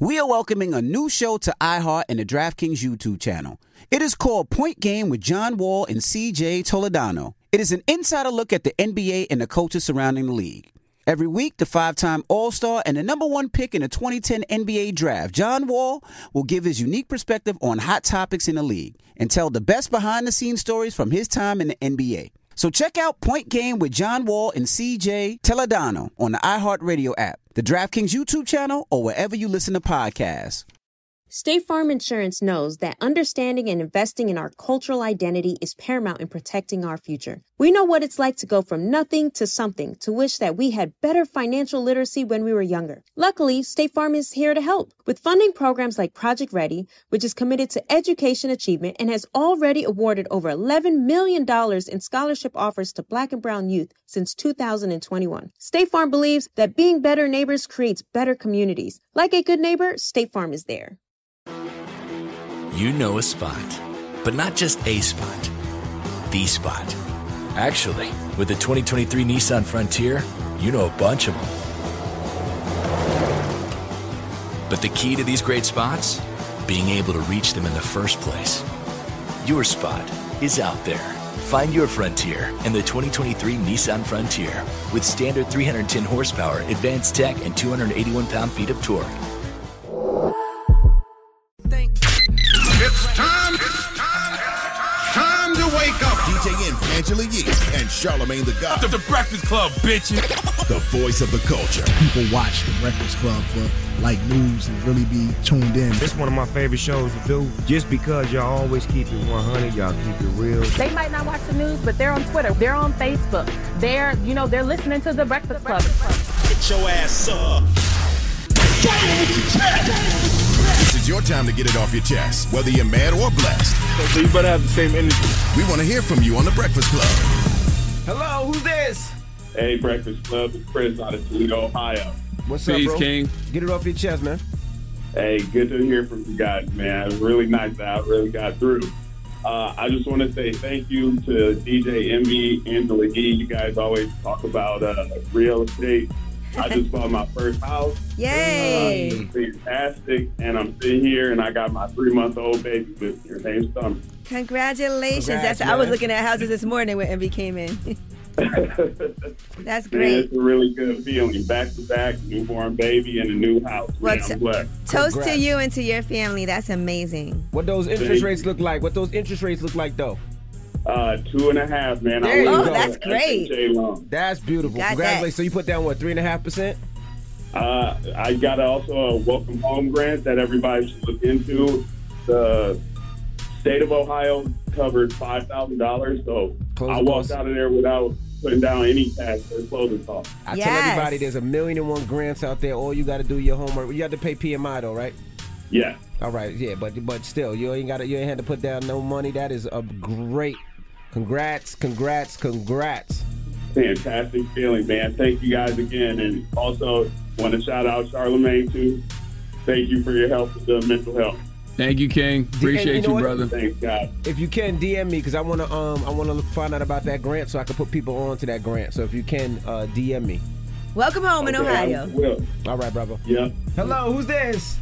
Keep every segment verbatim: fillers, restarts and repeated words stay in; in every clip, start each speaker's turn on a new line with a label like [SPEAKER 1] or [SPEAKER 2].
[SPEAKER 1] We are welcoming a new show to iHeart and the DraftKings YouTube channel. It is called Point Game with John Wall and C J Toledano. It is an insider look at the N B A and the coaches surrounding the league. Every week, the five-time All-Star and the number one pick in the twenty ten N B A Draft, John Wall, will give his unique perspective on hot topics in the league and tell the best behind-the-scenes stories from his time in the N B A. So check out Point Game with John Wall and C J Toledano on the iHeartRadio app, the DraftKings YouTube channel, or wherever you listen to podcasts.
[SPEAKER 2] State Farm Insurance knows that understanding and investing in our cultural identity is paramount in protecting our future. We know what it's like to go from nothing to something, to wish that we had better financial literacy when we were younger. Luckily, State Farm is here to help with funding programs like Project Ready, which is committed to education achievement and has already awarded over eleven million dollars in scholarship offers to Black and Brown youth since two thousand twenty-one. State Farm believes that being better neighbors creates better communities. Like a good neighbor, State Farm is there.
[SPEAKER 3] You know a spot, but not just a spot, the spot. Actually, with the twenty twenty-three Nissan Frontier, you know a bunch of them. But the key to these great spots? Being able to reach them in the first place. Your spot is out there. Find your Frontier in the twenty twenty-three Nissan Frontier with standard three hundred ten horsepower, advanced tech, and two hundred eighty-one pound-feet of torque.
[SPEAKER 4] It's time. It's time. Time to wake up.
[SPEAKER 5] D J N, Angela Yee, and Charlamagne the God.
[SPEAKER 6] The, the Breakfast Club, bitches.
[SPEAKER 5] The voice of the culture.
[SPEAKER 7] People watch the Breakfast Club for like news and really be tuned in.
[SPEAKER 8] It's one of my favorite shows to do. Just because y'all always keep it one hundred, y'all keep it real.
[SPEAKER 9] They might not watch the news, but they're on Twitter. They're on Facebook. They're, you know, they're listening to the Breakfast Club.
[SPEAKER 5] Get your ass up. This is your time to get it off your chest, whether you're mad or blessed.
[SPEAKER 8] So you better have the same energy.
[SPEAKER 5] We want to hear from you on the Breakfast Club.
[SPEAKER 10] Hello, who's this?
[SPEAKER 11] Hey, Breakfast Club. It's Chris out of Toledo, Ohio.
[SPEAKER 10] What's
[SPEAKER 6] Peace,
[SPEAKER 10] up, bro?
[SPEAKER 6] King.
[SPEAKER 10] Get it off your chest, man.
[SPEAKER 11] Hey, good to hear from you guys, man. It was really nice that I really got through. Uh, I just want to say thank you to D J Envy, Angela Yee. You guys always talk about uh, real estate. I just bought my first house.
[SPEAKER 12] Yay!
[SPEAKER 11] Uh, it's fantastic. And I'm sitting here, and I got my three-month-old baby with her name's Summer.
[SPEAKER 12] Congratulations.
[SPEAKER 10] Congrats,
[SPEAKER 12] That's. I was looking at houses this morning when Envy came in. That's great.
[SPEAKER 11] Man, it's a really good feeling. Back-to-back, newborn baby in a new house.
[SPEAKER 12] Well,
[SPEAKER 11] man, I'm
[SPEAKER 12] t-
[SPEAKER 11] blessed.
[SPEAKER 12] Toast
[SPEAKER 10] Congrats.
[SPEAKER 12] to you and to your family. That's amazing.
[SPEAKER 10] What those interest rates look like? What those interest rates look like, though?
[SPEAKER 11] Uh, two and a half, man.
[SPEAKER 10] There you
[SPEAKER 12] Oh,
[SPEAKER 10] go.
[SPEAKER 12] that's great.
[SPEAKER 11] S H A loan.
[SPEAKER 10] That's beautiful.
[SPEAKER 12] Got
[SPEAKER 10] Congratulations.
[SPEAKER 12] that.
[SPEAKER 10] So you put down, what, three and a half percent?
[SPEAKER 11] Uh, I got also a welcome home grant that everybody should look into. The state of Ohio covered five thousand dollars, so
[SPEAKER 10] Closing
[SPEAKER 11] I walked
[SPEAKER 10] costs.
[SPEAKER 11] out of there without putting down any tax or closing costs.
[SPEAKER 10] I
[SPEAKER 12] Yes.
[SPEAKER 10] tell everybody there's a million and one grants out there. All you got to do your homework. You have to pay P M I, though, right?
[SPEAKER 11] Yeah.
[SPEAKER 10] All right, yeah, but but still, you ain't got to, you ain't had to put down no money. That is a great. Congrats, congrats, congrats.
[SPEAKER 11] Fantastic feeling, man. Thank you guys again. And also want to shout out Charlamagne, too. Thank you for your help with the mental health.
[SPEAKER 6] Thank you, King. Appreciate
[SPEAKER 10] you know
[SPEAKER 6] you,
[SPEAKER 10] what?
[SPEAKER 6] brother.
[SPEAKER 11] Thanks, guys.
[SPEAKER 10] If you can, D M me because I want to um I want to find out about that grant so I can put people on to that grant. So if you can, uh, D M me.
[SPEAKER 12] Welcome home in
[SPEAKER 11] Okay,
[SPEAKER 12] Ohio.
[SPEAKER 11] I will.
[SPEAKER 10] All right, brother.
[SPEAKER 11] Yeah.
[SPEAKER 10] Hello, who's this?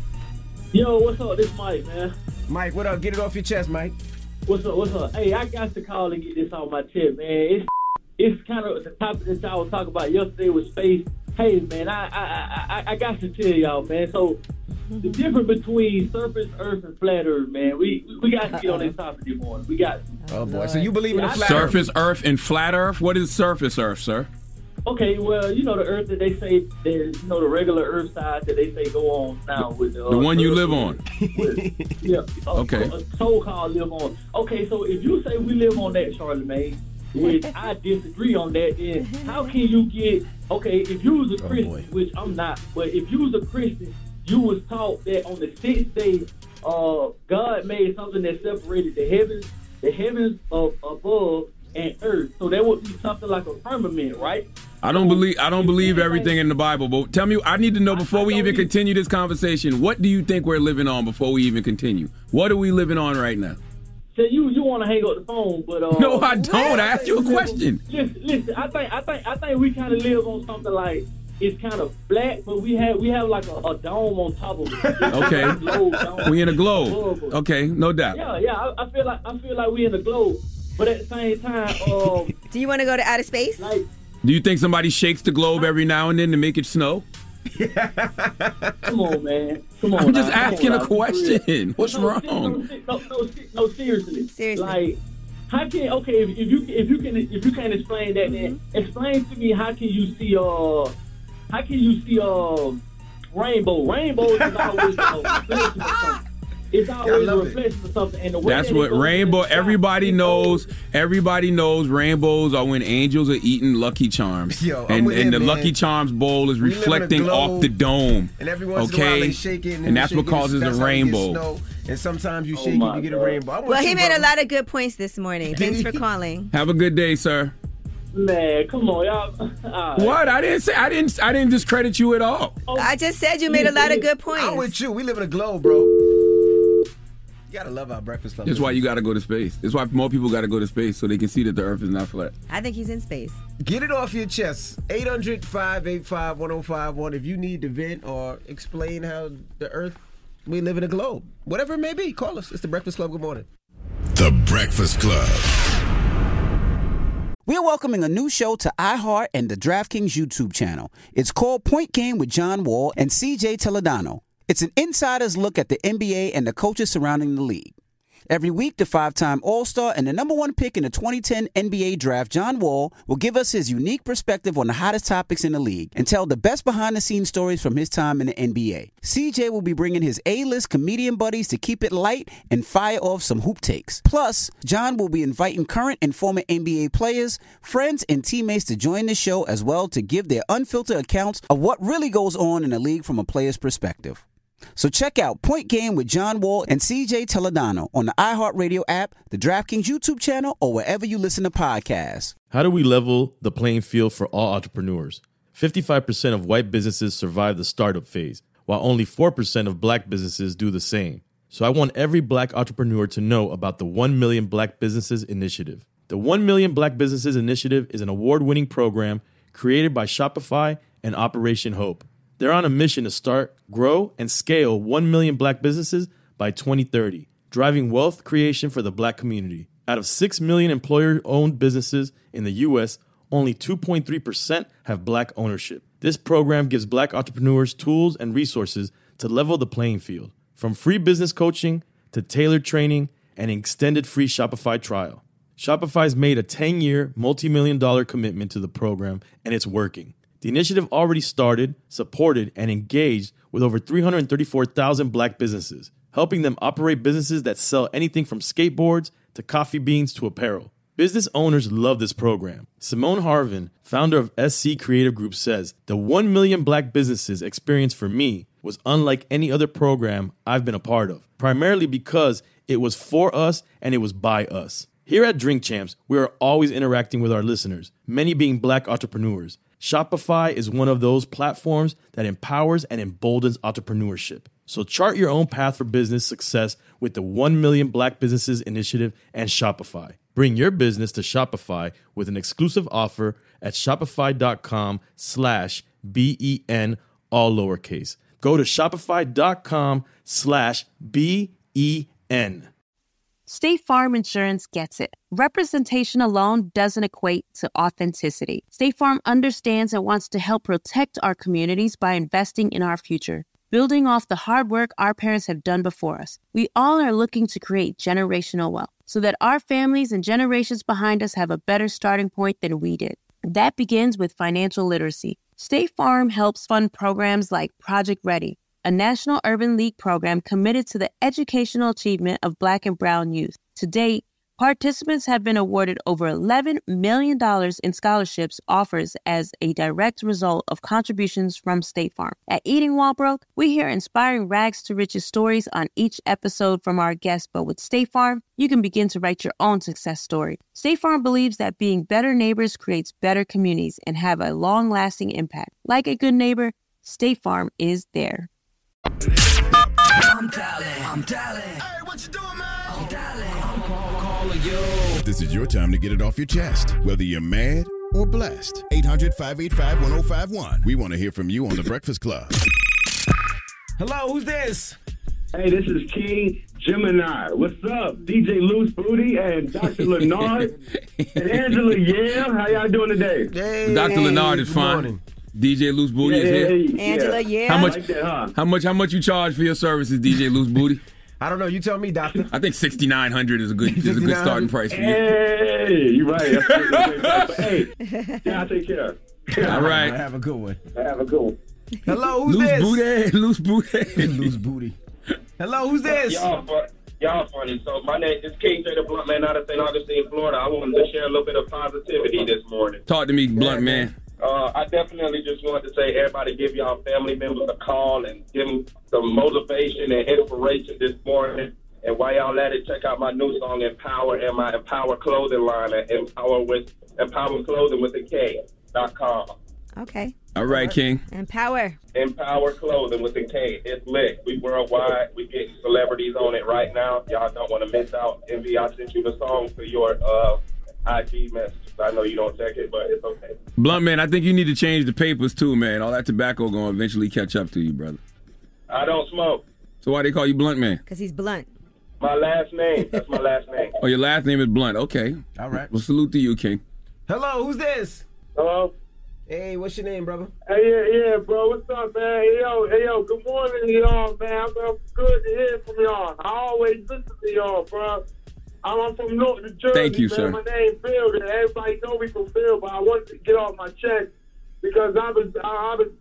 [SPEAKER 13] Yo, what's up? This Mike, man.
[SPEAKER 10] Mike, what up? Get it off your chest, Mike.
[SPEAKER 13] What's up? What's up? Hey, I got to call and get this off my chest, man. It's it's kind of the topic that y'all was talking about yesterday with space. Hey, man, I I I, I got to tell y'all, man. So the difference between surface Earth and flat Earth, man. We we got to get on this topic this morning. We got to.
[SPEAKER 10] Oh boy, so you believe in the
[SPEAKER 13] Yeah, I-
[SPEAKER 10] flat
[SPEAKER 6] Surface Earth and flat Earth? What is surface Earth, sir?
[SPEAKER 13] Okay, well, you know the Earth that they say, there's, you know the regular Earth side that they say go on now with uh,
[SPEAKER 6] The one you
[SPEAKER 13] Earth
[SPEAKER 6] live on.
[SPEAKER 13] with- yeah. uh,
[SPEAKER 6] Okay.
[SPEAKER 13] uh, So-called live on. Okay, so if you say we live on that, Charlamagne, which I disagree on that, then how can you get, okay, if you was a Christian, which I'm not, but if you was a Christian, you was taught that on the sixth day, uh, God made something that separated the heavens, the heavens of above and earth. So that would be something like a firmament, right?
[SPEAKER 6] I don't believe I don't believe everything in the Bible, but tell me, I need to know before we even continue this conversation, what do you think we're living on before we even continue? What are we living on right now?
[SPEAKER 13] So you you want to hang up the phone, but uh,
[SPEAKER 6] No, I don't. I asked you a question.
[SPEAKER 13] Listen, listen. I think I think I think we kind of live on something like it's kind of flat, but we have we have like a, a dome on top of it.
[SPEAKER 6] Okay.
[SPEAKER 13] A globe dome
[SPEAKER 6] We in a globe.
[SPEAKER 13] above us.
[SPEAKER 6] Okay, no doubt.
[SPEAKER 13] Yeah, yeah. I, I feel like I feel like we in a globe, but at the same time, um,
[SPEAKER 12] Do you want to go to outer space?
[SPEAKER 13] like
[SPEAKER 6] Do you think somebody shakes the globe every now and then to make it snow?
[SPEAKER 13] come on, man, come on.
[SPEAKER 6] I'm just
[SPEAKER 13] now. Come
[SPEAKER 6] asking
[SPEAKER 13] on,
[SPEAKER 6] a
[SPEAKER 13] now. Be real.
[SPEAKER 6] question. What's
[SPEAKER 13] no,
[SPEAKER 6] wrong?
[SPEAKER 13] No, no, no, no, seriously.
[SPEAKER 12] Seriously.
[SPEAKER 13] Like, how can okay if, if you if you can if you can't explain that, then explain to me how can you see uh how can you see uh rainbow? Rainbow is always a reflection of something. It's always a reflection of something. And the way
[SPEAKER 6] That's
[SPEAKER 13] that it
[SPEAKER 6] what
[SPEAKER 13] goes
[SPEAKER 6] rainbow.
[SPEAKER 13] in the sky,
[SPEAKER 6] Everybody
[SPEAKER 13] it
[SPEAKER 6] knows. Everybody knows rainbows are when angels are eating Lucky Charms,
[SPEAKER 10] Yo, I'm
[SPEAKER 6] and
[SPEAKER 10] with
[SPEAKER 6] and
[SPEAKER 10] him,
[SPEAKER 6] the
[SPEAKER 10] man.
[SPEAKER 6] Lucky Charms bowl is
[SPEAKER 10] We live in a
[SPEAKER 6] reflecting
[SPEAKER 10] globe,
[SPEAKER 6] off the dome.
[SPEAKER 10] And every once in a
[SPEAKER 6] okay,
[SPEAKER 10] while they shake it, and,
[SPEAKER 6] and
[SPEAKER 10] they
[SPEAKER 6] that's
[SPEAKER 10] shake
[SPEAKER 6] what
[SPEAKER 10] it,
[SPEAKER 6] causes
[SPEAKER 10] that's
[SPEAKER 6] a
[SPEAKER 10] how you get
[SPEAKER 6] rainbow.
[SPEAKER 10] snow. And sometimes you
[SPEAKER 13] Oh
[SPEAKER 10] shake it,
[SPEAKER 13] my
[SPEAKER 10] you get a
[SPEAKER 13] God.
[SPEAKER 10] rainbow. I'm with
[SPEAKER 12] Well, he
[SPEAKER 10] you,
[SPEAKER 12] made
[SPEAKER 10] brother.
[SPEAKER 12] a lot of good points this morning. Thanks for calling.
[SPEAKER 6] Have a good day, sir.
[SPEAKER 13] Man, come on, y'all. All right.
[SPEAKER 6] What? I didn't say. I didn't. I didn't discredit you at all.
[SPEAKER 12] I just said you made a lot of good points.
[SPEAKER 10] I'm with you. We live in a globe, bro. You gotta love our Breakfast Club.
[SPEAKER 6] That's why you got to go to space. That's why more people got to go to space so they can see that the Earth is not flat.
[SPEAKER 12] I think he's in space.
[SPEAKER 10] Get it off your chest. eight hundred, five eight five, one oh five one. If you need to vent or explain how the Earth, we live in a globe. Whatever it may be, call us. It's the Breakfast Club. Good morning.
[SPEAKER 5] The Breakfast Club.
[SPEAKER 1] We're welcoming a new show to iHeart and the DraftKings YouTube channel. It's called Point Game with John Wall and C J Toledano. It's an insider's look at the N B A and the coaches surrounding the league. Every week, the five-time All-Star and the number one pick in the twenty ten N B A draft, John Wall, will give us his unique perspective on the hottest topics in the league and tell the best behind-the-scenes stories from his time in the N B A. C J will be bringing his A-list comedian buddies to keep it light and fire off some hoop takes. Plus, John will be inviting current and former N B A players, friends, and teammates to join the show as well to give their unfiltered accounts of what really goes on in the league from a player's perspective. So check out Point Game with John Wall and C J Toledano on the iHeartRadio app, the DraftKings YouTube channel, or wherever you listen to podcasts.
[SPEAKER 14] How do we level the playing field for all entrepreneurs? fifty-five percent of white businesses survive the startup phase, while only four percent of black businesses do the same. So I want every black entrepreneur to know about the one million Black Businesses Initiative. The one million Black Businesses Initiative is an award-winning program created by Shopify and Operation Hope. They're on a mission to start, grow, and scale one million black businesses by twenty thirty, driving wealth creation for the black community. Out of six million employer-owned businesses in the U S, only two point three percent have black ownership. This program gives black entrepreneurs tools and resources to level the playing field, from free business coaching to tailored training and an extended free Shopify trial. Shopify's made a ten-year, multi-million dollar commitment to the program, and it's working. The initiative already started, supported, and engaged with over three hundred thirty-four thousand black businesses, helping them operate businesses that sell anything from skateboards to coffee beans to apparel. Business owners love this program. Simone Harvin, founder of S C Creative Group, says, "The one million black businesses experience for me was unlike any other program I've been a part of, primarily because it was for us and it was by us." Here at Drink Champs, we are always interacting with our listeners, many being black entrepreneurs. Shopify is one of those platforms that empowers and emboldens entrepreneurship. So chart your own path for business success with the one million Black Businesses Initiative and Shopify. Bring your business to Shopify with an exclusive offer at shopify.com slash B-E-N, all lowercase. Go to shopify.com slash B-E-N.
[SPEAKER 2] State Farm Insurance gets it. Representation alone doesn't equate to authenticity. State Farm understands and wants to help protect our communities by investing in our future, building off the hard work our parents have done before us. We all are looking to create generational wealth so that our families and generations behind us have a better starting point than we did. That begins with financial literacy. State Farm helps fund programs like Project Ready, a National Urban League program committed to the educational achievement of Black and Brown youth. To date, participants have been awarded over eleven million dollars in scholarships offers as a direct result of contributions from State Farm. At Eating While Broke, we hear inspiring rags to riches stories on each episode from our guests, but with State Farm, you can begin to write your own success story. State Farm believes that being better neighbors creates better communities and have a long-lasting impact. Like a good neighbor, State Farm is there.
[SPEAKER 5] I'm dialing. I'm dialing. Hey, what you doing, man? I'm dialing. I'm calling you. This is your time to get it off your chest, whether you're mad or blessed? eight hundred, five eight five, one oh five one. We want to hear from you on The Breakfast Club.
[SPEAKER 10] Hello, who's this?
[SPEAKER 15] Hey, this is King Gemini. What's up? D J Loose Booty and Doctor Leonard and Angela Yale. How y'all doing today?
[SPEAKER 10] Hey,
[SPEAKER 6] Doctor Leonard is
[SPEAKER 10] good
[SPEAKER 6] fine.
[SPEAKER 10] morning.
[SPEAKER 6] D J Loose Booty
[SPEAKER 15] Yeah,
[SPEAKER 6] is here.
[SPEAKER 15] yeah,
[SPEAKER 12] Angela, yeah.
[SPEAKER 6] How much?
[SPEAKER 15] Like that, huh?
[SPEAKER 6] How much? How much you charge for your services, D J Loose Booty?
[SPEAKER 10] I don't know. You tell me, doctor.
[SPEAKER 6] I think sixty nine hundred is a good is a good starting price for you.
[SPEAKER 15] Hey, you're right. That's a great price. But hey, yeah, I take care.
[SPEAKER 6] All right.
[SPEAKER 10] Have a good one.
[SPEAKER 15] Have a good one.
[SPEAKER 10] Hello, who's
[SPEAKER 6] Loose
[SPEAKER 10] this?
[SPEAKER 6] booty, loose booty,
[SPEAKER 10] loose booty. Hello, who's this?
[SPEAKER 16] Y'all, fun, y'all funny. So my name is King J the Blunt Man out of Saint Augustine, Florida. I wanted to share a little bit of positivity this morning.
[SPEAKER 6] Talk to me, Blunt Man.
[SPEAKER 16] Uh, I definitely just wanted to say, everybody give y'all family members a call and give them some motivation and inspiration this morning. And while y'all at it, check out my new song, Empower, and my Empower clothing line at Empower with Empower Clothing with a K dot com.
[SPEAKER 12] Okay.
[SPEAKER 6] All right, King.
[SPEAKER 12] Empower.
[SPEAKER 16] Empower Clothing with a K. It's lit. We worldwide. We getting celebrities on it right now. Y'all don't want to miss out. Envy, I sent you the song to your uh, I G message. I know you don't check it, but it's okay.
[SPEAKER 6] Blunt Man, I think you need to change the papers too, man. All that tobacco going to eventually catch up to you, brother.
[SPEAKER 16] I don't smoke.
[SPEAKER 6] So why they call you Blunt Man?
[SPEAKER 12] Because he's blunt.
[SPEAKER 16] My last name. That's my last name.
[SPEAKER 6] Oh, your last name is Blunt. Okay.
[SPEAKER 10] All right.
[SPEAKER 6] Well, salute to you, King.
[SPEAKER 10] Hello, who's this?
[SPEAKER 15] Hello?
[SPEAKER 10] Hey, what's your name, brother?
[SPEAKER 15] Hey, yeah, yeah, bro. What's up, man? Hey, yo, hey, yo, good morning, y'all, man. I'm good to hear from y'all. I always listen to y'all, bro. I'm from North New Jersey.
[SPEAKER 6] Thank you,
[SPEAKER 15] man.
[SPEAKER 6] sir.
[SPEAKER 15] My name Bill, and everybody know me from Bill, but I wanted to get off my chest because I was, I, I was.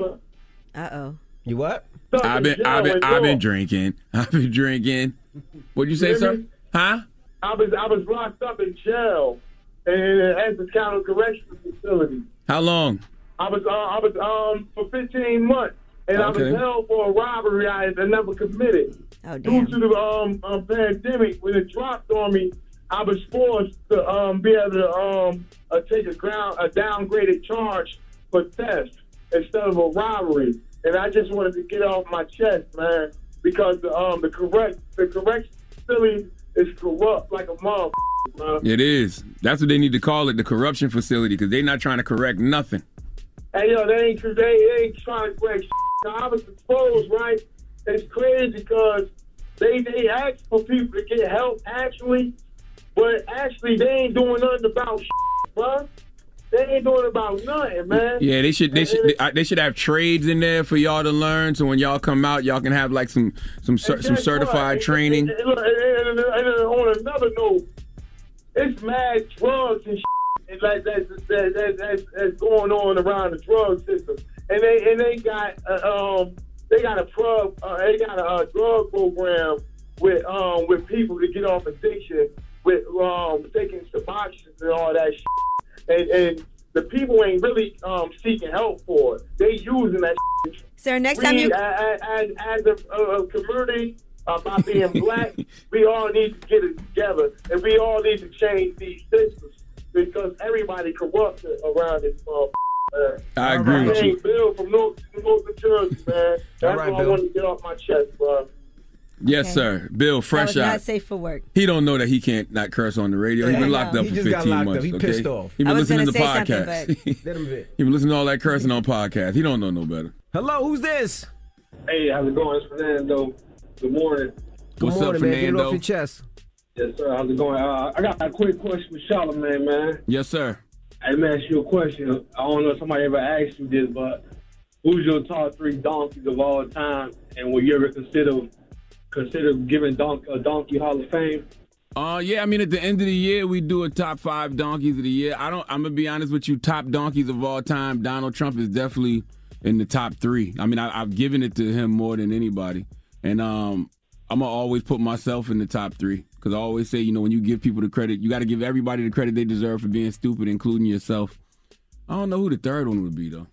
[SPEAKER 15] Uh
[SPEAKER 12] Uh-oh.
[SPEAKER 10] You what?
[SPEAKER 6] I've been, I've been, I've been drinking. I've been drinking. What'd you say,
[SPEAKER 15] You hear
[SPEAKER 6] sir?
[SPEAKER 15] me?
[SPEAKER 6] Huh?
[SPEAKER 15] I was, I was locked up in jail in an Essex County Correctional Facility.
[SPEAKER 6] How long?
[SPEAKER 15] I was, uh, I was, um, for fifteen months, and I
[SPEAKER 6] Okay.
[SPEAKER 15] was held for a robbery I had never committed.
[SPEAKER 12] Oh,
[SPEAKER 15] Due
[SPEAKER 12] damn.
[SPEAKER 15] to the um, um pandemic, when it dropped on me, I was forced to um be able to um uh, take a ground a downgraded charge for theft instead of a robbery, and I just wanted to get off my chest, man, because the um the correct the correct facility is corrupt like a motherfucker, man.
[SPEAKER 6] It is. That's what they need to call it, the corruption facility, because they're not trying to correct nothing.
[SPEAKER 15] Hey, yo, they ain't, they, they ain't trying to correct shit. Now, I was exposed, right? It's crazy because they, they asked for people to get help, actually, but actually they ain't doing nothing about shit, bro. They ain't doing about nothing, man.
[SPEAKER 6] Yeah, they should. They
[SPEAKER 15] And-
[SPEAKER 6] should.
[SPEAKER 15] and-
[SPEAKER 6] They, uh, they should have trades in there for y'all to learn. So when y'all come out, y'all can have like some some cer-
[SPEAKER 15] and
[SPEAKER 6] some
[SPEAKER 15] guess
[SPEAKER 6] certified
[SPEAKER 15] what?
[SPEAKER 6] training.
[SPEAKER 15] And, and, and, and, and, and on another note, it's mad drugs and shit like that, that, that, that, that's going on around the drug system, and they and they got uh, um they got a pro uh, they got a, uh drug program with um with people to get off addiction with um taking Suboxone and all that shit. And, and the people ain't really um seeking help for it. They using that shit.
[SPEAKER 12] Sir, next
[SPEAKER 15] we,
[SPEAKER 12] time you...
[SPEAKER 15] as, as, as a, a community, uh, by being black, we all need to get it together, and we all need to change these systems because everybody corrupted around this motherfucker.
[SPEAKER 6] I agree with you.
[SPEAKER 15] Bill from North, North New Jersey, man. That's
[SPEAKER 10] All right,
[SPEAKER 15] what I
[SPEAKER 10] Bill.
[SPEAKER 15] want to get off my chest, bro.
[SPEAKER 6] Yes,
[SPEAKER 12] Okay.
[SPEAKER 6] sir. Bill,
[SPEAKER 12] That
[SPEAKER 6] fresh
[SPEAKER 12] was
[SPEAKER 6] out.
[SPEAKER 12] not safe for work.
[SPEAKER 6] He don't know that he can't not curse on the radio. He's
[SPEAKER 10] Yeah,
[SPEAKER 6] been
[SPEAKER 10] I
[SPEAKER 6] locked
[SPEAKER 10] know.
[SPEAKER 6] up
[SPEAKER 10] He
[SPEAKER 6] for
[SPEAKER 10] just got
[SPEAKER 6] fifteen
[SPEAKER 10] locked
[SPEAKER 6] months.
[SPEAKER 10] up. He
[SPEAKER 6] okay?
[SPEAKER 10] pissed off.
[SPEAKER 6] He been
[SPEAKER 12] I was
[SPEAKER 6] listening to
[SPEAKER 12] gonna say
[SPEAKER 6] podcasts.
[SPEAKER 12] something,
[SPEAKER 10] Let him bit.
[SPEAKER 6] He been listening to all that cursing on podcasts. He don't know no better.
[SPEAKER 10] Hello, who's this?
[SPEAKER 16] Hey, how's it going? It's Fernando. Good morning.
[SPEAKER 10] Good
[SPEAKER 6] What's
[SPEAKER 10] morning,
[SPEAKER 6] up,
[SPEAKER 10] man. Get it
[SPEAKER 6] Fernando?
[SPEAKER 10] off your chest.
[SPEAKER 16] Yes, sir. How's it going? Uh, I got a quick question for Charlamagne, man.
[SPEAKER 6] Yes, sir.
[SPEAKER 16] Let me ask you a question. I don't know if somebody ever asked you this, but who's your top three donkeys of all time, and will you ever consider consider giving donk, a donkey Hall of Fame?
[SPEAKER 6] Uh, yeah, I mean, at the end of the year, we do a top five donkeys of the year. I don't. I'm gonna be honest with you. Top donkeys of all time, Donald Trump is definitely in the top three. I mean, I, I've given it to him more than anybody, and um, I'm gonna always put myself in the top three because I always say, you know, when you give people the credit, you got to give everybody the credit they deserve for being stupid, including yourself. I don't know who the third one would be though.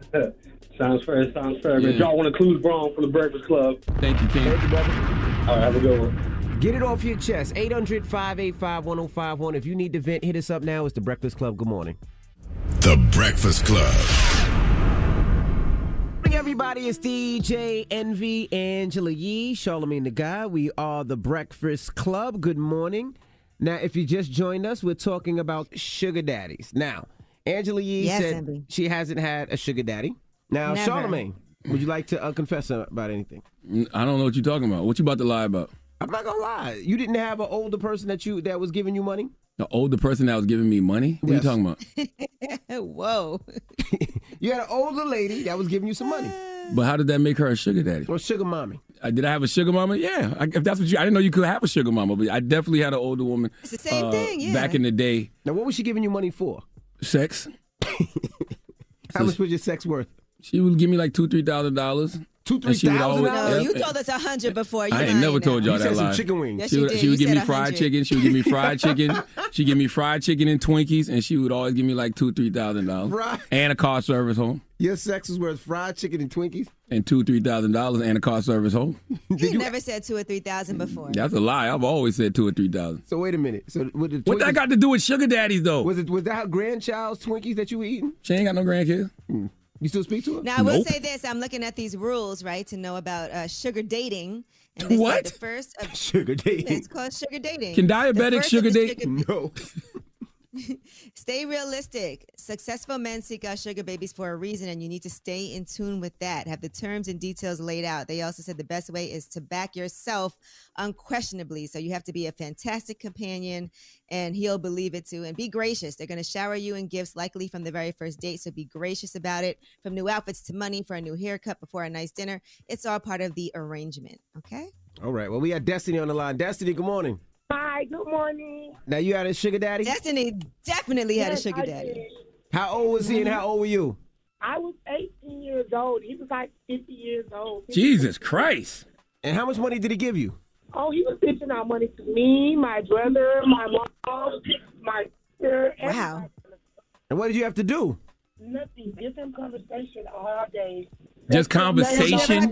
[SPEAKER 16] Sounds fair. Sounds fair.
[SPEAKER 6] Yeah.
[SPEAKER 16] Man, y'all want to clues wrong for the Breakfast Club?
[SPEAKER 6] Thank you, King.
[SPEAKER 10] Thank you, brother.
[SPEAKER 16] All right, have a good one.
[SPEAKER 10] Get it off your chest. eight hundred, five eight five, one oh five one. If you need to vent, hit us up now. It's The Breakfast Club. Good morning.
[SPEAKER 5] The Breakfast Club.
[SPEAKER 10] Morning, everybody. It's D J Envy, Angela Yee, Charlamagne the Guy. We are The Breakfast Club. Good morning. Now, if you just joined us, we're talking about sugar daddies. Now, Angela Yee
[SPEAKER 12] Yes,
[SPEAKER 10] said
[SPEAKER 12] Envy.
[SPEAKER 10] she hasn't had a sugar daddy. Now,
[SPEAKER 12] Never.
[SPEAKER 10] Charlamagne, would you like to uh, confess about anything?
[SPEAKER 6] I don't know what you're talking about. What you about to lie about?
[SPEAKER 10] I'm not gonna lie. You didn't have an older person that you that was giving you money?
[SPEAKER 6] The older person that was giving me money? What
[SPEAKER 10] Yes.
[SPEAKER 6] are you talking about?
[SPEAKER 12] Whoa.
[SPEAKER 10] You had an older lady that was giving you some money.
[SPEAKER 6] But how did that make her a sugar daddy?
[SPEAKER 10] Or sugar mommy.
[SPEAKER 6] Uh, did I have a sugar mama? Yeah. I, if that's what you, I didn't know you could have a sugar mama, but I definitely had an older woman.
[SPEAKER 12] It's the same
[SPEAKER 6] uh,
[SPEAKER 12] thing, yeah.
[SPEAKER 6] Back in the day.
[SPEAKER 10] Now, what was she giving you money for?
[SPEAKER 6] Sex.
[SPEAKER 10] How much was your sex worth?
[SPEAKER 6] She would give me like two, three thousand dollars.
[SPEAKER 10] Two, three thousand
[SPEAKER 12] No,
[SPEAKER 10] dollars?
[SPEAKER 12] you told us a hundred before. You
[SPEAKER 6] I ain't
[SPEAKER 12] lying
[SPEAKER 6] never told
[SPEAKER 12] now.
[SPEAKER 6] y'all
[SPEAKER 10] You
[SPEAKER 6] that
[SPEAKER 10] said some
[SPEAKER 6] lie.
[SPEAKER 10] chicken wings.
[SPEAKER 12] Yes,
[SPEAKER 6] she
[SPEAKER 12] you
[SPEAKER 6] would,
[SPEAKER 12] did.
[SPEAKER 6] she would
[SPEAKER 12] You
[SPEAKER 6] give me
[SPEAKER 12] said
[SPEAKER 6] fried
[SPEAKER 12] one hundred.
[SPEAKER 6] chicken. She would give me fried chicken. She give me fried chicken and Twinkies, and she would always give me like two, three thousand dollars,
[SPEAKER 10] Right.
[SPEAKER 6] and a car service home,
[SPEAKER 10] Your sex was worth fried chicken and Twinkies?
[SPEAKER 6] and two, three thousand dollars, and a car service home.
[SPEAKER 12] You never said two or three thousand before.
[SPEAKER 6] That's a lie. I've always said two or three thousand.
[SPEAKER 10] So wait a minute. So with the
[SPEAKER 6] What that
[SPEAKER 10] Twinkies-
[SPEAKER 6] got to do with sugar daddies, though?
[SPEAKER 10] Was it was that grandchild's Twinkies that you were eating?
[SPEAKER 6] She ain't got no grandkids.
[SPEAKER 10] Hmm. You still speak to her?
[SPEAKER 12] Now I will
[SPEAKER 6] Nope.
[SPEAKER 12] say this: I'm looking at these rules, right, to know about uh, sugar dating. And they
[SPEAKER 6] What?
[SPEAKER 12] said the first of
[SPEAKER 10] Sugar dating.
[SPEAKER 12] it's called sugar dating.
[SPEAKER 6] Can
[SPEAKER 12] The
[SPEAKER 6] diabetics
[SPEAKER 12] first
[SPEAKER 6] sugar
[SPEAKER 12] of the
[SPEAKER 6] date?
[SPEAKER 10] No.
[SPEAKER 12] Stay realistic. Successful men seek out sugar babies for a reason, and you need to stay in tune with that. Have the terms and details laid out. They also said the best way is to back yourself unquestionably. So you have to be a fantastic companion, and he'll believe it too. And be gracious. They're going to shower you in gifts, likely from the very first date. So be gracious about it. From new outfits to money for a new haircut before a nice dinner, it's all part of the arrangement. Okay.
[SPEAKER 10] All right. Well, we got Destiny on the line. Destiny, good morning.
[SPEAKER 17] Hi, good morning.
[SPEAKER 10] Now, you had a sugar daddy?
[SPEAKER 12] Destiny definitely had a
[SPEAKER 17] Yes,
[SPEAKER 12] sugar
[SPEAKER 17] I
[SPEAKER 12] daddy.
[SPEAKER 17] did.
[SPEAKER 10] How old was he and how old were you?
[SPEAKER 17] I was eighteen years old. He was like fifty years old.
[SPEAKER 6] Jesus Christ.
[SPEAKER 10] And how much money did he give you?
[SPEAKER 17] Oh, he was pitching out money to me, my brother, my mom, my sister.
[SPEAKER 12] Wow.
[SPEAKER 10] And what did you have to do?
[SPEAKER 17] Nothing. Just in conversation all day.
[SPEAKER 6] Just conversation?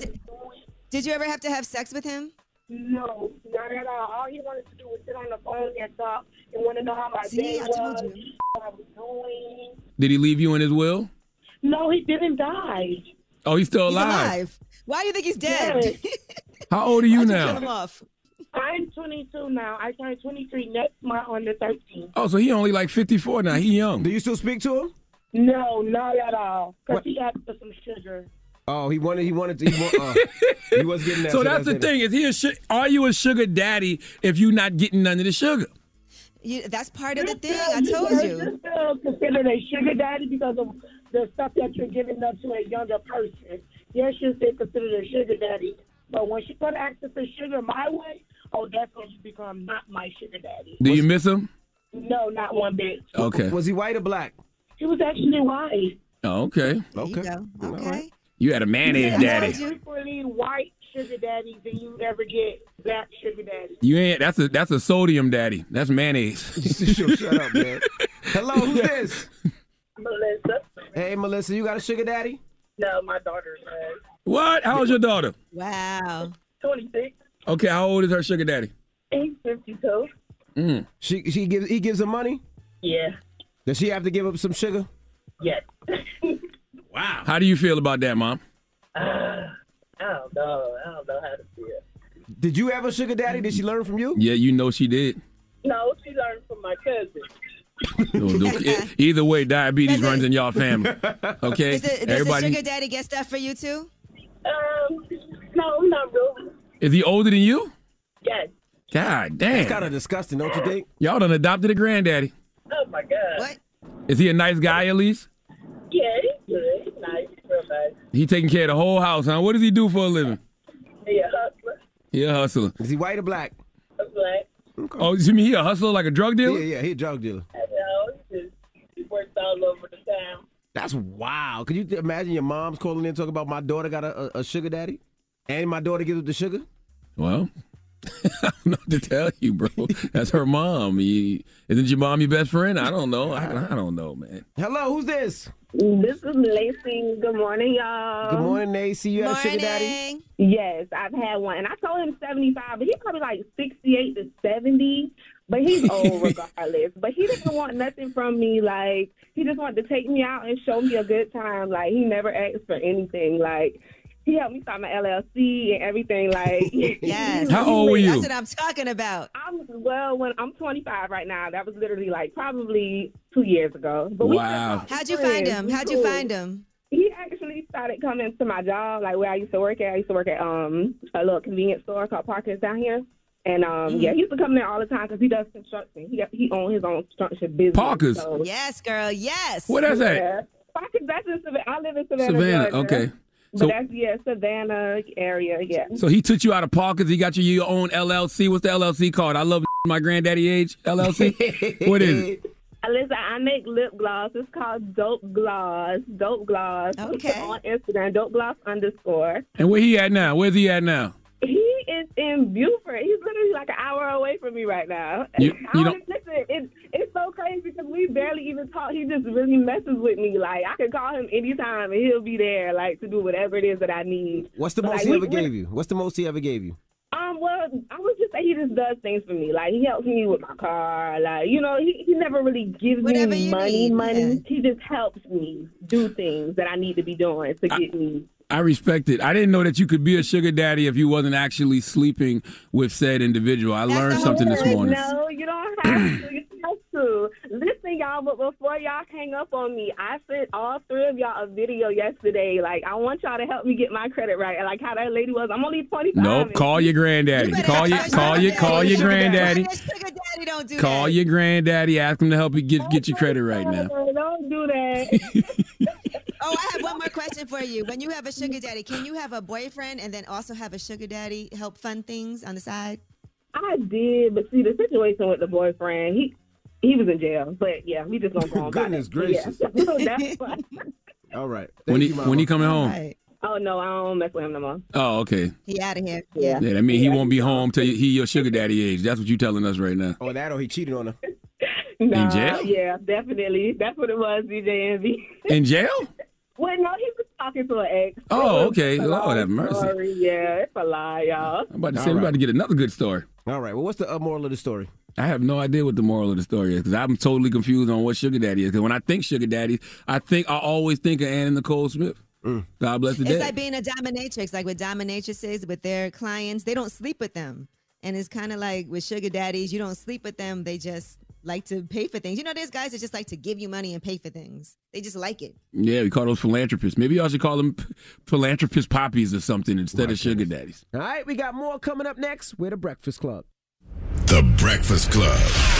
[SPEAKER 12] Did you ever have to have sex with him?
[SPEAKER 17] No, not at all. All he wanted to do was sit on the phone and talk and want to know how my
[SPEAKER 12] See,
[SPEAKER 17] day
[SPEAKER 12] I
[SPEAKER 17] was,
[SPEAKER 12] told you.
[SPEAKER 17] what I was doing.
[SPEAKER 6] Did he leave you in his will?
[SPEAKER 17] No, he didn't die.
[SPEAKER 6] Oh, he's still
[SPEAKER 12] He's
[SPEAKER 6] alive.
[SPEAKER 12] alive. Why do you think he's dead?
[SPEAKER 17] Yes.
[SPEAKER 6] How old are you
[SPEAKER 12] Why'd you kill him
[SPEAKER 6] now?
[SPEAKER 12] off?
[SPEAKER 17] I'm twenty-two now. I turned twenty-three next month on the thirteenth.
[SPEAKER 6] Oh, so he only like fifty-four now. He young.
[SPEAKER 10] Do you still speak to him?
[SPEAKER 17] No, not at all. Because
[SPEAKER 10] What?
[SPEAKER 17] he asked for some sugar.
[SPEAKER 10] Oh, he wanted. He wanted to. He, wa- uh, he was getting that.
[SPEAKER 6] So that's the
[SPEAKER 10] it.
[SPEAKER 6] thing. Is he a su- are you a sugar daddy if you not getting none of the sugar?
[SPEAKER 12] You, that's part of the thing.
[SPEAKER 17] Still-
[SPEAKER 12] I told
[SPEAKER 17] you're
[SPEAKER 12] you.
[SPEAKER 17] still considered a sugar daddy because of the stuff that you're giving up to a younger person. Yes, you're still considered a sugar daddy. But when she put access to sugar my way, oh, that's when you become not my sugar daddy.
[SPEAKER 6] Do you miss him?
[SPEAKER 17] No, not one bit.
[SPEAKER 6] Okay.
[SPEAKER 10] Was he white or black?
[SPEAKER 17] He was actually white.
[SPEAKER 6] Oh, okay.
[SPEAKER 12] There you go. Okay.
[SPEAKER 6] You had a mayonnaise daddy.
[SPEAKER 17] More equally white sugar daddies than you ever get black sugar daddies.
[SPEAKER 6] You ain't. That's a that's a sodium daddy. That's mayonnaise.
[SPEAKER 10] Shut up, man. Hello, who's this?
[SPEAKER 17] Melissa.
[SPEAKER 10] Hey, Melissa, you got a sugar daddy?
[SPEAKER 17] No, my daughter's uh,
[SPEAKER 6] What? How old's your daughter?
[SPEAKER 12] Wow.
[SPEAKER 17] twenty-six.
[SPEAKER 6] Okay. How old is her sugar daddy?
[SPEAKER 17] He's fifty-two.
[SPEAKER 6] Mm.
[SPEAKER 10] She she gives he gives her money.
[SPEAKER 17] Yeah.
[SPEAKER 10] Does she have to give up some sugar?
[SPEAKER 17] Yes.
[SPEAKER 6] Wow. How do you feel about that, Mom?
[SPEAKER 17] Uh, I don't know. I don't know how to feel.
[SPEAKER 10] Did you have a sugar daddy? Did she learn from you?
[SPEAKER 6] Yeah, you know she did.
[SPEAKER 17] No, she learned from my cousin.
[SPEAKER 6] No, no, e- Either way, diabetes runs in y'all family. Okay.
[SPEAKER 12] Is it, does
[SPEAKER 6] Everybody.
[SPEAKER 12] the sugar daddy get stuff for you too?
[SPEAKER 17] Um, no, not really.
[SPEAKER 6] Is he older than you?
[SPEAKER 17] Yes.
[SPEAKER 6] God
[SPEAKER 10] That's
[SPEAKER 6] damn.
[SPEAKER 10] kind of disgusting, don't you think?
[SPEAKER 6] Y'all done adopted a granddaddy.
[SPEAKER 17] Oh my God.
[SPEAKER 12] What?
[SPEAKER 6] Is he a nice guy at least?
[SPEAKER 17] Yeah, he's good. He's nice. He's real nice.
[SPEAKER 6] He taking care of the whole house, huh? What does he do for a living?
[SPEAKER 17] He a hustler.
[SPEAKER 6] He a hustler.
[SPEAKER 10] Is he white or black?
[SPEAKER 17] A black.
[SPEAKER 6] Oh, you mean he a hustler like a drug dealer?
[SPEAKER 10] Yeah, yeah, he a drug dealer.
[SPEAKER 17] I know. He just he works all over the town.
[SPEAKER 10] That's wild. Could you imagine your mom's calling in talking about my daughter got a, a, a sugar daddy, and my daughter gives up the sugar?
[SPEAKER 6] Well, I don't know what to tell you, bro. That's her mom. You, isn't your mom your best friend? I don't know. I, I don't know, man.
[SPEAKER 10] Hello, who's this?
[SPEAKER 18] This is Lacey. Good morning, y'all.
[SPEAKER 10] Good morning, Nacy. You had a sugar daddy?
[SPEAKER 18] Yes, I've had one. And I told him seventy-five, but he's probably like sixty-eight to seventy. But he's old regardless. But he didn't want nothing from me. Like, he just wanted to take me out and show me a good time. Like, he never asked for anything. Like, he helped me start my L L C and everything. Like,
[SPEAKER 12] Yes.
[SPEAKER 6] How old were you?
[SPEAKER 12] That's what I'm talking about.
[SPEAKER 18] I'm well, when I'm twenty-five right now, that was literally like probably two years ago. But we
[SPEAKER 6] Wow.
[SPEAKER 12] How'd you find him? How'd you find him?
[SPEAKER 18] He actually started coming to my job, like where I used to work at. I used to work at um a little convenience store called Parker's down here. And, um, yeah, he used to come there all the time because he does construction. He he owns his own construction business.
[SPEAKER 6] Parker's?
[SPEAKER 18] So.
[SPEAKER 12] Yes, girl, yes.
[SPEAKER 6] What is that?
[SPEAKER 18] Yeah. Parker's, that's in Savannah. I live in Savannah,
[SPEAKER 6] Savannah,
[SPEAKER 18] Georgia.
[SPEAKER 6] okay.
[SPEAKER 18] But
[SPEAKER 6] So-
[SPEAKER 18] that's, yeah, Savannah area, yeah.
[SPEAKER 6] So he took you out of Parker's. He got you your own L L C. What's the L L C called? I love my granddaddy age L L C. What is it?
[SPEAKER 18] Uh, Listen, I make lip gloss. It's called Dope Gloss. Dope Gloss.
[SPEAKER 12] Okay.
[SPEAKER 18] On Instagram, Dope Gloss underscore.
[SPEAKER 6] And where he at now? Where's he at now?
[SPEAKER 18] He is in Buford. He's literally like an hour away from me right now.
[SPEAKER 6] You-
[SPEAKER 18] I
[SPEAKER 6] you
[SPEAKER 18] don't,
[SPEAKER 6] don't-
[SPEAKER 18] listen, it, it's so crazy because we barely even talk. He just really messes with me. Like, I can call him anytime and he'll be there, like, to do whatever it is that I need.
[SPEAKER 10] What's the
[SPEAKER 18] But,
[SPEAKER 10] most
[SPEAKER 18] like,
[SPEAKER 10] he
[SPEAKER 18] we-
[SPEAKER 10] ever
[SPEAKER 18] we-
[SPEAKER 10] gave you? What's the most he ever gave you?
[SPEAKER 18] Um, well, I would just say he just does things for me. Like, he helps me with my car. Like, you know, he, he never really gives
[SPEAKER 12] Whatever
[SPEAKER 18] me
[SPEAKER 12] you
[SPEAKER 18] money,
[SPEAKER 12] need,
[SPEAKER 18] money.
[SPEAKER 12] yeah.
[SPEAKER 18] He just helps me do things that I need to be doing to get me.
[SPEAKER 6] I respect it. I didn't know that you could be a sugar daddy if you wasn't actually sleeping with said individual. I learned something this morning.
[SPEAKER 18] No, you don't have to. You don't have to. Listen, y'all, but before y'all hang up on me, I sent all three of y'all a video yesterday. Like, I want y'all to help me get my credit right. Like how that lady was. I'm only twenty-five.
[SPEAKER 6] Nope.
[SPEAKER 18] and
[SPEAKER 6] Call
[SPEAKER 18] she-
[SPEAKER 6] your granddaddy. Call your call your call your granddaddy.
[SPEAKER 12] Daddy, don't do
[SPEAKER 6] Call
[SPEAKER 12] that.
[SPEAKER 6] your granddaddy. Ask him to help you get get your credit right now.
[SPEAKER 18] Don't do that.
[SPEAKER 12] Oh, I have one more question for you. When you have a sugar daddy, can you have a boyfriend and then also have a sugar daddy help fund things on the side?
[SPEAKER 18] I did, but see, the situation with the boyfriend, he he was in jail. But yeah, we just gonna go on. by
[SPEAKER 10] Goodness
[SPEAKER 18] that.
[SPEAKER 10] gracious.
[SPEAKER 18] Yeah. So that's fine.
[SPEAKER 10] All right.
[SPEAKER 6] When
[SPEAKER 10] Thank
[SPEAKER 6] he
[SPEAKER 10] you, Mama.
[SPEAKER 6] when he coming home?
[SPEAKER 18] Oh no, I don't mess with him no more.
[SPEAKER 6] Oh, okay.
[SPEAKER 12] He out of here.
[SPEAKER 18] Yeah.
[SPEAKER 6] Yeah, that mean he won't be home till he your sugar daddy age. That's what you telling us right now.
[SPEAKER 10] Or that or he cheated on her.
[SPEAKER 18] Nah,
[SPEAKER 6] In jail?
[SPEAKER 18] Yeah, definitely. That's what it was, D J Envy.
[SPEAKER 6] In jail?
[SPEAKER 18] Well, no, he was talking to an ex.
[SPEAKER 6] Oh,
[SPEAKER 18] It was
[SPEAKER 6] okay.
[SPEAKER 18] a
[SPEAKER 6] Lord
[SPEAKER 18] long
[SPEAKER 6] have mercy.
[SPEAKER 18] story. Yeah, it's a lie, y'all.
[SPEAKER 6] I'm about to
[SPEAKER 10] All
[SPEAKER 6] say we're
[SPEAKER 10] right.
[SPEAKER 6] about to get another good story.
[SPEAKER 10] All right. Well, what's the uh, moral of the story?
[SPEAKER 6] I have no idea what the moral of the story is because I'm totally confused on what sugar daddy is. Because when I think sugar daddy, I think I always think of Ann and Nicole Smith.
[SPEAKER 10] Mm.
[SPEAKER 6] God bless the
[SPEAKER 12] It's
[SPEAKER 6] dead.
[SPEAKER 12] like being a dominatrix. Like with dominatrixes, with their clients, they don't sleep with them. And it's kind of like with sugar daddies, you don't sleep with them. They just like to pay for things. You know, there's guys that just like to give you money and pay for things. They just like it.
[SPEAKER 6] Yeah, we call those philanthropists. Maybe y'all should call them p- philanthropist poppies or something instead of sugar daddies.
[SPEAKER 10] All right, we got more coming up next. We're the Breakfast Club.
[SPEAKER 5] The Breakfast Club.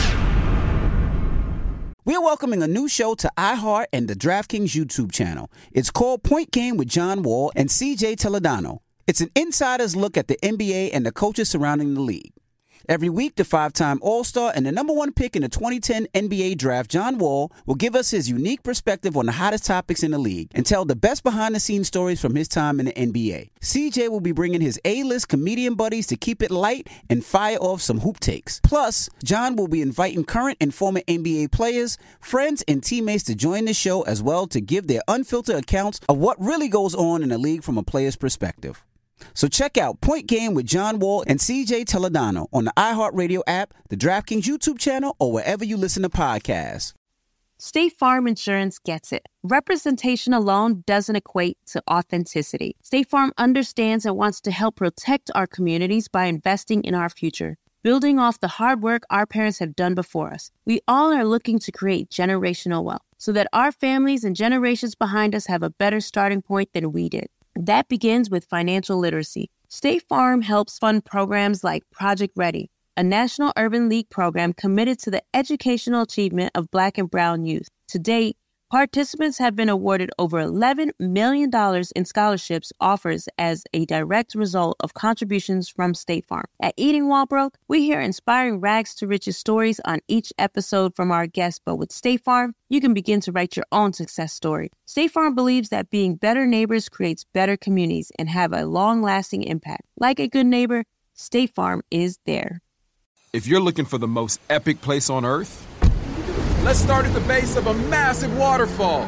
[SPEAKER 1] We're welcoming a new show to iHeart and the DraftKings YouTube channel. It's called Point Game with John Wall and C J Toledano. It's an insider's look at the N B A and the coaches surrounding the league. Every week, the five-time All-Star and the number one pick in the twenty ten N B A draft, John Wall, will give us his unique perspective on the hottest topics in the league and tell the best behind-the-scenes stories from his time in the N B A. C J will be bringing his A-list comedian buddies to keep it light and fire off some hoop takes. Plus, John will be inviting current and former N B A players, friends, and teammates to join the show as well to give their unfiltered accounts of what really goes on in the league from a player's perspective. So check out Point Game with John Wall and C J Toledano on the iHeartRadio app, the DraftKings YouTube channel, or wherever you listen to podcasts.
[SPEAKER 2] State Farm Insurance gets it. Representation alone doesn't equate to authenticity. State Farm understands and wants to help protect our communities by investing in our future, building off the hard work our parents have done before us. We all are looking to create generational wealth so that our families and generations behind us have a better starting point than we did. That begins with financial literacy. State Farm helps fund programs like Project Ready, a National Urban League program committed to the educational achievement of Black and Brown youth. To date, participants have been awarded over eleven million dollars in scholarships offers as a direct result of contributions from State Farm. At Eating While Broke, we hear inspiring rags to riches stories on each episode from our guests, but with State Farm, you can begin to write your own success story. State Farm believes that being better neighbors creates better communities and have a long-lasting impact. Like a good neighbor, State Farm is there.
[SPEAKER 19] If you're looking for the most epic place on earth, let's start at the base of a massive waterfall.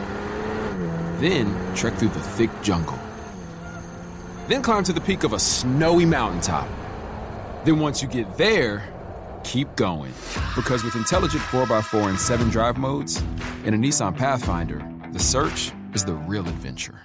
[SPEAKER 19] Then trek through the thick jungle. Then climb to the peak of a snowy mountaintop. Then once you get there, keep going. Because with intelligent four by four and seven drive modes and a Nissan Pathfinder, the search is the real adventure.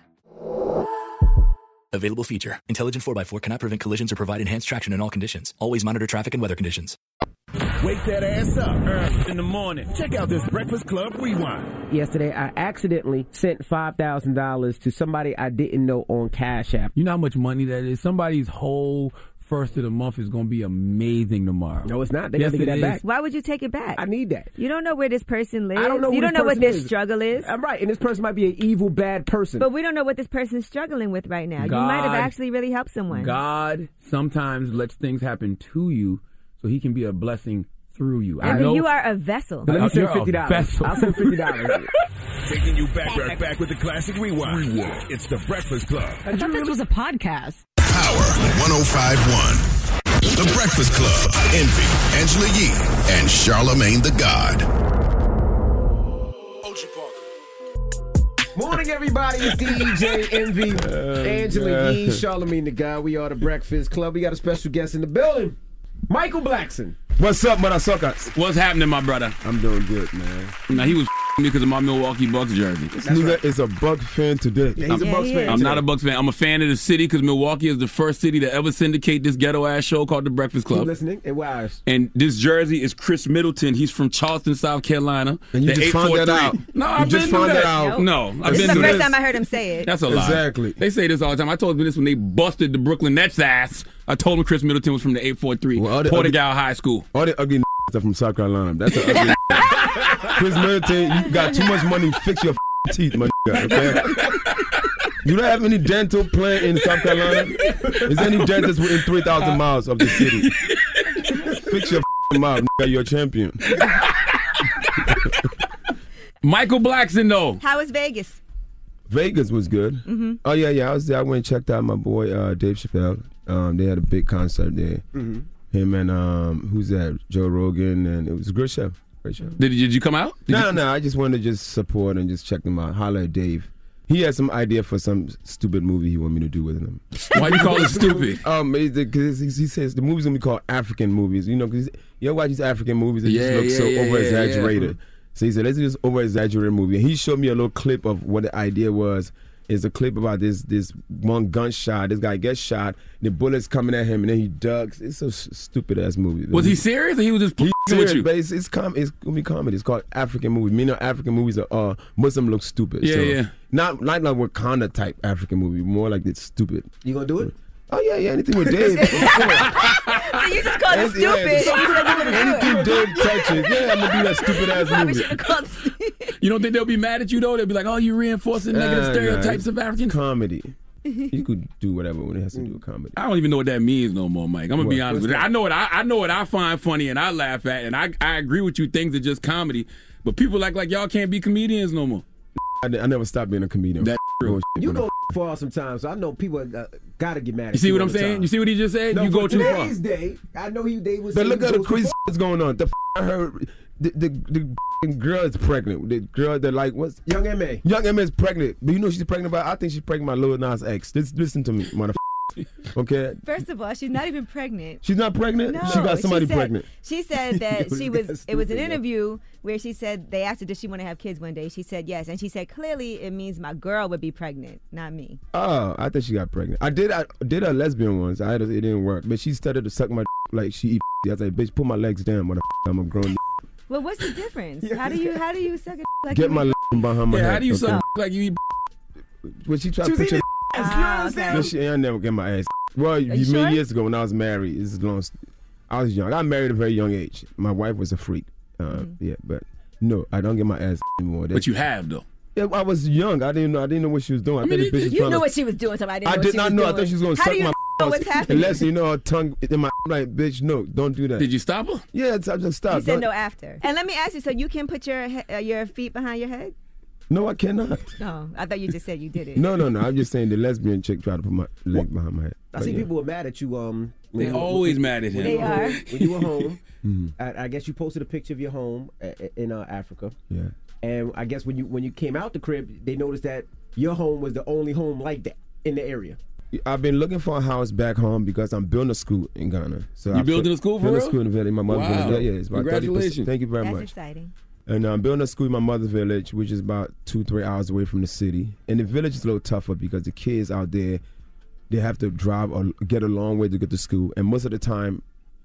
[SPEAKER 3] Available feature. Intelligent four by four cannot prevent collisions or provide enhanced traction in all conditions. Always monitor traffic and weather conditions.
[SPEAKER 5] Wake that ass up early in the morning. Check out this Breakfast Club Rewind.
[SPEAKER 10] Yesterday, I accidentally sent five thousand dollars to somebody I didn't know on Cash App.
[SPEAKER 6] You know how much money that is? Somebody's whole first of the month is going to be amazing tomorrow.
[SPEAKER 10] No, it's not. They
[SPEAKER 6] yes,
[SPEAKER 10] got to get that back.
[SPEAKER 12] Why would you take it back?
[SPEAKER 10] I need that.
[SPEAKER 12] You don't know where this person lives.
[SPEAKER 10] I don't know.
[SPEAKER 12] You
[SPEAKER 10] who
[SPEAKER 12] don't
[SPEAKER 10] this
[SPEAKER 12] know what
[SPEAKER 10] person
[SPEAKER 12] their
[SPEAKER 10] is.
[SPEAKER 12] struggle is.
[SPEAKER 10] I'm right, and this person might be an evil, bad person.
[SPEAKER 12] But we don't know what this person's struggling with right now.
[SPEAKER 6] God,
[SPEAKER 12] you might have actually really helped someone.
[SPEAKER 6] God sometimes lets things happen to you so he can be a blessing through you.
[SPEAKER 12] And
[SPEAKER 6] I know
[SPEAKER 12] you are a vessel.
[SPEAKER 10] Let me send
[SPEAKER 6] You're a
[SPEAKER 10] fifty dollars.
[SPEAKER 6] vessel.
[SPEAKER 10] I'll send fifty dollars.
[SPEAKER 5] Taking you back, back, back with the classic rewind. It's the Breakfast Club.
[SPEAKER 20] I thought this was a podcast.
[SPEAKER 5] Power one oh five point one. The Breakfast Club. Envy, Angela Yee, and Charlemagne the God.
[SPEAKER 10] Morning, everybody. It's D J Envy, Angela Yee, Charlemagne the God. We are the Breakfast Club. We got a special guest in the building, Michael Blackson.
[SPEAKER 21] What's up, motherfuckers?
[SPEAKER 6] What's happening, my brother?
[SPEAKER 21] I'm doing good, man.
[SPEAKER 6] Now, he was me because of my Milwaukee Bucks jersey.
[SPEAKER 21] This nigga right. is a Bucks fan today.
[SPEAKER 10] Yeah, he's
[SPEAKER 6] I'm,
[SPEAKER 10] a Bucks fan.
[SPEAKER 6] I'm
[SPEAKER 10] today.
[SPEAKER 6] not a Bucks fan. I'm a fan of the city because Milwaukee is the first city to ever syndicate this ghetto-ass show called The Breakfast Club.
[SPEAKER 10] Keep listening. And why?
[SPEAKER 6] And this jersey is Chris Middleton. He's from Charleston, South Carolina.
[SPEAKER 21] And you
[SPEAKER 6] the
[SPEAKER 21] just found that out.
[SPEAKER 6] No,
[SPEAKER 21] you
[SPEAKER 6] I've
[SPEAKER 21] just
[SPEAKER 6] been
[SPEAKER 21] found
[SPEAKER 6] that.
[SPEAKER 21] that out.
[SPEAKER 6] No, I've
[SPEAKER 12] This
[SPEAKER 6] been
[SPEAKER 12] is the
[SPEAKER 6] through
[SPEAKER 12] first
[SPEAKER 6] this.
[SPEAKER 12] time I heard him say it.
[SPEAKER 6] That's a lie.
[SPEAKER 21] Exactly.
[SPEAKER 6] They say this all the time. I told them this when they busted the Brooklyn Nets ass. I told them Chris Middleton was from the eight forty-three
[SPEAKER 21] well,
[SPEAKER 6] Portugal High School.
[SPEAKER 21] All the ugly are from South Carolina. That's an ugly. Chris Middleton, you got too much money. Fix your teeth, my nigga, okay? You don't have any dental plan in South Carolina? Is there any dentist within three thousand miles of the city? Fix your mouth, nigga. You're a champion.
[SPEAKER 6] Michael Blackson, though.
[SPEAKER 12] How was Vegas?
[SPEAKER 21] Vegas was good.
[SPEAKER 12] Mm-hmm.
[SPEAKER 21] Oh, yeah, yeah. I was there. I went and checked out my boy uh, Dave Chappelle. Um, they had a big concert there.
[SPEAKER 10] Mm-hmm.
[SPEAKER 21] Him and, um, who's that? Joe Rogan. And it was a great show. Great show.
[SPEAKER 6] Did, did you come out? Did
[SPEAKER 21] No,
[SPEAKER 6] you...
[SPEAKER 21] no, no. I just wanted to just support and just check them out. Holler at Dave. He had some idea for some stupid movie he wanted me to do with him.
[SPEAKER 6] Why you call it stupid?
[SPEAKER 21] Um, because he says the movie's gonna be called African movies. You know, because you ever watch these African movies that
[SPEAKER 6] Yeah,
[SPEAKER 21] just look
[SPEAKER 6] yeah,
[SPEAKER 21] so
[SPEAKER 6] yeah,
[SPEAKER 21] over
[SPEAKER 6] yeah,
[SPEAKER 21] exaggerated.
[SPEAKER 6] yeah.
[SPEAKER 21] So he said, let's do this over exaggerated movie. And he showed me a little clip of what the idea was. It's a clip about this this one gunshot. This guy gets shot. The bullets coming at him, and then he ducks. It's a stupid ass movie.
[SPEAKER 6] Was he serious, or he was just
[SPEAKER 21] He's
[SPEAKER 6] playing with
[SPEAKER 21] serious,
[SPEAKER 6] you?
[SPEAKER 21] but it's it's, com- it's gonna be comedy. It's called African movie. Meaning African movies are uh, Muslim look stupid.
[SPEAKER 6] Yeah,
[SPEAKER 21] so
[SPEAKER 6] yeah.
[SPEAKER 21] Not not like Wakanda type African movie. More like it's stupid.
[SPEAKER 10] You gonna do it?
[SPEAKER 21] Oh yeah, yeah. Anything with Dave.
[SPEAKER 12] So you just called it
[SPEAKER 21] It's- yeah,
[SPEAKER 12] stupid. and you said you were gonna do
[SPEAKER 21] Anything
[SPEAKER 12] it.
[SPEAKER 21] Dave touches, yeah, I'm gonna do that stupid ass
[SPEAKER 12] Probably
[SPEAKER 21] movie.
[SPEAKER 12] should have called it.
[SPEAKER 6] You don't think they'll be mad at you, though? They'll be like, oh, you reinforcing negative
[SPEAKER 21] Nah,
[SPEAKER 6] stereotypes
[SPEAKER 21] nah,
[SPEAKER 6] of Africans?
[SPEAKER 21] Comedy. You could do whatever when it has to do with comedy.
[SPEAKER 6] I don't even know what that means no more, Mike. I'm gonna
[SPEAKER 21] What?
[SPEAKER 6] be honest
[SPEAKER 21] What's
[SPEAKER 6] with you.
[SPEAKER 21] that?
[SPEAKER 6] I know what I, I know what I find funny and I laugh at, and I I agree with you. Things are just comedy, but people act like y'all can't be comedians no more.
[SPEAKER 21] I, I never stopped being a comedian.
[SPEAKER 6] That's true.
[SPEAKER 10] You go far sometimes. So I know people uh, gotta get mad at
[SPEAKER 6] You see
[SPEAKER 10] you
[SPEAKER 6] what
[SPEAKER 10] all
[SPEAKER 6] I'm
[SPEAKER 10] the
[SPEAKER 6] saying?
[SPEAKER 10] time.
[SPEAKER 6] You see what he just said?
[SPEAKER 10] No,
[SPEAKER 6] you go
[SPEAKER 10] for
[SPEAKER 6] too far.
[SPEAKER 10] today's day, I know he they was.
[SPEAKER 21] But
[SPEAKER 10] saying
[SPEAKER 21] look
[SPEAKER 10] he
[SPEAKER 21] at the
[SPEAKER 10] goes too
[SPEAKER 21] crazy
[SPEAKER 10] far.
[SPEAKER 21] that's going on. The f- I heard the the, the f- girl is pregnant. The girl that like what's
[SPEAKER 10] Young M A.
[SPEAKER 21] Young M A is pregnant. But you know she's pregnant by I think she's pregnant by Lil Nas X. Listen, listen to me, motherfucker. Okay?
[SPEAKER 12] First of all, she's not even pregnant.
[SPEAKER 21] She's not pregnant?
[SPEAKER 12] No,
[SPEAKER 21] She got somebody
[SPEAKER 12] said,
[SPEAKER 21] pregnant.
[SPEAKER 12] She said that
[SPEAKER 21] Yo,
[SPEAKER 12] she
[SPEAKER 21] you
[SPEAKER 12] was.
[SPEAKER 21] guys
[SPEAKER 12] It was an
[SPEAKER 21] stupid, yo.
[SPEAKER 12] interview where she said they asked her, "Does she want to have kids one day?" She said yes, and she said clearly it means my girl would be pregnant, not me.
[SPEAKER 21] Oh, I thought she got pregnant. I did I did a lesbian once. I had a, it didn't work. But she started to suck my like she eat I was like, bitch, put my legs down, motherfucker. I'm a grown
[SPEAKER 12] Well, what's the difference? How do you how do you suck a like
[SPEAKER 21] Get
[SPEAKER 12] you
[SPEAKER 21] my
[SPEAKER 12] eat-
[SPEAKER 21] leg behind my
[SPEAKER 6] Yeah,
[SPEAKER 21] head.
[SPEAKER 6] how do you
[SPEAKER 21] okay?
[SPEAKER 6] suck like you eat?
[SPEAKER 21] When she tried
[SPEAKER 10] She
[SPEAKER 21] to
[SPEAKER 10] was
[SPEAKER 21] put your
[SPEAKER 10] eating ass, you know what
[SPEAKER 12] Ah,
[SPEAKER 10] I'm
[SPEAKER 12] okay.
[SPEAKER 10] saying?
[SPEAKER 21] No, she ain't never get my ass. Well,
[SPEAKER 12] you sure?
[SPEAKER 21] many years ago when I was married, it's long. I was young. I got married at a very young age. My wife was a freak. Uh,
[SPEAKER 12] Mm-hmm.
[SPEAKER 21] Yeah, but no, I don't get my ass anymore.
[SPEAKER 6] But you have though.
[SPEAKER 21] Yeah, I was young. I didn't know. I didn't know what she was doing. I,
[SPEAKER 6] I mean,
[SPEAKER 21] thought this bitch was
[SPEAKER 12] You
[SPEAKER 21] trying
[SPEAKER 12] knew
[SPEAKER 21] to-
[SPEAKER 12] what she was doing, so I didn't know
[SPEAKER 21] I
[SPEAKER 12] what
[SPEAKER 21] did
[SPEAKER 12] she
[SPEAKER 21] not
[SPEAKER 12] was
[SPEAKER 21] know. I
[SPEAKER 12] doing.
[SPEAKER 21] thought she was going to
[SPEAKER 12] How
[SPEAKER 21] suck
[SPEAKER 12] do you
[SPEAKER 21] my.
[SPEAKER 12] know what's happening?
[SPEAKER 21] Unless you know her tongue in my I'm like, bitch, no, don't do that.
[SPEAKER 6] Did you stop her?
[SPEAKER 21] Yeah, it's, I just
[SPEAKER 12] You
[SPEAKER 21] stopped.
[SPEAKER 12] said
[SPEAKER 21] Don't-
[SPEAKER 12] no after. And let me ask you, so you can put your he- uh, your feet behind your head?
[SPEAKER 21] No, I cannot.
[SPEAKER 12] No, I thought you just said you did it.
[SPEAKER 21] No, no, no. I'm just saying the lesbian chick tried to put my leg behind my head.
[SPEAKER 10] I
[SPEAKER 21] But
[SPEAKER 10] see
[SPEAKER 21] yeah.
[SPEAKER 10] people were mad at you. Um, when
[SPEAKER 6] They
[SPEAKER 10] you-
[SPEAKER 6] always
[SPEAKER 10] when-
[SPEAKER 6] mad at
[SPEAKER 10] when
[SPEAKER 6] him.
[SPEAKER 10] you
[SPEAKER 12] They
[SPEAKER 10] were
[SPEAKER 12] are.
[SPEAKER 10] home- When you were home,
[SPEAKER 21] Mhm.
[SPEAKER 10] I, I guess you posted a picture of your home uh, in uh, Africa.
[SPEAKER 21] Yeah.
[SPEAKER 10] And I guess when you when you came out the crib, they noticed that your home was the only home like that in the area.
[SPEAKER 21] I've been looking for a house back home because I'm building a school in Ghana. So
[SPEAKER 6] You
[SPEAKER 21] I
[SPEAKER 6] building
[SPEAKER 21] feel-
[SPEAKER 6] a school for
[SPEAKER 21] building
[SPEAKER 6] real?
[SPEAKER 21] a school in the village. My mother's
[SPEAKER 6] Wow.
[SPEAKER 21] village. Yeah, yeah. It's about thirty percent.
[SPEAKER 6] Congratulations.
[SPEAKER 21] Thank you very
[SPEAKER 12] That's
[SPEAKER 21] much.
[SPEAKER 12] exciting.
[SPEAKER 21] And I'm building a school in my mother's village, which is about two, three hours away from the city. And the village is a little tougher because the kids out there, they have to drive or get a long way to get to school. And most of the time,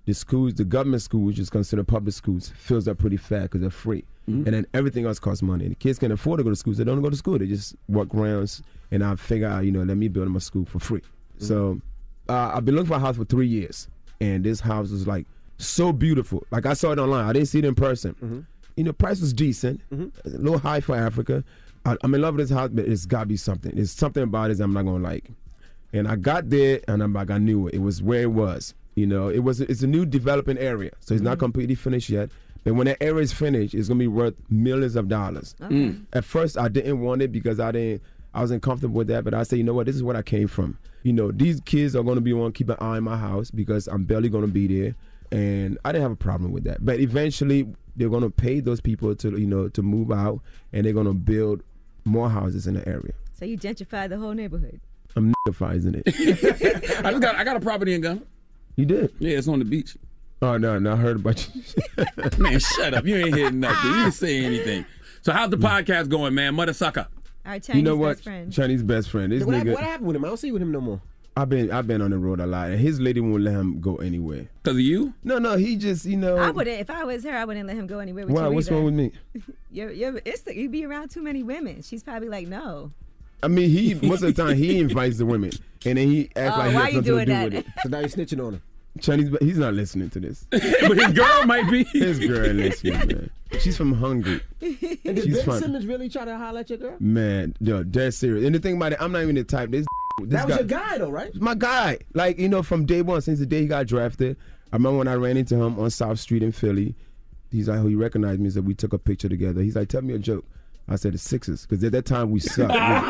[SPEAKER 21] the schools, the government school, which is considered public schools, fills up pretty fast because they're free. Mm-hmm. And then everything else costs money. And the kids can afford to go to school, so they don't go to school. They just walk around, and I figure out, you know, let me build them a school for free. Mm-hmm. So uh, I've been looking for a house for three years, and this house was like so beautiful. Like I saw it online. I didn't see it in person. Mm-hmm. You know, price was decent, mm-hmm. a little high for Africa. I, I'm in love with this house, but it's got to be something. There's something about it that I'm not going to like. And I got there, and I'm like, I knew it. It was where it was. You know, it was. It's a new developing area, so it's mm-hmm. not completely finished yet. But when that area is finished, it's gonna be worth millions of dollars. Okay. Mm. At first, I didn't want it because I didn't. I wasn't comfortable with that. But I said, you know what? This is where I came from. You know, these kids are gonna be want to keep an eye on my house because I'm barely gonna be there, and I didn't have a problem with that. But eventually, they're gonna pay those people to, you know, to move out, and they're gonna build more houses in the area.
[SPEAKER 12] So you gentrified the whole neighborhood.
[SPEAKER 21] I'm niggerfizing it.
[SPEAKER 6] I just got. I got a property in Ghana.
[SPEAKER 21] You did?
[SPEAKER 6] Yeah, it's on the beach.
[SPEAKER 21] Oh, no, no, I heard about you.
[SPEAKER 6] Man, shut up. You ain't hitting nothing. You didn't say anything. So how's the podcast going, man? Mother sucker.
[SPEAKER 12] Our Chinese
[SPEAKER 21] you know what?
[SPEAKER 12] best friend.
[SPEAKER 21] Chinese best friend. This
[SPEAKER 10] what,
[SPEAKER 21] nigga,
[SPEAKER 10] happened, what happened with him? I don't see with him no more.
[SPEAKER 21] I've been I've been on the road a lot, and his lady won't let him go anywhere.
[SPEAKER 6] Because of you?
[SPEAKER 21] No, no, he just, you know.
[SPEAKER 12] I wouldn't. If I was her, I wouldn't let him go anywhere with
[SPEAKER 21] Why?
[SPEAKER 12] you
[SPEAKER 21] What's
[SPEAKER 12] either.
[SPEAKER 21] wrong with me?
[SPEAKER 12] You're, you're, it's the, you be around too many women. She's probably like, no.
[SPEAKER 21] I mean, he most of the time he invites the women, and then he acts
[SPEAKER 12] Oh,
[SPEAKER 21] like he
[SPEAKER 12] why
[SPEAKER 21] has
[SPEAKER 12] you
[SPEAKER 21] nothing to
[SPEAKER 12] doing
[SPEAKER 21] do
[SPEAKER 12] that?
[SPEAKER 21] with it.
[SPEAKER 10] So now you're snitching on him.
[SPEAKER 21] Chinese, but he's not listening to this.
[SPEAKER 6] But his girl might be.
[SPEAKER 21] His girl listening, man. She's from Hungary.
[SPEAKER 10] And did
[SPEAKER 21] She's
[SPEAKER 10] Ben
[SPEAKER 21] fun.
[SPEAKER 10] Simmons really try to holler at your girl?
[SPEAKER 21] Man, yo, dead serious. And the thing about it, I'm not even the type. This, this
[SPEAKER 10] That was
[SPEAKER 21] guy,
[SPEAKER 10] your guy, though, right?
[SPEAKER 21] my guy. Like, you know, from day one, since the day he got drafted, I remember when I ran into him on South Street in Philly. He's like, he recognized me, so we took a picture together. He's like, tell me a joke. I said the Sixers, because at that time we sucked.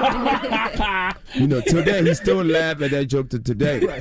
[SPEAKER 21] You know, today he still laugh at that joke to today. Right.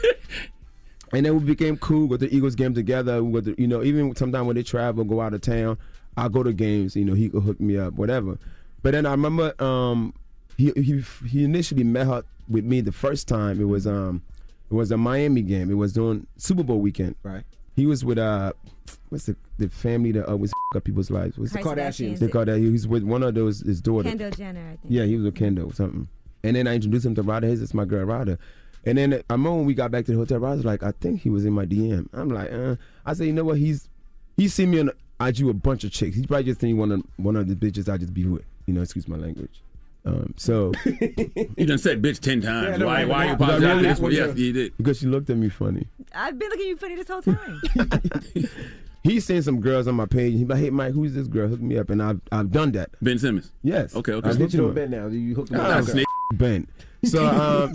[SPEAKER 21] And then we became cool. Go to the Eagles game together. We go to, you know, even sometimes when they travel, go out of town, I'll go to games. You know, he could hook me up, whatever. But then I remember um, he he he initially met her with me the first time. It was um it was a Miami game. It was during Super Bowl weekend.
[SPEAKER 10] Right.
[SPEAKER 21] He was with uh what's the the family that always f- up people's lives? What's
[SPEAKER 10] The Kardashians.
[SPEAKER 21] The Kardashians. He was with one of those his daughter.
[SPEAKER 12] Kendall Jenner, I think.
[SPEAKER 21] Yeah, he was with Kendall or something. And then I introduced him to Ryder. His it's my girl Ryder. And then I remember when we got back to the hotel, Ryder was like, I think he was in my D M. I'm like, uh. I said, you know what? He's he seen me on I G with a bunch of chicks. He probably just think one of one of the bitches I just be with. You know, excuse my language. Um, so
[SPEAKER 6] You done said bitch ten times.
[SPEAKER 21] Yeah, no,
[SPEAKER 6] why?
[SPEAKER 21] no,
[SPEAKER 6] Why
[SPEAKER 21] no,
[SPEAKER 6] you
[SPEAKER 21] no,
[SPEAKER 6] apologize
[SPEAKER 21] no,
[SPEAKER 6] for this
[SPEAKER 21] no,
[SPEAKER 6] one?
[SPEAKER 21] no.
[SPEAKER 6] Yes, you did.
[SPEAKER 21] Because she looked at me funny.
[SPEAKER 12] I've been looking at you funny this whole time.
[SPEAKER 21] He's seen some girls on my page. He's like, hey, Mike, who's this girl? Hook me up. And I've I've done that.
[SPEAKER 6] Ben Simmons.
[SPEAKER 21] Yes.
[SPEAKER 6] Okay, okay.
[SPEAKER 21] I've hooked
[SPEAKER 10] Snitching
[SPEAKER 21] him
[SPEAKER 10] on
[SPEAKER 21] up.
[SPEAKER 10] Ben now. You hooked him
[SPEAKER 21] Ah,
[SPEAKER 10] up.
[SPEAKER 21] snitch Ben. So um,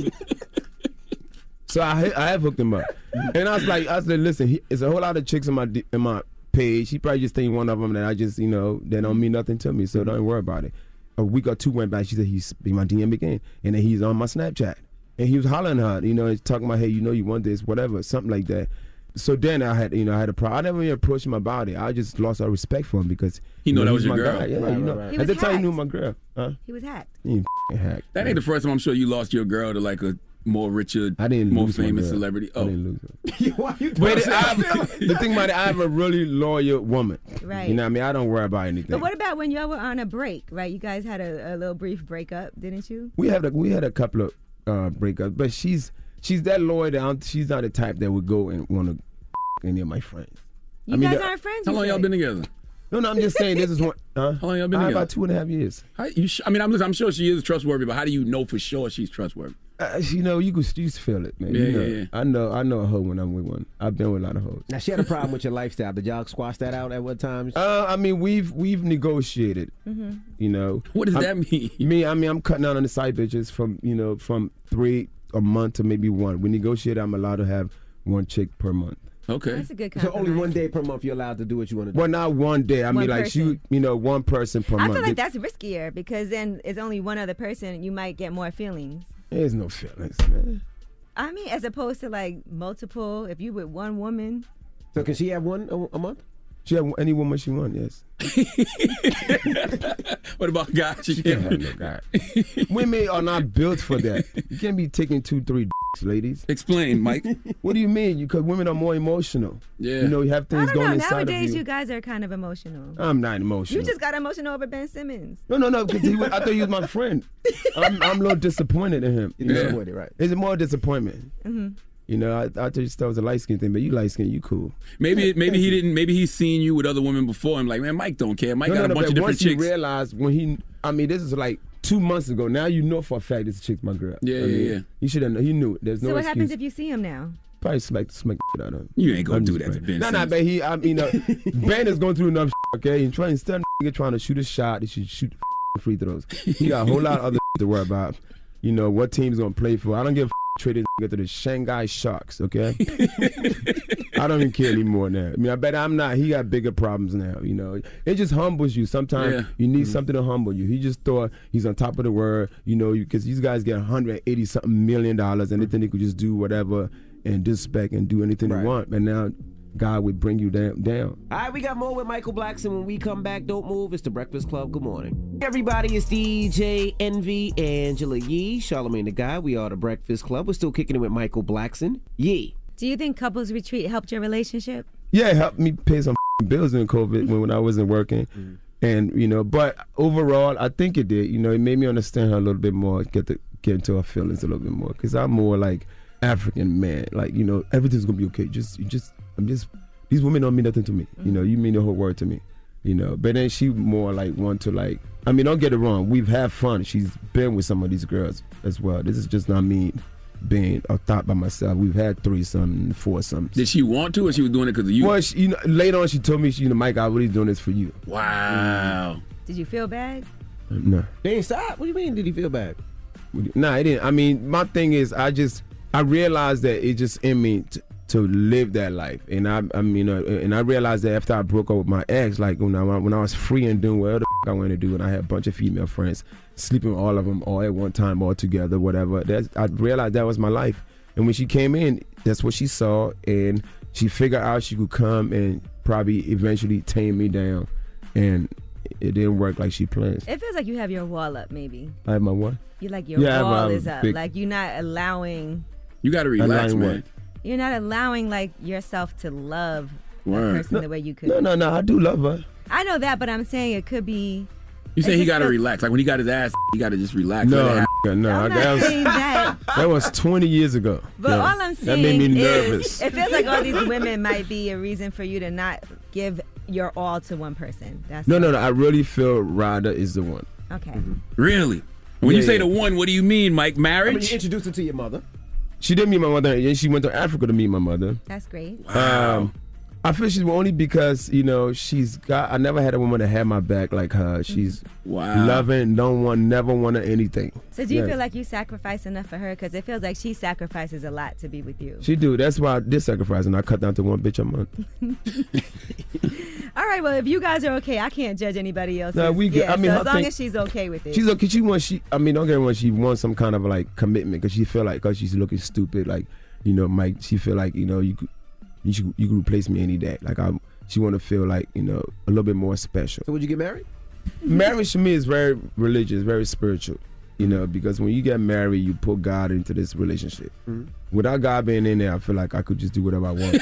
[SPEAKER 21] so I I have hooked him up, and I was like, I said, listen, he, it's a whole lot of chicks in my D- in my page. He probably just think one of them that I just, you know, they don't mean nothing to me. So don't worry about it. A week or two went by. She said he's be my D M again, and then he's on my Snapchat, and he was hollering at her, you know, talking about, hey, you know, you want this, whatever, something like that. So then I had, you know, I had a problem. I never even approached him about it. I just lost all respect for him because
[SPEAKER 6] He know that was
[SPEAKER 21] he's
[SPEAKER 6] your
[SPEAKER 21] my
[SPEAKER 6] girl.
[SPEAKER 21] guy. Yeah,
[SPEAKER 6] Right,
[SPEAKER 21] you know,
[SPEAKER 6] right, right.
[SPEAKER 12] He
[SPEAKER 21] at
[SPEAKER 12] was
[SPEAKER 21] the time he knew
[SPEAKER 12] hacked.
[SPEAKER 21] my girl. Huh?
[SPEAKER 12] He was hacked.
[SPEAKER 21] He ain't f***ing hacked.
[SPEAKER 6] That ain't the first time I'm sure you lost your girl to like a more richer,
[SPEAKER 21] I didn't
[SPEAKER 6] more
[SPEAKER 21] lose my
[SPEAKER 6] famous
[SPEAKER 21] girl.
[SPEAKER 6] celebrity.
[SPEAKER 21] I
[SPEAKER 6] Oh,
[SPEAKER 21] didn't lose her.
[SPEAKER 10] Why you
[SPEAKER 21] But it,
[SPEAKER 10] doing
[SPEAKER 21] I,
[SPEAKER 10] that?
[SPEAKER 21] the thing about it, I have a really loyal woman.
[SPEAKER 12] Right.
[SPEAKER 21] You know what I mean? I don't worry about anything.
[SPEAKER 12] But what about when y'all were on a break, right? You guys had a, a little brief breakup, didn't you?
[SPEAKER 21] we had a, we had a couple of uh, breakups, but she's she's that loyal that I'm, she's not the type that would go and want to any of my friends.
[SPEAKER 12] You
[SPEAKER 21] I mean,
[SPEAKER 12] guys
[SPEAKER 21] the-
[SPEAKER 12] aren't friends.
[SPEAKER 6] how
[SPEAKER 12] you
[SPEAKER 6] long y'all
[SPEAKER 12] said.
[SPEAKER 6] been together?
[SPEAKER 21] No, no, I'm just saying this is one. Huh?
[SPEAKER 6] How long y'all been
[SPEAKER 21] Uh,
[SPEAKER 6] together?
[SPEAKER 21] About two and a half years.
[SPEAKER 6] How, you sh- I mean, I'm, listen, I'm sure she is trustworthy, but how do you know for sure she's trustworthy?
[SPEAKER 21] Uh, you know, you can you just feel it, man.
[SPEAKER 6] Yeah,
[SPEAKER 21] you know,
[SPEAKER 6] yeah, yeah.
[SPEAKER 21] I know, I know a hoe when I'm with one. I've been with a lot of hoes.
[SPEAKER 10] Now, she had a problem with your lifestyle. Did y'all squash that out at what time?
[SPEAKER 21] Uh, I mean, we've we've negotiated.
[SPEAKER 12] Mm-hmm.
[SPEAKER 21] You know,
[SPEAKER 6] What does
[SPEAKER 21] I'm-
[SPEAKER 6] that mean?
[SPEAKER 21] Me, I mean, I'm cutting out on the side bitches from you know from three a month to maybe one. We negotiate. I'm allowed to have one chick per month.
[SPEAKER 6] Okay.
[SPEAKER 12] That's a good
[SPEAKER 10] So
[SPEAKER 12] compromise.
[SPEAKER 10] only one day per month you're allowed to do what you want to do.
[SPEAKER 21] Well, not one day. I
[SPEAKER 12] One
[SPEAKER 21] mean, like
[SPEAKER 12] person.
[SPEAKER 21] she, you know, one person per
[SPEAKER 12] I
[SPEAKER 21] month.
[SPEAKER 12] feel like
[SPEAKER 21] It-
[SPEAKER 12] that's riskier because then it's only one other person. You might get more feelings.
[SPEAKER 21] There's no feelings, man.
[SPEAKER 12] I mean, as opposed to like multiple. If you with one woman,
[SPEAKER 10] So can she have one a, a month?
[SPEAKER 21] She have any woman she want, yes.
[SPEAKER 6] What about guys? She
[SPEAKER 21] She can't have no guy. Women are not built for that. You can't be taking two, three dicks, ladies.
[SPEAKER 6] Explain, Mike.
[SPEAKER 21] What do you mean? Because women are more emotional.
[SPEAKER 6] Yeah.
[SPEAKER 21] You know, you have
[SPEAKER 12] I
[SPEAKER 21] things
[SPEAKER 12] don't
[SPEAKER 21] going
[SPEAKER 12] know.
[SPEAKER 21] inside
[SPEAKER 12] Nowadays,
[SPEAKER 21] of
[SPEAKER 12] you.
[SPEAKER 21] you.
[SPEAKER 12] guys are kind of emotional.
[SPEAKER 21] I'm not emotional.
[SPEAKER 12] You just got emotional over Ben Simmons.
[SPEAKER 21] No, no, no, because he was, I thought he was my friend. I'm, I'm a little disappointed in him.
[SPEAKER 10] You're
[SPEAKER 21] Yeah.
[SPEAKER 10] disappointed, right?
[SPEAKER 21] It's more disappointment.
[SPEAKER 12] Mm-hmm.
[SPEAKER 21] You know, I, I thought you thought it was a light skin thing, but you light skin, you cool.
[SPEAKER 6] Maybe maybe he didn't. Maybe he's seen you with other women before. I'm like, man, Mike don't care. Mike
[SPEAKER 21] no,
[SPEAKER 6] got
[SPEAKER 21] no,
[SPEAKER 6] a
[SPEAKER 21] no,
[SPEAKER 6] bunch
[SPEAKER 21] but
[SPEAKER 6] of different
[SPEAKER 21] once
[SPEAKER 6] chicks.
[SPEAKER 21] you realize when he, I mean, this is like two months ago. Now you know for a fact this chick's my girl.
[SPEAKER 6] Yeah,
[SPEAKER 21] I
[SPEAKER 6] yeah,
[SPEAKER 21] mean,
[SPEAKER 6] yeah.
[SPEAKER 21] You should have known. He knew it. There's no
[SPEAKER 12] So what
[SPEAKER 21] excuse.
[SPEAKER 12] happens if you see him now?
[SPEAKER 21] Probably smack, smack the shit out of him.
[SPEAKER 6] You ain't gonna
[SPEAKER 21] I'm
[SPEAKER 6] do
[SPEAKER 21] just
[SPEAKER 6] that to
[SPEAKER 21] playing.
[SPEAKER 6] Ben
[SPEAKER 21] No, no,
[SPEAKER 6] Simmons.
[SPEAKER 21] but he, I mean, uh, Ben is going through enough shit, okay? He's trying, instead of nigga trying to shoot a shot, he should shoot free throws. He got a whole lot of other to worry about. You know, what team's going to play for. I don't give a traded nigga to the Shanghai Sharks, okay? I don't even care anymore now. I mean, I bet I'm not. He got bigger problems now, you know. It just humbles you. Sometimes
[SPEAKER 6] Yeah.
[SPEAKER 21] you need
[SPEAKER 6] Mhm.
[SPEAKER 21] something to humble you. He just thought he's on top of the world, you know, because these guys get one hundred eighty something million dollars and they think they could just do whatever and disrespect and do anything
[SPEAKER 10] Right.
[SPEAKER 21] they want. And now God would bring you down. down.
[SPEAKER 10] All right, we got more with Michael Blackson. When we come back, don't move. It's the Breakfast Club. Good morning. Everybody, it's D J Envy, Angela Yee, Charlamagne the Guy. We are the Breakfast Club. We're still kicking it with Michael Blackson. Yee.
[SPEAKER 12] Do you think couples retreat helped your relationship?
[SPEAKER 21] Yeah, it helped me pay some bills in COVID when, when I wasn't working. And, you know, but overall, I think it did. You know, it made me understand her a little bit more, get to get into her feelings a little bit more. Because I'm more like African man. Like, you know, everything's going to be okay. Just, you just, I'm just, these women don't mean nothing to me. You know, you mean the whole word to me. You know, but then she more like want to like, I mean, don't get it wrong. We've had fun. She's been with some of these girls as well. This is just not me being a thought by myself. We've had threesome, foursome.
[SPEAKER 6] Did she want to, or she was doing it because of you?
[SPEAKER 21] Well, she, you know, later on she told me, she, you know, Mike, I really doing this for you.
[SPEAKER 6] Wow.
[SPEAKER 12] Did you feel bad?
[SPEAKER 21] No.
[SPEAKER 10] They ain't stop. What do you mean? Did he feel bad?
[SPEAKER 21] Nah, I didn't. I mean, my thing is, I just, I realized that it just in me to, to live that life, and I, I mean, uh, and I realized that after I broke up with my ex, like when I when I was free and doing whatever the f- I wanted to do, and I had a bunch of female friends, sleeping with all of them all at one time, all together, whatever. That's, I realized that was my life, and when she came in, that's what she saw, and she figured out she could come and probably eventually tame me down, and it didn't work like she planned.
[SPEAKER 12] It feels like you have your wall up, maybe.
[SPEAKER 21] I have my what?
[SPEAKER 12] You like your
[SPEAKER 21] Yeah, I have
[SPEAKER 12] wall
[SPEAKER 21] my
[SPEAKER 12] is up.
[SPEAKER 21] big-
[SPEAKER 12] Like you're not allowing.
[SPEAKER 6] You got to relax,
[SPEAKER 21] Allowing
[SPEAKER 6] man.
[SPEAKER 21] what?
[SPEAKER 12] You're not allowing like yourself to love that
[SPEAKER 21] Word.
[SPEAKER 12] person
[SPEAKER 21] No,
[SPEAKER 12] the way you could.
[SPEAKER 21] No, no, no. I do love her.
[SPEAKER 12] I know that, but I'm saying it could be.
[SPEAKER 6] You say
[SPEAKER 12] it
[SPEAKER 6] he
[SPEAKER 12] just
[SPEAKER 6] got to
[SPEAKER 12] feels-
[SPEAKER 6] relax. Like when he got his ass, he got to just relax.
[SPEAKER 21] No,
[SPEAKER 6] Let it happen.
[SPEAKER 21] nigga, no.
[SPEAKER 12] I'm not
[SPEAKER 21] that was
[SPEAKER 12] saying that.
[SPEAKER 21] that was twenty years ago.
[SPEAKER 12] But
[SPEAKER 21] Yeah.
[SPEAKER 12] all I'm
[SPEAKER 21] that
[SPEAKER 12] saying
[SPEAKER 21] made me
[SPEAKER 12] is,
[SPEAKER 21] nervous.
[SPEAKER 12] it feels like all these women might be a reason for you to not give your all to one person. That's
[SPEAKER 21] No, no, no. I really feel Ryder is the one.
[SPEAKER 12] okay.
[SPEAKER 6] Really? When
[SPEAKER 21] Yeah,
[SPEAKER 6] you say
[SPEAKER 21] yeah.
[SPEAKER 6] the one, what do you mean, Mike?
[SPEAKER 10] I mean,
[SPEAKER 6] Marriage?
[SPEAKER 10] you introduced her to your mother.
[SPEAKER 21] She did meet my mother, and she went to Africa to meet my mother.
[SPEAKER 12] That's great.
[SPEAKER 21] Um, I feel she's only because, you know, she's got. I never had a woman that had my back like her. She's
[SPEAKER 6] Wow.
[SPEAKER 21] loving, don't want, never wanted anything.
[SPEAKER 12] So do you
[SPEAKER 21] Yeah.
[SPEAKER 12] feel like you sacrifice enough for her? Because it feels like she sacrifices a lot to be with you.
[SPEAKER 21] She do. That's why I did sacrifice, and I cut down to one bitch a month.
[SPEAKER 12] All right, well, if you guys are okay, I can't judge anybody else.
[SPEAKER 21] No, we get-
[SPEAKER 12] Yeah,
[SPEAKER 21] I mean,
[SPEAKER 12] so
[SPEAKER 21] her
[SPEAKER 12] as long
[SPEAKER 21] thing-
[SPEAKER 12] as she's okay with it.
[SPEAKER 21] She's okay. She wants. She. I mean, don't get me wrong. She wants some kind of like commitment because she feel like because she's looking stupid. Like, you know, Mike. She feel like, you know, you could, you should, you could replace me any day. Like I. She want to feel like, you know, a little bit more special.
[SPEAKER 10] So would you get married?
[SPEAKER 21] Marriage to me is very religious, very spiritual. You know, because when you get married, you put God into this relationship.
[SPEAKER 10] Mhm.
[SPEAKER 21] Without God being in there, I feel like I could just do whatever I want.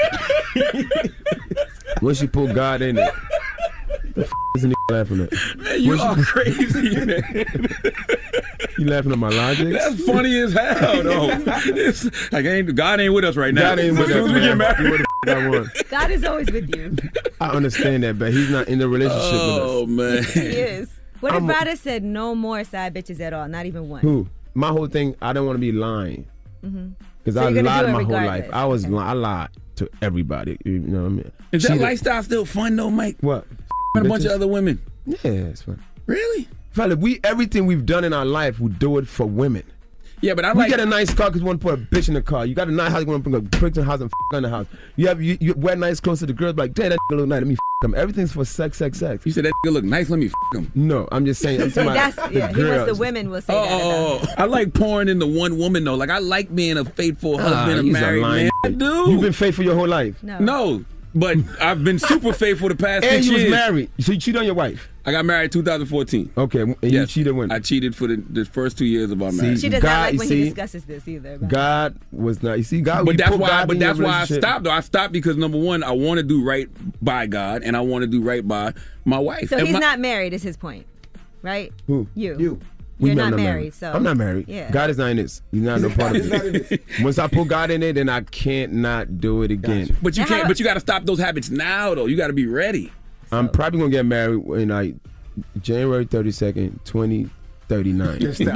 [SPEAKER 21] Once you put God in it, the f- is a nigga laughing at?
[SPEAKER 6] Man, you
[SPEAKER 21] Once
[SPEAKER 6] are crazy, man.
[SPEAKER 21] You laughing at my logic?
[SPEAKER 6] That's funny as hell, though. It's, like, ain't, God ain't with us right now.
[SPEAKER 21] God ain't with
[SPEAKER 6] As soon
[SPEAKER 21] us,
[SPEAKER 6] as we
[SPEAKER 21] man.
[SPEAKER 6] get
[SPEAKER 21] Do
[SPEAKER 6] married.
[SPEAKER 21] what the f- I want.
[SPEAKER 12] God is always with you.
[SPEAKER 21] I understand that, but he's not in the relationship
[SPEAKER 6] Oh,
[SPEAKER 21] with us.
[SPEAKER 6] man.
[SPEAKER 12] He is. What
[SPEAKER 21] I'm
[SPEAKER 12] if
[SPEAKER 21] a-
[SPEAKER 12] Ryder said no more side bitches at all? Not even one.
[SPEAKER 21] Who? My whole thing, I don't want to be lying.
[SPEAKER 12] Mm-hmm.
[SPEAKER 21] Because
[SPEAKER 12] So
[SPEAKER 21] I
[SPEAKER 12] you're gonna
[SPEAKER 21] lied
[SPEAKER 12] do it
[SPEAKER 21] my whole
[SPEAKER 12] regardless.
[SPEAKER 21] life. I was li- I lied to everybody. You know what I mean?
[SPEAKER 6] Is
[SPEAKER 21] She
[SPEAKER 6] that
[SPEAKER 21] the-
[SPEAKER 6] lifestyle still fun, though, Mike?
[SPEAKER 21] What?
[SPEAKER 6] With a bunch of
[SPEAKER 21] Bitches?
[SPEAKER 6] other women.
[SPEAKER 21] Yeah, it's fun.
[SPEAKER 6] Really?
[SPEAKER 21] Fella, we everything we've done in our life, we do it for women.
[SPEAKER 6] Yeah, but I
[SPEAKER 21] we
[SPEAKER 6] like.
[SPEAKER 21] get a nice car because you want to put a bitch in the car. You got a nice house, you want to bring a brick to the house and f in the house. You have you, you wear nice clothes to the girls, like, damn, that look nice. Let me f him. Everything's for sex, sex, sex.
[SPEAKER 6] You said that look nice. Let me f him.
[SPEAKER 21] No, I'm just saying. I'm
[SPEAKER 12] See,
[SPEAKER 21] talking
[SPEAKER 12] that's
[SPEAKER 21] about the
[SPEAKER 12] yeah. He wants the
[SPEAKER 21] girls.
[SPEAKER 12] women will say
[SPEAKER 6] Oh,
[SPEAKER 12] that.
[SPEAKER 6] oh,
[SPEAKER 12] about
[SPEAKER 6] oh, I like pouring into one woman though. Like I like being a faithful
[SPEAKER 21] Ah,
[SPEAKER 6] husband and
[SPEAKER 21] you's a
[SPEAKER 6] married
[SPEAKER 21] lying
[SPEAKER 6] man. I
[SPEAKER 21] nigga.
[SPEAKER 6] do.
[SPEAKER 21] You've been faithful your whole life.
[SPEAKER 12] No.
[SPEAKER 6] No, but I've been super faithful the past
[SPEAKER 21] And
[SPEAKER 6] six
[SPEAKER 21] you was
[SPEAKER 6] years.
[SPEAKER 21] married. So you cheated on your wife.
[SPEAKER 6] I got married two thousand fourteen.
[SPEAKER 21] Okay, and you
[SPEAKER 6] Yes.
[SPEAKER 21] cheated when?
[SPEAKER 6] I cheated for the, the first two years of our
[SPEAKER 21] See,
[SPEAKER 6] marriage.
[SPEAKER 12] She does
[SPEAKER 21] God,
[SPEAKER 12] not like
[SPEAKER 21] you
[SPEAKER 12] when
[SPEAKER 21] see,
[SPEAKER 12] he discusses this either. but-
[SPEAKER 21] God was not. You see, God.
[SPEAKER 6] But
[SPEAKER 21] you
[SPEAKER 6] that's
[SPEAKER 21] put
[SPEAKER 6] why.
[SPEAKER 21] God
[SPEAKER 6] But
[SPEAKER 21] in your
[SPEAKER 6] that's why I
[SPEAKER 21] relationship.
[SPEAKER 6] stopped. Though I stopped because number one, I want to do right by God, and I want to do right by my wife.
[SPEAKER 12] So
[SPEAKER 6] And
[SPEAKER 12] he's
[SPEAKER 6] my-
[SPEAKER 12] not married, is his point, right?
[SPEAKER 21] Who?
[SPEAKER 12] You.
[SPEAKER 10] You.
[SPEAKER 21] We
[SPEAKER 12] You're
[SPEAKER 21] know I'm
[SPEAKER 12] not married, so-
[SPEAKER 21] I'm not married.
[SPEAKER 12] Yeah.
[SPEAKER 21] God is not in this. He's not no part of it. Once I put God in it, then I can't not do it again.
[SPEAKER 6] But you can't. But you got to stop those habits now, though. You got to be ready.
[SPEAKER 21] I'm probably gonna get married in like January thirty-second, twenty thirty-nine.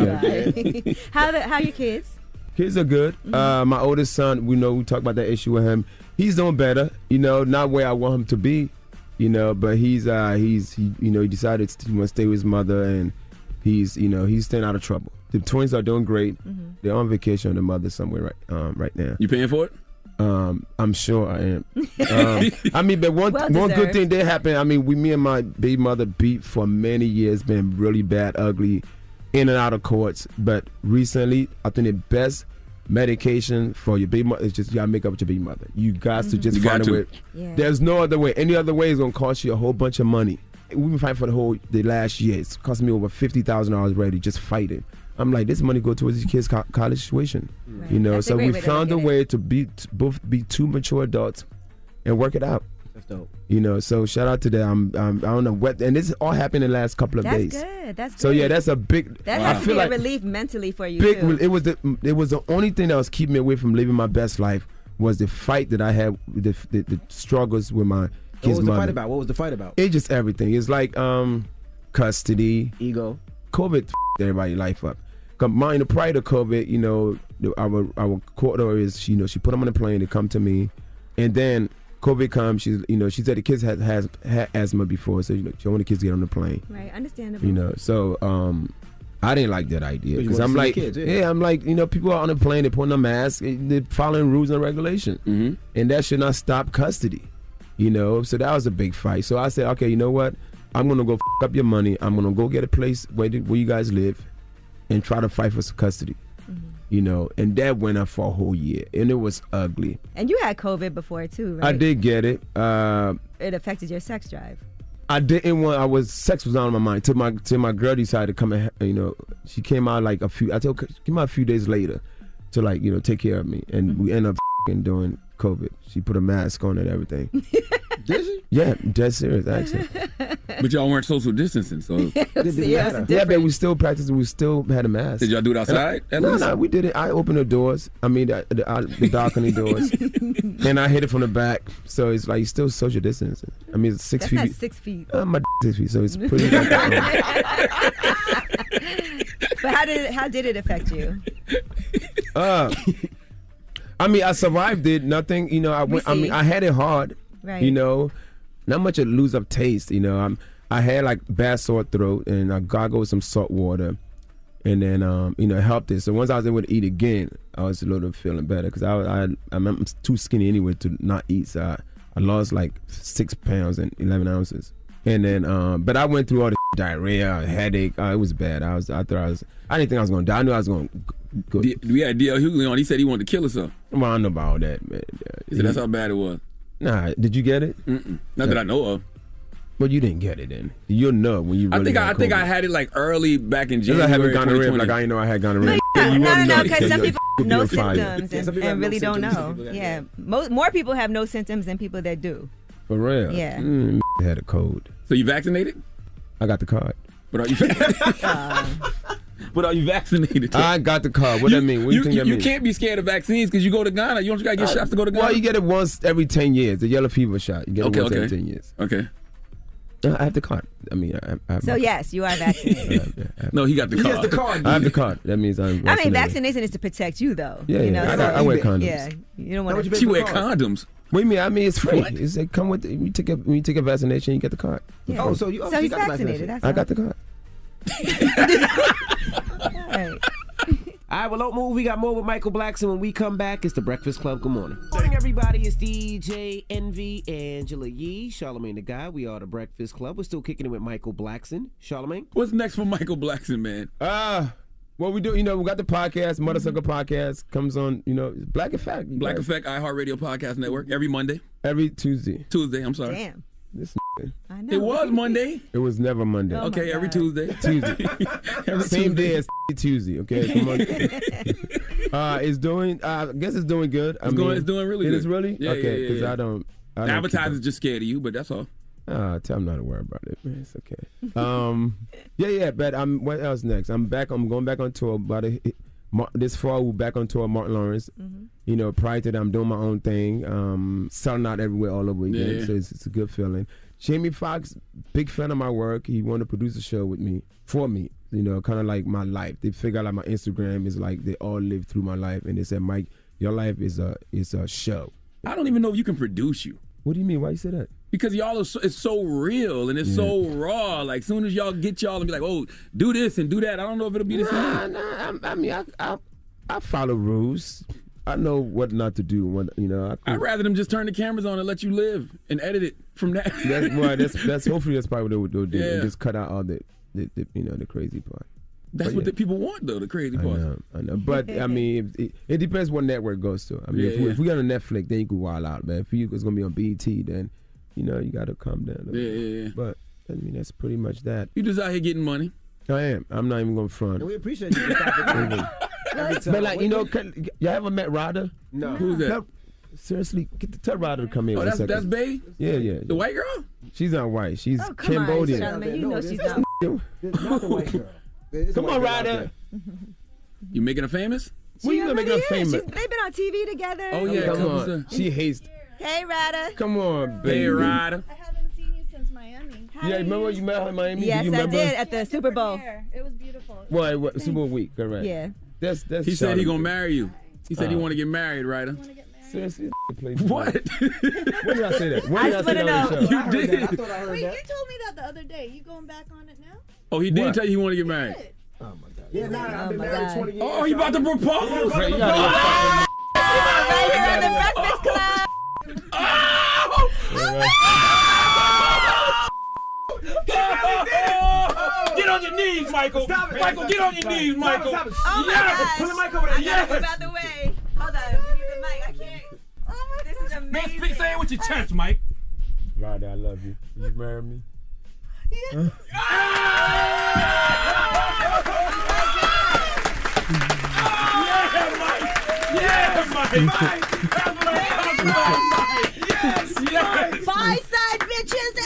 [SPEAKER 21] Okay?
[SPEAKER 12] how the, how your kids?
[SPEAKER 21] Kids are good.
[SPEAKER 12] Mm-hmm.
[SPEAKER 21] Uh, my oldest son, we know we talked about that issue with him. He's doing better. You know, not where I want him to be. You know, but he's uh, he's he, you know he decided to want to stay with his mother, and he's you know he's staying out of trouble. The twins are doing great. Mm-hmm. They're on vacation with their mother somewhere right um, right now.
[SPEAKER 6] You paying for it?
[SPEAKER 21] Um, I'm sure I am. Um, I mean, but one
[SPEAKER 12] Well
[SPEAKER 21] one good
[SPEAKER 12] deserved.
[SPEAKER 21] thing did happen. I mean, we, me and my baby mother beat for many years, been really bad, ugly, in and out of courts. But recently, I think the best medication for your baby mother is just you gotta make up with your baby mother. You got to just
[SPEAKER 6] You
[SPEAKER 21] find
[SPEAKER 6] got
[SPEAKER 21] a way.
[SPEAKER 6] to.
[SPEAKER 12] Yeah.
[SPEAKER 21] There's no other way. Any other way is gonna cost you a whole bunch of money. We've been fighting for the whole the last year. It's cost me over fifty thousand dollars already just fighting. I'm like, this money go towards these kids' co- college tuition.
[SPEAKER 12] Right.
[SPEAKER 21] You know,
[SPEAKER 12] That's a
[SPEAKER 21] so
[SPEAKER 12] great
[SPEAKER 21] we
[SPEAKER 12] way to
[SPEAKER 21] found a
[SPEAKER 12] look at
[SPEAKER 21] way to be t- both be two mature adults and work it out.
[SPEAKER 10] That's dope.
[SPEAKER 21] You know, so shout out to them. I'm, I'm, I don't know what, and this all happened in the last couple of
[SPEAKER 12] That's
[SPEAKER 21] days.
[SPEAKER 12] good. That's
[SPEAKER 21] So
[SPEAKER 12] great.
[SPEAKER 21] yeah, that's a big.
[SPEAKER 12] That
[SPEAKER 21] I
[SPEAKER 12] has to
[SPEAKER 21] feel
[SPEAKER 12] be
[SPEAKER 21] like
[SPEAKER 12] a relief mentally for you
[SPEAKER 21] big.
[SPEAKER 12] too.
[SPEAKER 21] It was the it was the only thing that was keeping me away from living my best life was the fight that I had, the the, the struggles with my
[SPEAKER 10] What
[SPEAKER 21] kids'
[SPEAKER 10] was the
[SPEAKER 21] mother.
[SPEAKER 10] fight about? What was the fight about?
[SPEAKER 21] It's just everything. It's like um, custody,
[SPEAKER 10] ego.
[SPEAKER 21] COVID f- everybody's life up. Come mine prior to COVID, you know, the- our our court order is, you know, she put them on a plane to come to me, and then COVID comes. She's, you know, she said the kids had has had asthma before, so you know, she don't want the kids to get on the plane.
[SPEAKER 12] Right, understandable.
[SPEAKER 21] You know, so um, I didn't like that idea
[SPEAKER 10] But you
[SPEAKER 21] because
[SPEAKER 10] wanna
[SPEAKER 21] I'm
[SPEAKER 10] see
[SPEAKER 21] like,
[SPEAKER 10] the kids,
[SPEAKER 21] yeah.
[SPEAKER 10] yeah.
[SPEAKER 21] I'm like, you know, people are on a plane, they're putting a mask, eh, they're following rules and regulations,
[SPEAKER 6] Mm-hmm.
[SPEAKER 21] and that should not stop custody. You know, so that was a big fight. So I said, okay, you know what? I'm gonna go f- up your money. I'm gonna go get a place where where you guys live, and try to fight for some custody.
[SPEAKER 12] Mm-hmm.
[SPEAKER 21] You know, and that went on for a whole year, and it was ugly.
[SPEAKER 12] And you had COVID before too, right?
[SPEAKER 21] I did get it. Uh,
[SPEAKER 12] It affected your sex drive.
[SPEAKER 21] I didn't want. I was sex was on my mind. Till my till my girl decided to come and you know she came out like a few. I told her came out a few days later to like you know take care of me, and
[SPEAKER 12] Mm-hmm.
[SPEAKER 21] we ended up f***ing doing COVID. She put a mask on and everything.
[SPEAKER 6] Did she?
[SPEAKER 21] Yeah, dead serious actually.
[SPEAKER 6] But y'all weren't social distancing, so
[SPEAKER 12] See, that's
[SPEAKER 21] Yeah,
[SPEAKER 12] different.
[SPEAKER 21] but we still practiced. We still had a mask.
[SPEAKER 6] did y'all do it outside? At
[SPEAKER 21] No,
[SPEAKER 6] least?
[SPEAKER 21] no, we did it. I opened the doors. I mean, the, the, I, the balcony doors, and I hit it from the back. So it's like still social distancing. I mean, it's six
[SPEAKER 12] That's
[SPEAKER 21] feet.
[SPEAKER 12] not six feet.
[SPEAKER 21] Uh, my six feet, so it's pretty. Like,
[SPEAKER 12] But how did it, how did it affect you?
[SPEAKER 21] uh, I mean, I survived it. Nothing, you know. I went. I
[SPEAKER 12] see.
[SPEAKER 21] mean, I had it hard.
[SPEAKER 12] Right.
[SPEAKER 21] You know, not much of lose up taste. You know, I'm. I had like bad sore throat, and I gargled with some salt water, and then um, you know, it helped it. So once I was able to eat again, I was a little feeling better because I, I, I'm too skinny anyway to not eat. So I, I lost like six pounds and eleven ounces. And then, um, but I went through all the diarrhea, headache. Uh, it was bad. I was, I thought I was, I didn't think I was going to die. I knew I was going to go.
[SPEAKER 6] D- we had D L Hughley on. He said he wanted to kill himself.
[SPEAKER 21] Well, I don't know about all that, man.
[SPEAKER 6] He said that's how bad it was.
[SPEAKER 21] Nah, did you get it?
[SPEAKER 6] Mm-mm. Not that I know of.
[SPEAKER 21] Well, you didn't get it then. You'll know when you really
[SPEAKER 6] I think I, I
[SPEAKER 21] got
[SPEAKER 6] think
[SPEAKER 21] COVID.
[SPEAKER 6] I had it like early back in
[SPEAKER 21] Just like
[SPEAKER 6] January.
[SPEAKER 21] having gonorrhea,
[SPEAKER 6] twenty
[SPEAKER 21] like I
[SPEAKER 6] twenty.
[SPEAKER 21] didn't know I had gonorrhea.
[SPEAKER 12] No,
[SPEAKER 21] You
[SPEAKER 12] no,
[SPEAKER 21] wouldn't
[SPEAKER 12] no,
[SPEAKER 21] know
[SPEAKER 12] because some
[SPEAKER 21] you're-
[SPEAKER 12] people
[SPEAKER 21] you'll
[SPEAKER 12] have
[SPEAKER 21] be
[SPEAKER 12] no
[SPEAKER 21] on fire.
[SPEAKER 12] symptoms
[SPEAKER 10] Yeah,
[SPEAKER 12] and,
[SPEAKER 10] some people have
[SPEAKER 12] and
[SPEAKER 10] no
[SPEAKER 12] really don't
[SPEAKER 10] symptoms, some
[SPEAKER 12] know.
[SPEAKER 10] people got-
[SPEAKER 12] Yeah, Mo- more people have no symptoms than people that do.
[SPEAKER 21] For real?
[SPEAKER 12] Yeah.
[SPEAKER 21] Mm, had a cold.
[SPEAKER 6] So you vaccinated?
[SPEAKER 21] I got the card.
[SPEAKER 6] But are you? But are you vaccinated?
[SPEAKER 21] I got the card. What
[SPEAKER 6] you,
[SPEAKER 21] that mean? What do you,
[SPEAKER 6] you,
[SPEAKER 21] think that
[SPEAKER 6] you
[SPEAKER 21] means?
[SPEAKER 6] can't be scared of vaccines because you go to Ghana. You don't got to get
[SPEAKER 21] Uh,
[SPEAKER 6] shots to go to Ghana.
[SPEAKER 21] Well, you get it once every ten years. The yellow fever shot. You get
[SPEAKER 6] Okay,
[SPEAKER 21] it once
[SPEAKER 6] okay.
[SPEAKER 21] every ten years.
[SPEAKER 6] Okay.
[SPEAKER 21] Uh, I have the card. I mean, I, I have
[SPEAKER 12] So
[SPEAKER 21] my-
[SPEAKER 12] yes, you are vaccinated.
[SPEAKER 21] I have- I have-
[SPEAKER 6] No, he got the
[SPEAKER 10] He
[SPEAKER 6] card.
[SPEAKER 10] has the card.
[SPEAKER 21] I have the card. That means I'm
[SPEAKER 12] I mean,
[SPEAKER 21] vaccinated.
[SPEAKER 12] vaccination is to protect you, though.
[SPEAKER 21] Yeah,
[SPEAKER 12] you
[SPEAKER 21] yeah.
[SPEAKER 12] know,
[SPEAKER 21] I,
[SPEAKER 12] so,
[SPEAKER 21] got- I wear condoms.
[SPEAKER 12] Yeah, you don't
[SPEAKER 10] How
[SPEAKER 12] want
[SPEAKER 10] much you
[SPEAKER 12] to.
[SPEAKER 10] pay
[SPEAKER 6] She
[SPEAKER 10] for
[SPEAKER 6] wear
[SPEAKER 10] the card?
[SPEAKER 6] condoms.
[SPEAKER 21] What do you mean? I mean, it's free.
[SPEAKER 6] What?
[SPEAKER 21] It's like, come with it. When you take a when you take a vaccination, you get the card.
[SPEAKER 12] Yeah.
[SPEAKER 10] Oh, so you- oh,
[SPEAKER 12] so
[SPEAKER 10] so you
[SPEAKER 12] he's
[SPEAKER 10] got the
[SPEAKER 12] vaccinated.
[SPEAKER 10] vaccination.
[SPEAKER 12] That's
[SPEAKER 21] I
[SPEAKER 12] all.
[SPEAKER 21] got the card.
[SPEAKER 12] All right.
[SPEAKER 10] All right, well, don't move. We got more with Michael Blackson. When we come back, it's the Breakfast Club. Good morning. Good morning, everybody. It's D J Envy, Angela Yee, Charlamagne the Guy. We are the Breakfast Club. We're still kicking it with Michael Blackson. Charlamagne?
[SPEAKER 6] What's next for Michael Blackson, man?
[SPEAKER 21] Uh, what we do, you know, we got the podcast, Mother Sucker Podcast, comes on, you know, it's Black Effect. you
[SPEAKER 6] Black
[SPEAKER 21] guys.
[SPEAKER 6] Effect iHeartRadio Podcast Network every Monday.
[SPEAKER 21] Every Tuesday.
[SPEAKER 6] Tuesday, I'm sorry.
[SPEAKER 12] Damn.
[SPEAKER 21] This n-
[SPEAKER 12] I know.
[SPEAKER 6] It was Monday.
[SPEAKER 21] It was never Monday.
[SPEAKER 12] Oh,
[SPEAKER 6] Okay,
[SPEAKER 12] my
[SPEAKER 6] every
[SPEAKER 12] God.
[SPEAKER 6] Tuesday.
[SPEAKER 21] Tuesday.
[SPEAKER 6] Every
[SPEAKER 21] Same
[SPEAKER 6] Tuesday.
[SPEAKER 21] day as Tuesday, okay? Come on. uh, it's doing, uh, I guess it's doing good. I
[SPEAKER 6] It's
[SPEAKER 21] mean,
[SPEAKER 6] going- it's doing really
[SPEAKER 21] It
[SPEAKER 6] good.
[SPEAKER 21] is really?
[SPEAKER 6] Yeah,
[SPEAKER 21] okay,
[SPEAKER 6] yeah, yeah,
[SPEAKER 21] because
[SPEAKER 6] yeah.
[SPEAKER 21] I don't. I
[SPEAKER 6] The
[SPEAKER 21] don't
[SPEAKER 6] advertisers just scared of you, but that's all.
[SPEAKER 21] Uh, tell him not to worry about it, man. It's okay. Um, yeah, yeah. But I'm. What else next? I'm back. I'm going back on tour. About a, this fall, we're back on tour with Martin Lawrence.
[SPEAKER 12] Mm-hmm.
[SPEAKER 21] You know, prior to that, I'm doing my own thing. Um, selling out everywhere, all over again.
[SPEAKER 6] Yeah, yeah.
[SPEAKER 21] So it's, it's a good feeling. Jamie Foxx, big fan of my work. He wanted to produce a show with me for me. You know, kind of like my life. They figure out like my Instagram is like they all live through my life, and they said, Mike, your life is a is a show.
[SPEAKER 6] I don't even know if you can produce you.
[SPEAKER 21] What do you mean? Why you say that?
[SPEAKER 6] Because y'all are so, it's so real and it's
[SPEAKER 21] Yeah.
[SPEAKER 6] so raw. Like, soon as y'all get y'all and be like, oh, do this and do that, I don't know if it'll be the
[SPEAKER 21] Nah,
[SPEAKER 6] same.
[SPEAKER 21] nah. I, I mean, I, I I follow rules. I know what not to do. What you know. I could,
[SPEAKER 6] I'd rather them just turn the cameras on and let you live and edit it from that.
[SPEAKER 21] that's, well, that's that's hopefully that's probably what they would do.
[SPEAKER 6] Yeah.
[SPEAKER 21] And just cut out all the, the, the you know the crazy part.
[SPEAKER 6] That's
[SPEAKER 21] But
[SPEAKER 6] what
[SPEAKER 21] yeah.
[SPEAKER 6] the people want, though, the crazy
[SPEAKER 21] I
[SPEAKER 6] part.
[SPEAKER 21] know, I know. But I mean, it, it depends what network it goes to. I mean,
[SPEAKER 6] Yeah,
[SPEAKER 21] if, we,
[SPEAKER 6] yeah.
[SPEAKER 21] if we got a Netflix, then you can wild out. But if you it's gonna be on B E T, then you know you got to calm down. a little
[SPEAKER 6] Yeah,
[SPEAKER 21] bit.
[SPEAKER 6] yeah, yeah.
[SPEAKER 21] But I mean, that's pretty much that.
[SPEAKER 6] You just out here getting money.
[SPEAKER 21] I am. I'm not even gonna front.
[SPEAKER 10] And we appreciate you for stopping in. Every time.
[SPEAKER 21] But like you know, can, y'all ever met Rada?
[SPEAKER 10] No.
[SPEAKER 6] Who's that?
[SPEAKER 21] Tell- seriously, get the, tell Rada to come here.
[SPEAKER 6] Oh,
[SPEAKER 21] one
[SPEAKER 6] that's
[SPEAKER 21] second.
[SPEAKER 6] that's Bae?
[SPEAKER 21] Yeah, yeah.
[SPEAKER 6] The white girl?
[SPEAKER 21] She's not white. She's
[SPEAKER 12] Oh, come on,
[SPEAKER 21] Cambodian.
[SPEAKER 12] Charlamagne, you
[SPEAKER 10] No,
[SPEAKER 12] know
[SPEAKER 10] this
[SPEAKER 12] she's
[SPEAKER 10] is
[SPEAKER 12] not.
[SPEAKER 10] It's not the white girl. It's the
[SPEAKER 21] Come
[SPEAKER 10] white
[SPEAKER 21] on,
[SPEAKER 10] girl out
[SPEAKER 21] Rada.
[SPEAKER 10] there.
[SPEAKER 6] You making her famous?
[SPEAKER 21] What you gonna make her
[SPEAKER 12] already is.
[SPEAKER 21] famous?
[SPEAKER 12] She's- They've been on T V together.
[SPEAKER 6] Oh, yeah.
[SPEAKER 21] Come
[SPEAKER 6] come
[SPEAKER 21] on.
[SPEAKER 6] on.
[SPEAKER 21] She hates.
[SPEAKER 12] Hey, Rada.
[SPEAKER 21] Come on, baby.
[SPEAKER 6] Hey, Ryder.
[SPEAKER 4] I haven't seen you since Miami.
[SPEAKER 21] Yeah, remember you met her in Miami?
[SPEAKER 12] Yes,
[SPEAKER 21] Do you
[SPEAKER 12] I
[SPEAKER 21] remember?
[SPEAKER 12] did at the Super Bowl.
[SPEAKER 4] It was beautiful.
[SPEAKER 21] Well, what, Super Bowl week, correct?
[SPEAKER 12] Yeah.
[SPEAKER 21] That's that's.
[SPEAKER 6] He said he
[SPEAKER 21] Charlamagne.
[SPEAKER 6] gonna marry you. He said he
[SPEAKER 21] Uh,
[SPEAKER 6] want to get married, Ryder.
[SPEAKER 21] Seriously, please.
[SPEAKER 6] What?
[SPEAKER 21] When did I say that? When
[SPEAKER 12] I
[SPEAKER 21] did I,
[SPEAKER 12] just
[SPEAKER 21] say
[SPEAKER 12] wanna
[SPEAKER 21] that on the
[SPEAKER 12] know.
[SPEAKER 21] show?
[SPEAKER 6] You did.
[SPEAKER 10] I thought I heard
[SPEAKER 4] Wait,
[SPEAKER 10] that.
[SPEAKER 4] you told me that the other day. You going back on it now?
[SPEAKER 6] Oh, he did
[SPEAKER 21] What?
[SPEAKER 6] tell you he want to get married.
[SPEAKER 10] Oh my God. Yeah, nah, I've
[SPEAKER 12] Oh,
[SPEAKER 10] been
[SPEAKER 12] my
[SPEAKER 10] married
[SPEAKER 12] God.
[SPEAKER 10] twenty years.
[SPEAKER 6] Oh, he about to propose.
[SPEAKER 21] Right, you gotta get fucking-
[SPEAKER 12] Right here on the Breakfast Club.
[SPEAKER 6] Get on your knees, Michael.
[SPEAKER 10] Stop it.
[SPEAKER 6] Michael, get on your knees,
[SPEAKER 10] Stop it,
[SPEAKER 6] Michael.
[SPEAKER 10] stop it.
[SPEAKER 12] Oh my
[SPEAKER 6] Yes.
[SPEAKER 12] gosh.
[SPEAKER 10] Pull the mic over there.
[SPEAKER 12] I gotta
[SPEAKER 10] Yes.
[SPEAKER 12] move out the way. Hold on. We need the mic. I can't. This is amazing.
[SPEAKER 6] Speak, say it with your chest, Mike.
[SPEAKER 21] Rada, I love you. Will you marry me?
[SPEAKER 6] Yeah, Mike. Yeah, Mike. That's what I'm talking about, Mike. Yes, yes.
[SPEAKER 12] Buy side bitches.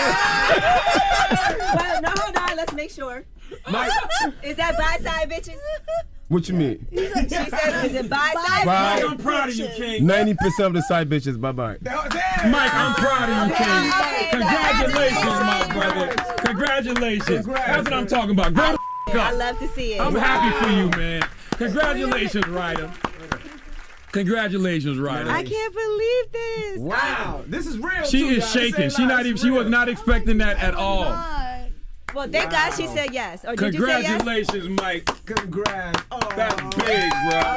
[SPEAKER 12] Well, no, hold on. Let's make sure.
[SPEAKER 21] Mike,
[SPEAKER 12] Is that buy side bitches?
[SPEAKER 21] what you mean?
[SPEAKER 12] She said, is it buy side
[SPEAKER 21] Bye.
[SPEAKER 6] Mike, I'm proud of you, King.
[SPEAKER 21] Ninety percent of the side bitches. Bye bye.
[SPEAKER 6] Mike, I'm proud of you, King.
[SPEAKER 12] Okay,
[SPEAKER 6] Congratulations, my brother. Congratulations. That's what I'm talking about. Grow the
[SPEAKER 12] I
[SPEAKER 6] up.
[SPEAKER 12] love to see it.
[SPEAKER 6] I'm happy for you, man. Congratulations, Ryder. Congratulations, Ryder.
[SPEAKER 12] I can't believe this.
[SPEAKER 10] Wow, this is real.
[SPEAKER 6] She
[SPEAKER 10] too,
[SPEAKER 6] is
[SPEAKER 10] guys.
[SPEAKER 6] shaking.
[SPEAKER 10] This
[SPEAKER 6] She
[SPEAKER 10] ain't
[SPEAKER 6] not
[SPEAKER 10] lies,
[SPEAKER 6] even.
[SPEAKER 10] it's
[SPEAKER 6] She was
[SPEAKER 10] real.
[SPEAKER 6] not expecting that at all.
[SPEAKER 4] God.
[SPEAKER 12] Well, thank God she said yes. Or did you say yes?
[SPEAKER 6] Congratulations, Mike.
[SPEAKER 10] Congrats. Oh,
[SPEAKER 6] That's big,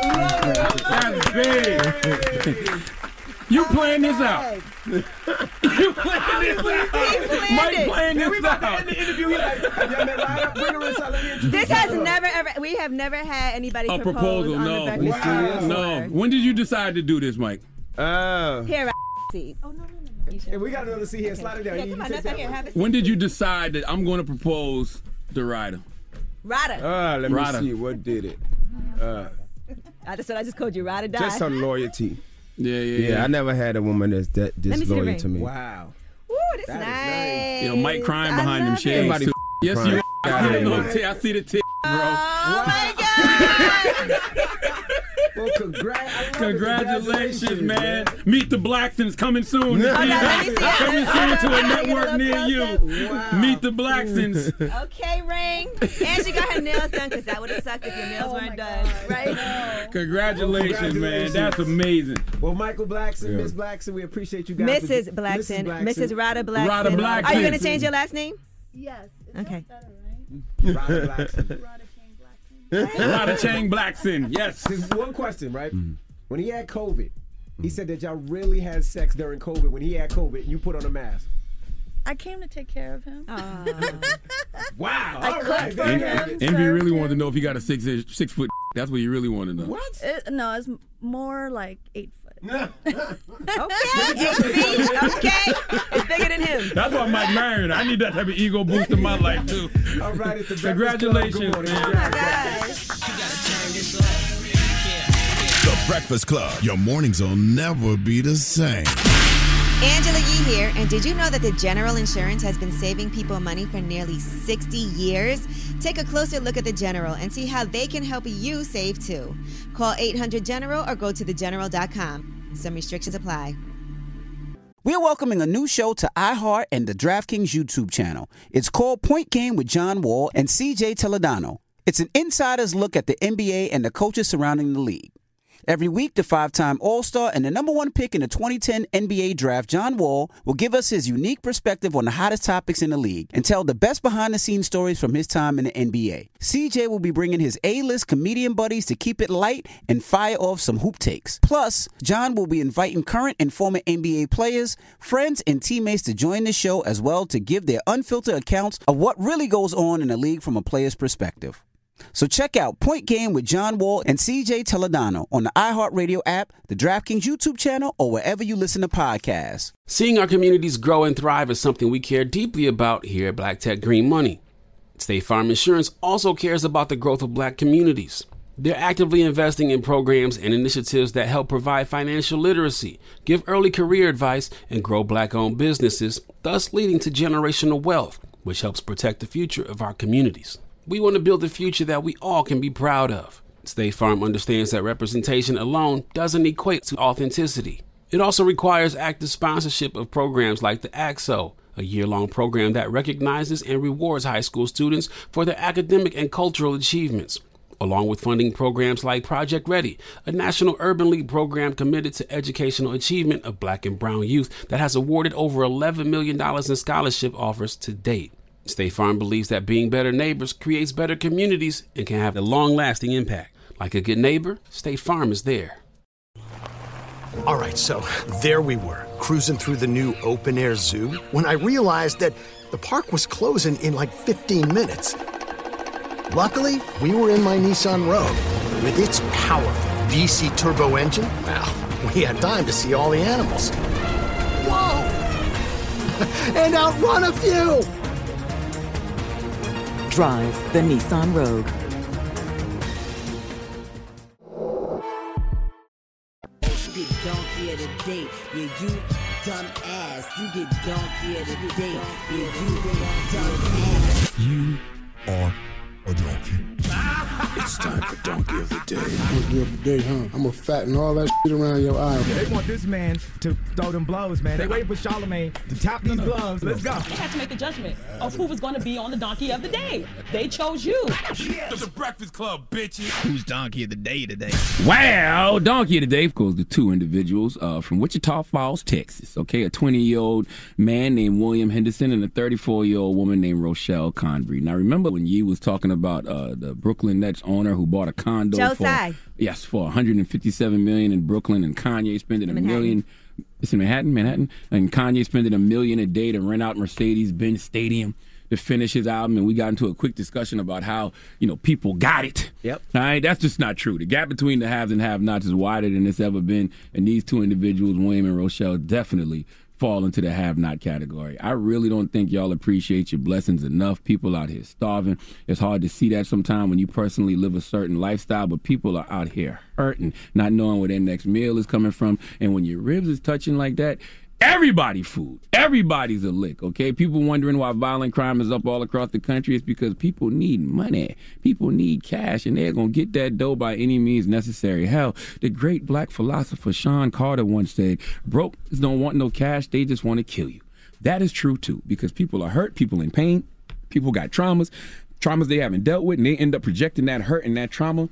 [SPEAKER 6] bro. That's big. You playing this out. You playing this out. Mike playing
[SPEAKER 10] Man, we
[SPEAKER 6] this
[SPEAKER 10] about to
[SPEAKER 6] out.
[SPEAKER 10] end the interview. He like, yeah, man, line up, bring her inside. Let me introduce
[SPEAKER 12] This has
[SPEAKER 10] myself.
[SPEAKER 12] never ever. We have never had anybody
[SPEAKER 6] A
[SPEAKER 12] propose
[SPEAKER 6] proposal,
[SPEAKER 12] on
[SPEAKER 6] no.
[SPEAKER 12] the Breakfast
[SPEAKER 10] Wow.
[SPEAKER 12] Club
[SPEAKER 6] No.
[SPEAKER 12] before.
[SPEAKER 6] When did you decide to do this, Mike?
[SPEAKER 21] Oh.
[SPEAKER 12] Here, see.
[SPEAKER 4] Oh, no, no, no.
[SPEAKER 10] Hey, we got another seat here. Slide it down.
[SPEAKER 12] Yeah,
[SPEAKER 10] You-
[SPEAKER 12] come
[SPEAKER 10] you
[SPEAKER 12] on,
[SPEAKER 10] take
[SPEAKER 12] that's
[SPEAKER 10] that
[SPEAKER 12] right here.
[SPEAKER 10] one.
[SPEAKER 12] Have a seat.
[SPEAKER 6] When did you decide that I'm going to propose to Ryder?
[SPEAKER 12] Rada.
[SPEAKER 21] Ah, let me
[SPEAKER 6] Rada.
[SPEAKER 21] see what did it. Uh,
[SPEAKER 12] I just what I just called you. Rada die.
[SPEAKER 21] just some loyalty.
[SPEAKER 6] Yeah, yeah,
[SPEAKER 21] Yeah,
[SPEAKER 6] yeah.
[SPEAKER 21] I never had a woman that's that
[SPEAKER 12] Let me see the
[SPEAKER 21] disloyal
[SPEAKER 12] ring.
[SPEAKER 21] to me.
[SPEAKER 10] Wow.
[SPEAKER 12] Ooh, this
[SPEAKER 10] That is
[SPEAKER 12] nice.
[SPEAKER 6] You know, Mike crying
[SPEAKER 12] I
[SPEAKER 6] behind them
[SPEAKER 12] love it.
[SPEAKER 6] shades.
[SPEAKER 21] Everybody
[SPEAKER 6] too.
[SPEAKER 21] f-
[SPEAKER 6] Yes,
[SPEAKER 21] crying.
[SPEAKER 6] you. I
[SPEAKER 21] Get
[SPEAKER 6] see
[SPEAKER 21] outta
[SPEAKER 6] the
[SPEAKER 21] here,
[SPEAKER 6] little
[SPEAKER 21] man.
[SPEAKER 6] tit. I see the tit, bro.
[SPEAKER 12] Oh my God.
[SPEAKER 10] Well, congra- I love it.
[SPEAKER 6] Congratulations, man. Meet the Blacksons coming soon.
[SPEAKER 21] Yeah.
[SPEAKER 12] Okay, let me see it.
[SPEAKER 6] Coming soon to a
[SPEAKER 12] Get a
[SPEAKER 6] network
[SPEAKER 12] little
[SPEAKER 6] near you.
[SPEAKER 10] Wow.
[SPEAKER 6] Meet the Blacksons.
[SPEAKER 12] Okay, ring. And she got her nails done because that would have sucked if your nails
[SPEAKER 4] Oh
[SPEAKER 12] weren't
[SPEAKER 4] my
[SPEAKER 12] done,
[SPEAKER 4] God.
[SPEAKER 12] right?
[SPEAKER 6] Congratulations, man. That's amazing.
[SPEAKER 10] Well, Michael Blackson,
[SPEAKER 21] Yeah.
[SPEAKER 10] Miss Blackson, we appreciate you guys.
[SPEAKER 12] Missus
[SPEAKER 10] for-
[SPEAKER 12] Blackson, Missus Rada Blackson.
[SPEAKER 6] Rada Blackson.
[SPEAKER 12] Are you going to change your last name?
[SPEAKER 4] Yes.
[SPEAKER 12] Okay.
[SPEAKER 4] Better, right?
[SPEAKER 10] Rada Blackson.
[SPEAKER 4] Rada King Blackson.
[SPEAKER 6] Rada Chang Blackson. Yes.
[SPEAKER 10] There's one question, right? When he had COVID, he said that y'all really had sex during COVID. When he had COVID, you put on a mask.
[SPEAKER 4] I came to take care of him.
[SPEAKER 10] Wow.
[SPEAKER 4] I
[SPEAKER 10] All
[SPEAKER 4] cooked
[SPEAKER 10] right.
[SPEAKER 4] for
[SPEAKER 10] Very
[SPEAKER 4] him.
[SPEAKER 10] good.
[SPEAKER 6] Envy
[SPEAKER 4] served
[SPEAKER 6] really
[SPEAKER 4] him.
[SPEAKER 6] wanted to know if he got a six inch, six foot. That's what you really want to know.
[SPEAKER 10] What?
[SPEAKER 4] It, no, it's more like eight foot.
[SPEAKER 12] Okay, H B. Okay. It's bigger than him.
[SPEAKER 6] That's why Mike married. I need that type of ego boost in my life too.
[SPEAKER 10] All right, it's the Breakfast
[SPEAKER 6] Congratulations,
[SPEAKER 10] Club. Good morning.
[SPEAKER 6] man.
[SPEAKER 12] Oh my gosh.
[SPEAKER 5] The Breakfast Club. Your mornings will never be the same.
[SPEAKER 12] Angela Yee here, and did you know that the General Insurance has been saving people money for nearly sixty years? Take a closer look at the General and see how they can help you save too. Call eight hundred general or go to the general dot com. Some restrictions apply.
[SPEAKER 1] We're welcoming a new show to iHeart and the DraftKings YouTube channel. It's called Point Game with John Wall and C J Toledano. It's an insider's look at the N B A and the coaches surrounding the league. Every week, the five-time All-Star and the number one pick in the twenty ten N B A draft, John Wall, will give us his unique perspective on the hottest topics in the league and tell the best behind-the-scenes stories from his time in the N B A. C J will be bringing his A-list comedian buddies to keep it light and fire off some hoop takes. Plus, John will be inviting current and former N B A players, friends, and teammates to join the show as well to give their unfiltered accounts of what really goes on in the league from a player's perspective. So check out Point Game with John Wall and C J Toledano on the iHeartRadio app, the DraftKings YouTube channel, or wherever you listen to podcasts.
[SPEAKER 7] Seeing our communities grow and thrive is something we care deeply about here at Black Tech Green Money. State Farm Insurance also cares about the growth of Black communities. They're actively investing in programs and initiatives that help provide financial literacy, give early career advice, and grow Black-owned businesses, thus leading to generational wealth, which helps protect the future of our communities. We want to build a future that we all can be proud of. State Farm understands that representation alone doesn't equate to authenticity. It also requires active sponsorship of programs like the A X O, a year-long program that recognizes and rewards high school students for their academic and cultural achievements, along with funding programs like Project Ready, a National Urban League program committed to educational achievement of Black and brown youth that has awarded over eleven million dollars in scholarship offers to date. State Farm believes that being better neighbors creates better communities and can have a long-lasting impact. Like a good neighbor, State Farm is there.
[SPEAKER 22] All right, so there we were, cruising through the new open-air zoo, when I realized that the park was closing in like fifteen minutes. Luckily, we were in my Nissan Rogue. With its powerful V C turbo engine, well, we had time to see all the animals. Whoa! And outrun a few!
[SPEAKER 23] Drive the Nissan Rogue.
[SPEAKER 24] You get donkey of the day, yeah, you dumb ass. You get donkey of the day, yeah, you dumb ass.
[SPEAKER 5] You are a donkey.
[SPEAKER 25] It's time for Donkey of the Day.
[SPEAKER 26] Donkey of the day, huh? I'm gonna fatten all that shit around your eye.
[SPEAKER 27] They want this man to throw them blows, man. They waiting for Charlamagne to tap these gloves. Let's go.
[SPEAKER 28] They had to make a judgment of who was going to be on the Donkey of the Day. They chose you.
[SPEAKER 25] Yes. The Breakfast Club, bitches.
[SPEAKER 29] Who's Donkey of the Day today?
[SPEAKER 6] Well, Donkey of the Day goes to two individuals uh, from Wichita Falls, Texas. Okay, a twenty-year-old man named William Henderson and a thirty-four-year-old woman named Rochelle Convery. Now, remember when Yee was talking about uh, the Brooklyn Nets owner who bought a condo
[SPEAKER 12] Joe
[SPEAKER 6] for
[SPEAKER 12] Tsai.
[SPEAKER 6] yes for one hundred fifty-seven million dollars in Brooklyn, and Kanye spending a
[SPEAKER 12] Manhattan.
[SPEAKER 6] million. It's in Manhattan, Manhattan, and Kanye spending a million a day to rent out Mercedes-Benz Stadium to finish his album, and we got into a quick discussion about how, you know, people got it.
[SPEAKER 10] Yep.
[SPEAKER 6] All right, that's just not true. The gap between the haves and have-nots is wider than it's ever been, and these two individuals, William and Rochelle, definitely fall into the have-not category. I really don't think y'all appreciate your blessings enough. People out here starving. It's hard to see that sometimes when you personally live a certain lifestyle, but people are out here hurting, not knowing where their next meal is coming from, and when your ribs is touching like that, everybody food. Everybody's a lick, okay? People wondering why violent crime is up all across the country. It's because people need money. People need cash, and they're going to get that dough by any means necessary. Hell, the great black philosopher Sean Carter once said, broke don't want no cash, they just want to kill you. That is true, too, because people are hurt, people in pain, people got traumas, traumas they haven't dealt with, and they end up projecting that hurt and that trauma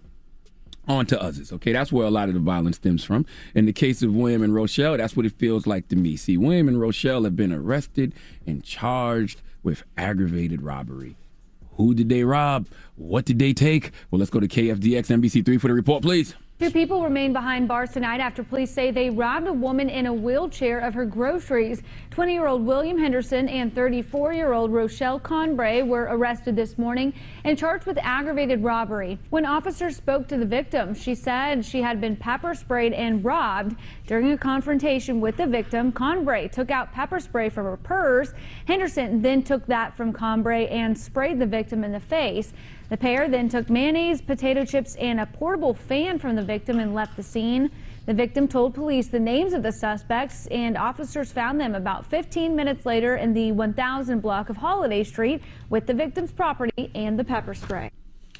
[SPEAKER 6] onto others, okay? That's where a lot of the violence stems from. In the case of William and Rochelle, that's what it feels like to me. See, William and Rochelle have been arrested and charged with aggravated robbery. Who did they rob? What did they take? Well, let's go to K F D X N B C three for the report, please.
[SPEAKER 30] Two people remain behind bars tonight after police say they robbed a woman in a wheelchair of her groceries. twenty-year-old William Henderson and thirty-four-year-old Rochelle Conbray were arrested this morning and charged with aggravated robbery. When officers spoke to the victim, she said she had been pepper sprayed and robbed. During a confrontation with the victim, Conbray took out pepper spray from her purse. Henderson then took that from Conbray and sprayed the victim in the face. The pair then took mayonnaise, potato chips, and a portable fan from the victim and left the scene. The victim told police the names of the suspects, and officers found them about fifteen minutes later in the one thousand block of Holiday Street with the victim's property and the pepper spray.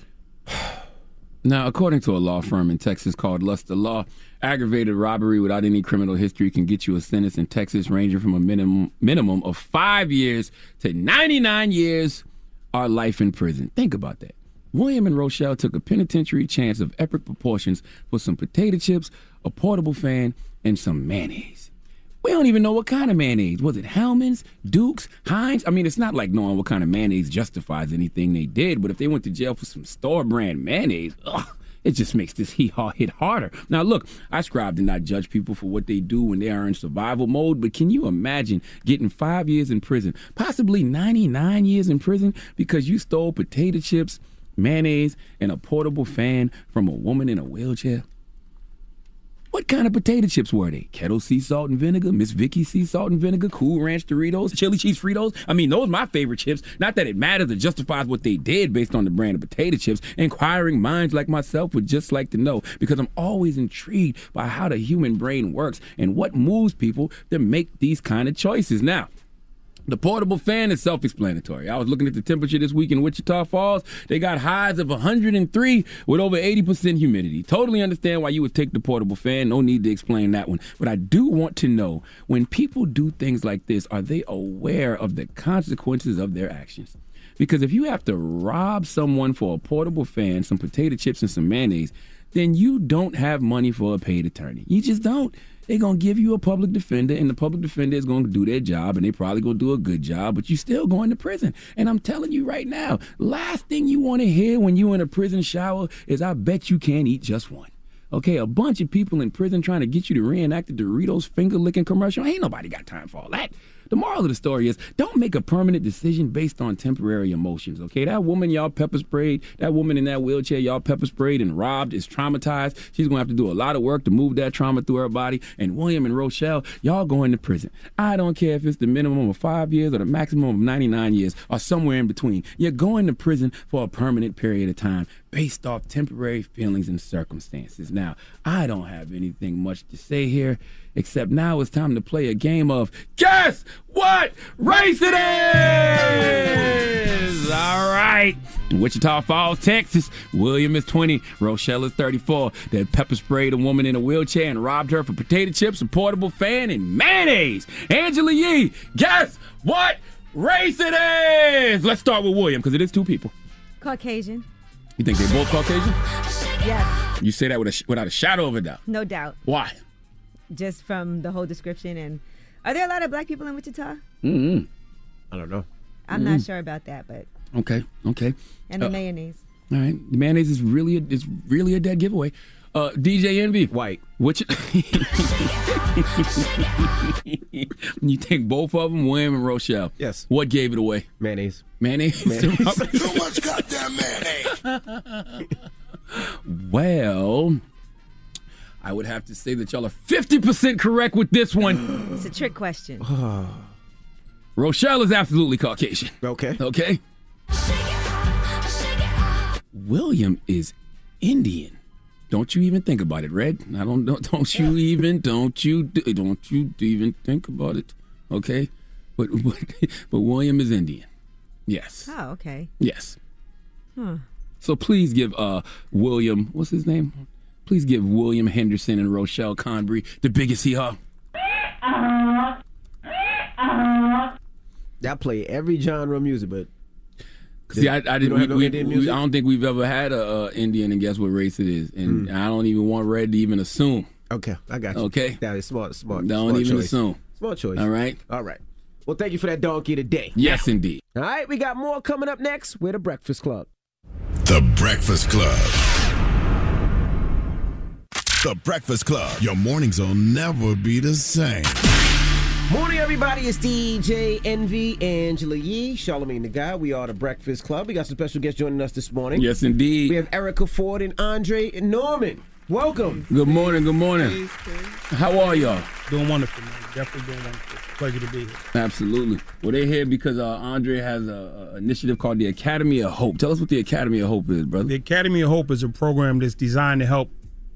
[SPEAKER 6] Now, according to a law firm in Texas called Luster Law, aggravated robbery without any criminal history can get you a sentence in Texas ranging from a minimum minimum of five years to ninety-nine years or life in prison. Think about that. William and Rochelle took a penitentiary chance of epic proportions for some potato chips, a portable fan, and some mayonnaise. We don't even know what kind of mayonnaise. Was it Hellmann's, Duke's, Heinz? I mean, it's not like knowing what kind of mayonnaise justifies anything they did, but if they went to jail for some store-brand mayonnaise, ugh, it just makes this hee-haw hit harder. Now, look, I strive to not judge people for what they do when they are in survival mode, but can you imagine getting five years in prison, possibly ninety-nine years in prison, because you stole potato chips, mayonnaise, and a portable fan from a woman in a wheelchair? What kind of potato chips were they? Kettle sea salt and vinegar, Miss Vicky sea salt and vinegar, Cool Ranch Doritos, chili cheese Fritos? I mean, those are my favorite chips. Not that it matters or justifies what they did based on the brand of potato chips. Inquiring minds like myself would just like to know, because I'm always intrigued by how the human brain works and what moves people to make these kind of choices. Now, the portable fan is self-explanatory. I was looking at the temperature this week in Wichita Falls. They got highs of one hundred three with over eighty percent humidity. Totally understand why you would take the portable fan. No need to explain that one. But I do want to know, when people do things like this, are they aware of the consequences of their actions? Because if you have to rob someone for a portable fan, some potato chips, and some mayonnaise, then you don't have money for a paid attorney. You just don't. They're going to give you a public defender, and the public defender is going to do their job, and they probably going to do a good job, but you're still going to prison. And I'm telling you right now, last thing you want to hear when you're in a prison shower is, I bet you can't eat just one. Okay, a bunch of people in prison trying to get you to reenact the Doritos finger-licking commercial. Ain't nobody got time for all that. The moral of the story is, don't make a permanent decision based on temporary emotions, okay? That woman y'all pepper sprayed, that woman in that wheelchair y'all pepper sprayed and robbed is traumatized. She's going to have to do a lot of work to move that trauma through her body. And William and Rochelle, y'all going to prison. I don't care if it's the minimum of five years or the maximum of ninety-nine years or somewhere in between. You're going to prison for a permanent period of time based off temporary feelings and circumstances. Now, I don't have anything much to say here, except now it's time to play a game of Guess What Race It Is! All right. In Wichita Falls, Texas, William is twenty, Rochelle is thirty-four. They pepper sprayed a woman in a wheelchair and robbed her for potato chips, a portable fan, and mayonnaise. Angela Yee, guess what race it is? Let's start with William, because it is two people.
[SPEAKER 12] Caucasian.
[SPEAKER 6] You think they're both Caucasian?
[SPEAKER 12] Yes.
[SPEAKER 6] You say that with a, without a shadow of a doubt.
[SPEAKER 12] No doubt.
[SPEAKER 6] Why?
[SPEAKER 12] Just from the whole description. And are there a lot of black people in Wichita?
[SPEAKER 6] Mm-hmm.
[SPEAKER 10] I don't know.
[SPEAKER 12] I'm
[SPEAKER 6] Mm-hmm.
[SPEAKER 12] not sure about that, but.
[SPEAKER 6] Okay, okay.
[SPEAKER 12] And the
[SPEAKER 6] Uh,
[SPEAKER 12] mayonnaise.
[SPEAKER 6] All right, the mayonnaise is really a, is really a dead giveaway. Uh, D J Envy,
[SPEAKER 10] white.
[SPEAKER 6] Which you think both of them, William and Rochelle?
[SPEAKER 10] Yes.
[SPEAKER 6] What gave it away?
[SPEAKER 10] Mayonnaise.
[SPEAKER 6] Mayonnaise.
[SPEAKER 10] Mayonnaise.
[SPEAKER 5] Too much goddamn mayonnaise.
[SPEAKER 6] Well, I would have to say that y'all are fifty percent correct with this one.
[SPEAKER 12] It's a trick question.
[SPEAKER 6] Rochelle is absolutely Caucasian.
[SPEAKER 10] Okay.
[SPEAKER 6] Okay. William is Indian. Don't you even think about it, Red. I don't, don't, don't you even, don't you, don't you even think about it, okay? But, but, but William is Indian. Yes.
[SPEAKER 12] Oh, okay.
[SPEAKER 6] Yes.
[SPEAKER 12] Huh.
[SPEAKER 6] So please give uh William, what's his name? Please give William Henderson and Rochelle Conbury the biggest hee-haw.
[SPEAKER 10] That play every genre of music, but
[SPEAKER 6] See, I, I didn't. We,
[SPEAKER 10] no
[SPEAKER 6] we,
[SPEAKER 10] Indian
[SPEAKER 6] we,
[SPEAKER 10] music?
[SPEAKER 6] I don't think we've ever had a uh, Indian and guess what race it is, and
[SPEAKER 10] Mm.
[SPEAKER 6] I don't even want Red to even assume.
[SPEAKER 10] Okay, I got you.
[SPEAKER 6] Okay,
[SPEAKER 10] that is smart, smart.
[SPEAKER 6] Don't
[SPEAKER 10] smart
[SPEAKER 6] even
[SPEAKER 10] choice.
[SPEAKER 6] assume.
[SPEAKER 10] Smart choice.
[SPEAKER 6] All right.
[SPEAKER 10] All right. Well, thank you for that donkey today.
[SPEAKER 6] Yes, indeed.
[SPEAKER 10] All right, we got more coming up next. We're the Breakfast Club.
[SPEAKER 5] The Breakfast Club. The Breakfast Club. Your mornings will never be the same.
[SPEAKER 10] Morning, everybody. It's D J Envy, Angela Yee, Charlamagne the Guy. We are the Breakfast Club. We got some special guests joining us this morning.
[SPEAKER 6] Yes, indeed.
[SPEAKER 10] We have Erica Ford and Andre Norman. Welcome.
[SPEAKER 6] Good morning. Good morning. How are y'all?
[SPEAKER 2] Doing wonderful, man. Definitely doing wonderful. Pleasure to be here.
[SPEAKER 6] Absolutely. Well, they're here because uh, Andre has a, a initiative called the Academy of Hope. Tell us what the Academy of Hope is, brother.
[SPEAKER 2] The Academy of Hope is a program that's designed to help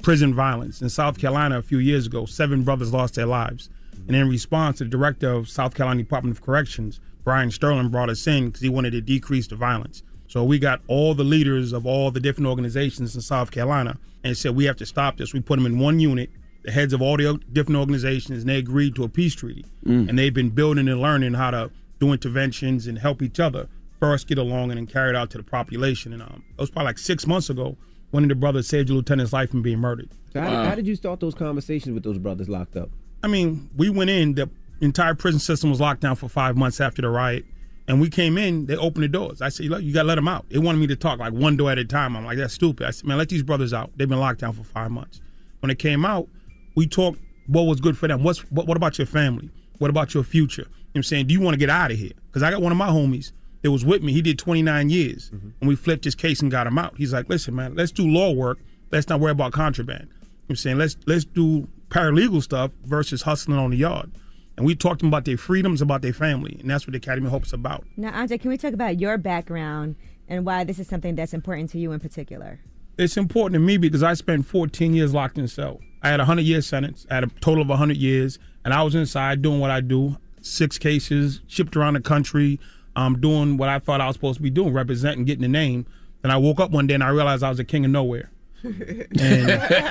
[SPEAKER 2] prison violence. In South Carolina a few years ago, seven brothers lost their lives. And in response, the director of South Carolina Department of Corrections, Brian Sterling, brought us in because he wanted to decrease the violence. So we got all the leaders of all the different organizations in South Carolina and said, we have to stop this. We put them in one unit, the heads of all the different organizations, and they agreed to a peace treaty. Mm. And they've been building and learning how to do interventions and help each other first get along and then carry it out to the population. And um, it was probably like six months ago, one of the brothers saved the lieutenant's life from being murdered.
[SPEAKER 10] So how, wow. how did you start those conversations with those brothers locked up?
[SPEAKER 2] I mean, we went in, the entire prison system was locked down for five months after the riot. And we came in, they opened the doors. I said, look, you got to let them out. They wanted me to talk like one door at a time. I'm like, that's stupid. I said, man, let these brothers out. They've been locked down for five months. When they came out, we talked what was good for them. What's What, what about your family? What about your future? You know what I'm saying? Do you want to get out of here? Because I got one of my homies that was with me. He did twenty-nine years. Mm-hmm. And we flipped his case and got him out. He's like, listen, man, let's do law work. Let's not worry about contraband. You know what I'm saying? Let's, let's do paralegal stuff versus hustling on the yard. And we talked to them about their freedoms, about their family, and that's what the Academy of Hope is about.
[SPEAKER 12] Now, Andre, can we talk about your background and why this is something that's important to you in particular?
[SPEAKER 2] It's important to me because I spent fourteen years locked in cell. I had a hundred-year sentence. I had a total of one hundred years, and I was inside doing what I do, six cases, shipped around the country, um, doing what I thought I was supposed to be doing, representing, getting the name. Then I woke up one day and I realized I was a king of nowhere. And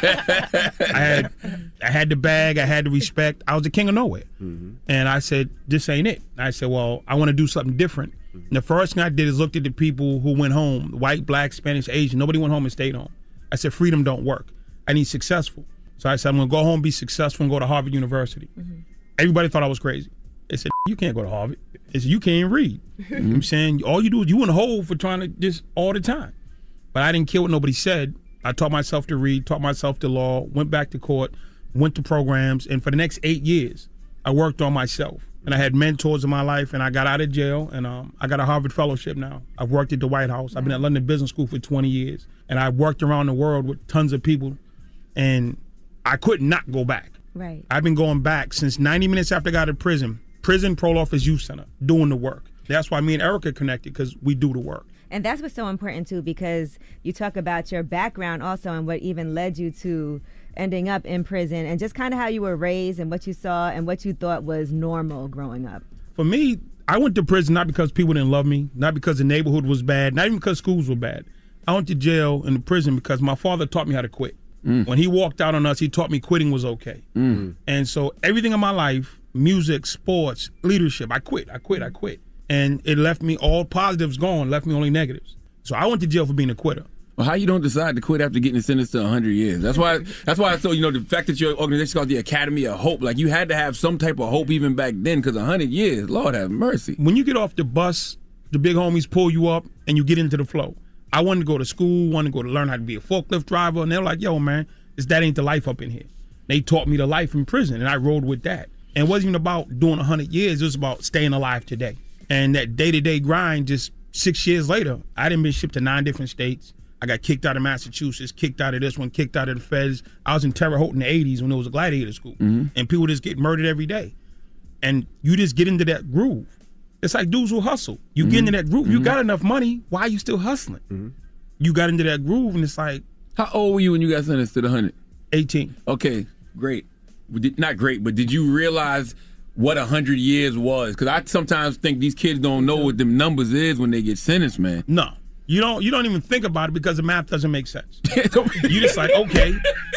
[SPEAKER 2] I had I had the bag, I had the respect. I was the king of nowhere. Mm-hmm. And I said, this ain't it. I said, well, I want to do something different. Mm-hmm. And the first thing I did is looked at the people who went home, white, black, Spanish, Asian. Nobody went home and stayed home. I said, freedom don't work. I need successful. So I said, I'm going to go home, be successful, and go to Harvard University. Mm-hmm. Everybody thought I was crazy. They said, you can't go to Harvard. They said, you can't even read. Mm-hmm. You know what I'm saying? All you do is you in a hole for trying to just all the time. But I didn't care what nobody said. I taught myself to read, taught myself to law, went back to court, went to programs, and for the next eight years, I worked on myself. And I had mentors in my life, and I got out of jail, and um, I got a Harvard fellowship now. I've worked at the White House. I've been at London Business School for twenty years, and I've worked around the world with tons of people, and I could not go back.
[SPEAKER 12] Right.
[SPEAKER 2] I've been going back since ninety minutes after I got out of prison, prison, Pro Office Youth Center, doing the work. That's why me and Erica connected, because we do the work.
[SPEAKER 12] And that's what's so important, too, because you talk about your background also and what even led you to ending up in prison and just kind of how you were raised and what you saw and what you thought was normal growing up.
[SPEAKER 2] For me, I went to prison not because people didn't love me, not because the neighborhood was bad, not even because schools were bad. I went to jail and to prison because my father taught me how to quit. Mm. When he walked out on us, he taught me quitting was okay. Mm. And so everything in my life, music, sports, leadership, I quit, I quit, I quit. And it left me all positives gone, left me only negatives. So I went to jail for being a quitter.
[SPEAKER 6] Well, how you don't decide to quit after getting sentenced to one hundred years? That's why. That's why I thought, you know, the fact that your organization is called the Academy of Hope, like you had to have some type of hope even back then, because one hundred years, Lord have mercy.
[SPEAKER 2] When you get off the bus, the big homies pull you up and you get into the flow. I wanted to go to school, wanted to go to learn how to be a forklift driver, and they're like, yo, man, this that ain't the life up in here. They taught me the life in prison, and I rode with that. And it wasn't even about doing one hundred years, it was about staying alive today. And that day-to-day grind, just six years later, I done been shipped to nine different states. I got kicked out of Massachusetts, kicked out of this one, kicked out of the feds. I was in Terre Haute in the eighties when it was a gladiator school. Mm-hmm. And people just get murdered every day. And you just get into that groove. It's like dudes who hustle. You mm-hmm. get into that groove. Mm-hmm. You got enough money. Why are you still hustling? Mm-hmm. You got into that groove, and it's like...
[SPEAKER 6] How old were you when you got sentenced to the one hundred?
[SPEAKER 2] eighteen.
[SPEAKER 6] Okay, great. Not great, but did you realize what one hundred years was? Because I sometimes think these kids don't know what them numbers is when they get sentenced, man.
[SPEAKER 2] No. You don't You don't even think about it because the math doesn't make sense. You just like, okay.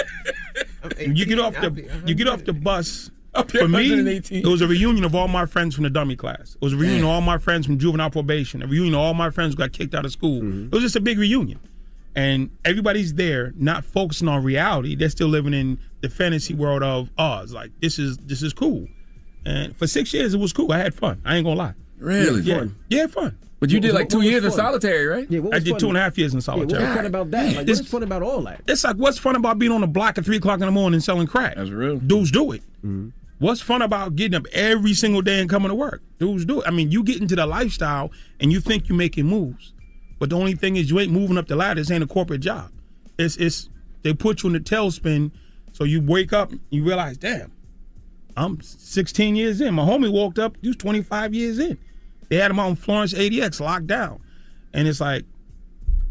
[SPEAKER 2] You get off the you get off the bus. For me, it was a reunion of all my friends from the dummy class. It was a reunion Damn. of all my friends from juvenile probation. A reunion of all my friends who got kicked out of school. Mm-hmm. It was just a big reunion. And everybody's there not focusing on reality. They're still living in the fantasy world of Oz. Like, this is this is cool. And for six years, it was cool. I had fun. I ain't gonna lie.
[SPEAKER 6] Really?
[SPEAKER 2] Yeah,
[SPEAKER 6] fun?
[SPEAKER 2] Yeah, fun.
[SPEAKER 6] But you what, did like two years fun? in solitary, right?
[SPEAKER 10] Yeah,
[SPEAKER 2] I did
[SPEAKER 10] fun?
[SPEAKER 2] two and a half years in solitary.
[SPEAKER 10] Yeah, what's fun about that? Like, what's fun about all that?
[SPEAKER 2] It's like, what's fun about being on the block at three o'clock in the morning selling crack?
[SPEAKER 6] That's real.
[SPEAKER 2] Dudes do it.
[SPEAKER 10] Mm-hmm.
[SPEAKER 2] What's fun about getting up every single day and coming to work? Dudes do it. I mean, you get into the lifestyle and you think you're making moves. But the only thing is you ain't moving up the ladder. This ain't a corporate job. It's it's they put you in the tailspin, so you wake up, you realize, damn, I'm sixteen years in. My homie walked up, he was twenty-five years in. They had him out in Florence A D X locked down. And it's like,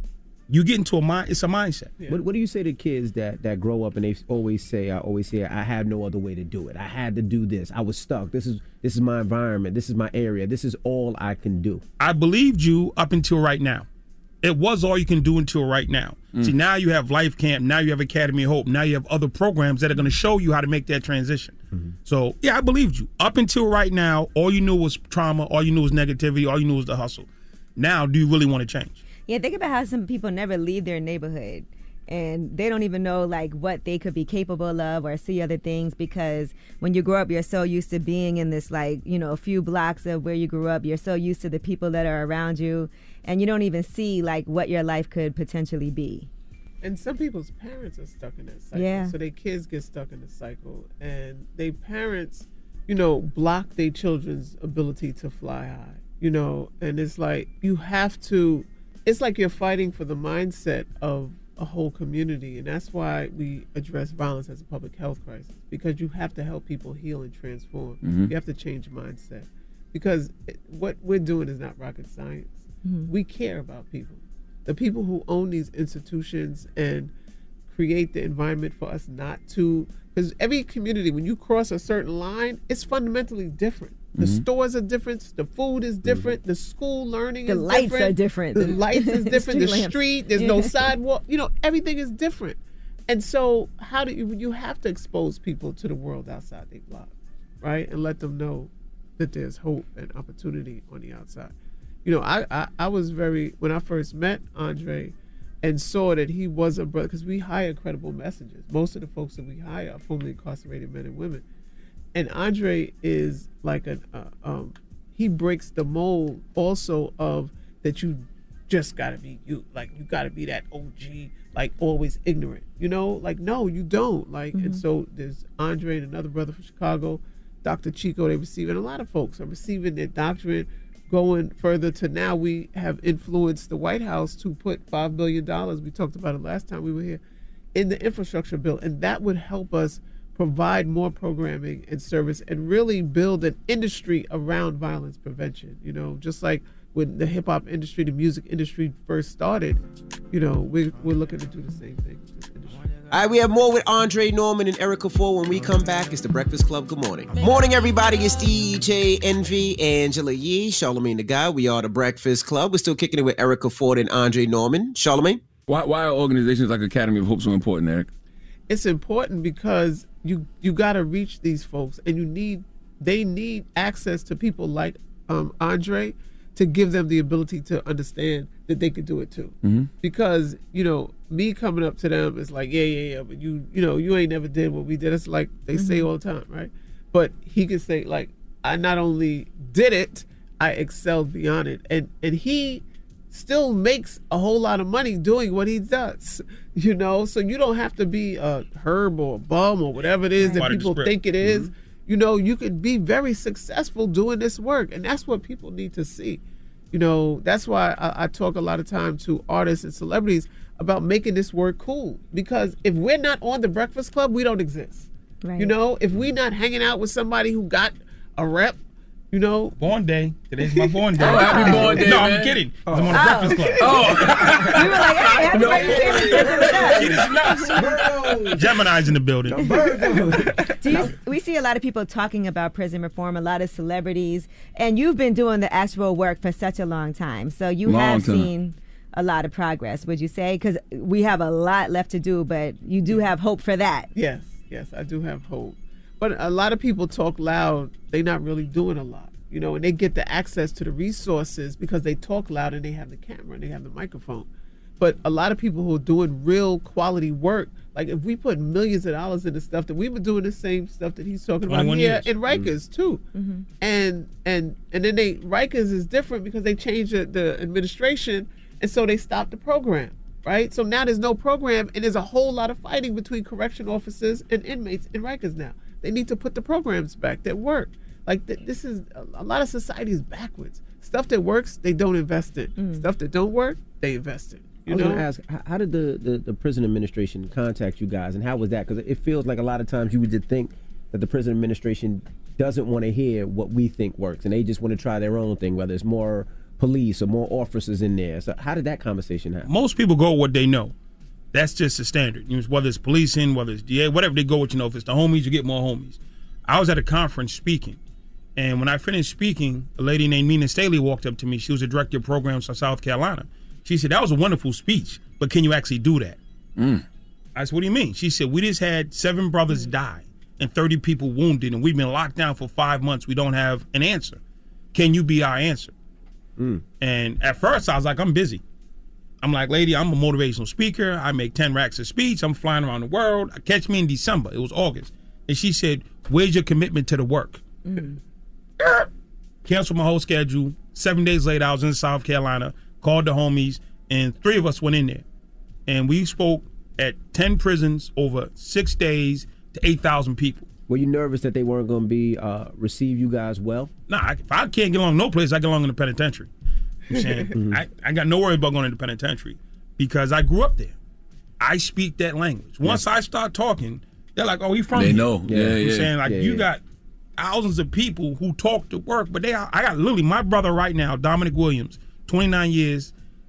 [SPEAKER 2] You get into a mind. It's a mindset.
[SPEAKER 10] What, what do you say to kids that, that grow up and they always say, I always hear, I had no other way to do it. I had to do this. I was stuck. This is this is my environment. This is my area. This is all I can do.
[SPEAKER 2] I believed you up until right now. It was all you can do until right now. Mm. See, now you have Life Camp. Now you have Academy of Hope. Now you have other programs that are going to show you how to make that transition. Mm-hmm. So, yeah, I believed you. Up until right now, all you knew was trauma. All you knew was negativity. All you knew was the hustle. Now, do you really want to change?
[SPEAKER 12] Yeah, think about how some people never leave their neighborhood and they don't even know like what they could be capable of or see other things, because when you grow up, you're so used to being in this like, you know, a few blocks of where you grew up. You're so used to the people that are around you, and you don't even see like what your life could potentially be.
[SPEAKER 8] And some people's parents are stuck in that cycle.
[SPEAKER 12] Yeah.
[SPEAKER 8] So their kids get stuck in the cycle, and their parents, you know, block their children's ability to fly high, you know, and it's like you have to, it's like you're fighting for the mindset of a whole community. And that's why we address violence as a public health crisis, because you have to help people heal and transform.
[SPEAKER 6] Mm-hmm.
[SPEAKER 8] You have to change mindset, because it, what we're doing is not rocket science.
[SPEAKER 12] Mm-hmm.
[SPEAKER 8] We care about people. The people who own these institutions and create the environment for us not to, because every community, when you cross a certain line, it's fundamentally different. The
[SPEAKER 12] Mm-hmm.
[SPEAKER 8] stores are different. The food is different. Mm-hmm. The school learning
[SPEAKER 12] The
[SPEAKER 8] is
[SPEAKER 12] lights
[SPEAKER 8] different.
[SPEAKER 12] are different.
[SPEAKER 8] The lights is different.
[SPEAKER 12] Street
[SPEAKER 8] the
[SPEAKER 12] lamps.
[SPEAKER 8] street, there's
[SPEAKER 12] Yeah.
[SPEAKER 8] no sidewalk. You know, everything is different. And so how do you, you have to expose people to the world outside their block, right? And let them know that there's hope and opportunity on the outside. You know, I, I, I was very, when I first met Andre and saw that he was a brother, because we hire credible messengers. Most of the folks that we hire are formerly incarcerated men and women. And Andre is like an, uh, um, he breaks the mold also of that you just gotta be you. Like you gotta be that O G, like always ignorant, you know? Like, no, you don't. Like,
[SPEAKER 12] Mm-hmm.
[SPEAKER 8] and so there's Andre and another brother from Chicago, Doctor Chico, they receive, and a lot of folks are receiving their doctorate, going further to now we have influenced the White House to put five billion dollars, we talked about it last time we were here, in the infrastructure bill. And that would help us provide more programming and service and really build an industry around violence prevention. You know, just like when the hip hop industry, the music industry first started, you know, we're, we're looking to do the same thing with this industry.
[SPEAKER 10] All right, we have more with Andre Norman and Erica Ford when we come back. It's the Breakfast Club. Good morning. Morning, everybody. It's D J Envy, Angela Yee, Charlamagne the Guy. We are the Breakfast Club. We're still kicking it with Erica Ford and Andre Norman. Charlamagne?
[SPEAKER 6] Why, why are organizations like Academy of Hope so important, Eric?
[SPEAKER 8] It's important because you you got to reach these folks, and you need they need access to people like um, Andre to give them the ability to understand that they could do it too.
[SPEAKER 6] Mm-hmm.
[SPEAKER 8] Because you know, me coming up to them is like, yeah, yeah, yeah, but you you know, you ain't never did what we did. It's like they say all the time, right? But he could say like, I not only did it, I excelled beyond it, and and he still makes a whole lot of money doing what he does, you know? So you don't have to be a herb or a bum or whatever it is that
[SPEAKER 2] Part of the
[SPEAKER 8] people
[SPEAKER 2] script.
[SPEAKER 8] think it is.
[SPEAKER 2] Mhm.
[SPEAKER 8] You know, you could be very successful doing this work, and that's what people need to see. You know, that's why I, I talk a lot of time to artists and celebrities about making this work cool, because if we're not on the Breakfast Club, we don't exist.
[SPEAKER 12] Right.
[SPEAKER 8] You know, if we're not hanging out with somebody who got a rep, you know.
[SPEAKER 2] Born day. Today's my born day.
[SPEAKER 8] Oh, happy born day,
[SPEAKER 2] No,
[SPEAKER 8] man.
[SPEAKER 2] I'm kidding. 'Cause I'm on the
[SPEAKER 8] Oh.
[SPEAKER 2] Breakfast Club.
[SPEAKER 8] Oh.
[SPEAKER 12] We were like, hey, happy birthday.
[SPEAKER 2] Kid is nuts. Gemini's in the building.
[SPEAKER 12] Do you, we see a lot of people talking about prison reform, a lot of celebrities, and you've been doing the actual work for such a long time. So you
[SPEAKER 6] Long
[SPEAKER 12] have
[SPEAKER 6] time.
[SPEAKER 12] seen a lot of progress, would you say? Because we have a lot left to do, but you do have hope for that.
[SPEAKER 8] Yes, yes, I do have hope. But a lot of people talk loud. They're not really doing a lot, you know, and they get the access to the resources because they talk loud and they have the camera and they have the microphone. But a lot of people who are doing real quality work, like if we put millions of dollars into stuff, that we've been doing the same stuff that he's talking about
[SPEAKER 2] twenty-one
[SPEAKER 8] here
[SPEAKER 2] years.
[SPEAKER 8] in Rikers too.
[SPEAKER 12] Mm-hmm.
[SPEAKER 8] And and and then they Rikers is different because they changed the, the administration, and so they stopped the program. Right? So now there's no program, and there's a whole lot of fighting between correction officers and inmates in Rikers now. They need to put the programs back that work. Like th- this is a, a lot of society is backwards. Stuff that works, they don't invest in.
[SPEAKER 12] Mm.
[SPEAKER 8] Stuff that don't work, they invest in.
[SPEAKER 10] I
[SPEAKER 8] You
[SPEAKER 10] was
[SPEAKER 8] know?
[SPEAKER 10] going to ask, h- how did the, the, the prison administration contact you guys, and how was that? Because it feels like a lot of times you would just think that the prison administration doesn't want to hear what we think works, and they just want to try their own thing, whether it's more police or more officers in there. So how did that conversation happen?
[SPEAKER 2] Most people go with what they know. That's just the standard. You know, whether it's policing, whether it's D A, whatever, they go with, you know, if it's the homies, you get more homies. I was at a conference speaking, and when I finished speaking, a lady named Nina Staley walked up to me. She was the director of programs for South Carolina. She said, that was a wonderful speech, but can you actually do that?
[SPEAKER 6] Mm.
[SPEAKER 2] I said, what do you mean? She said, we just had seven brothers die and thirty people wounded, and we've been locked down for five months. We don't have an answer. Can you be our answer?
[SPEAKER 10] Mm.
[SPEAKER 2] And at first, I was like, I'm busy. I'm like, lady, I'm a motivational speaker. I make ten racks a speech. I'm flying around the world. Catch me in December. It was August. And she said, where's your commitment to the work?
[SPEAKER 4] Mm.
[SPEAKER 2] Canceled my whole schedule. Seven days later, I was in South Carolina, called the homies, and three of us went in there. And we spoke at ten prisons over six days to eight thousand people.
[SPEAKER 10] Were you nervous that they weren't going to be uh, receive you guys well?
[SPEAKER 2] Nah, I, if I can't get along no place, I get along in the penitentiary. You know what I'm saying?
[SPEAKER 10] Mm-hmm.
[SPEAKER 2] I, I got no worry about going into the penitentiary because I grew up there. I speak that language. Once I start talking, they're like, oh, he from
[SPEAKER 6] They
[SPEAKER 2] here.
[SPEAKER 6] know. Yeah,
[SPEAKER 2] You know what I'm
[SPEAKER 6] yeah.
[SPEAKER 2] saying? Like,
[SPEAKER 6] Yeah,
[SPEAKER 2] you
[SPEAKER 6] yeah.
[SPEAKER 2] got thousands of people who talk to work, but they are, I got literally my brother right now, Dominic Williams, twenty-nine years,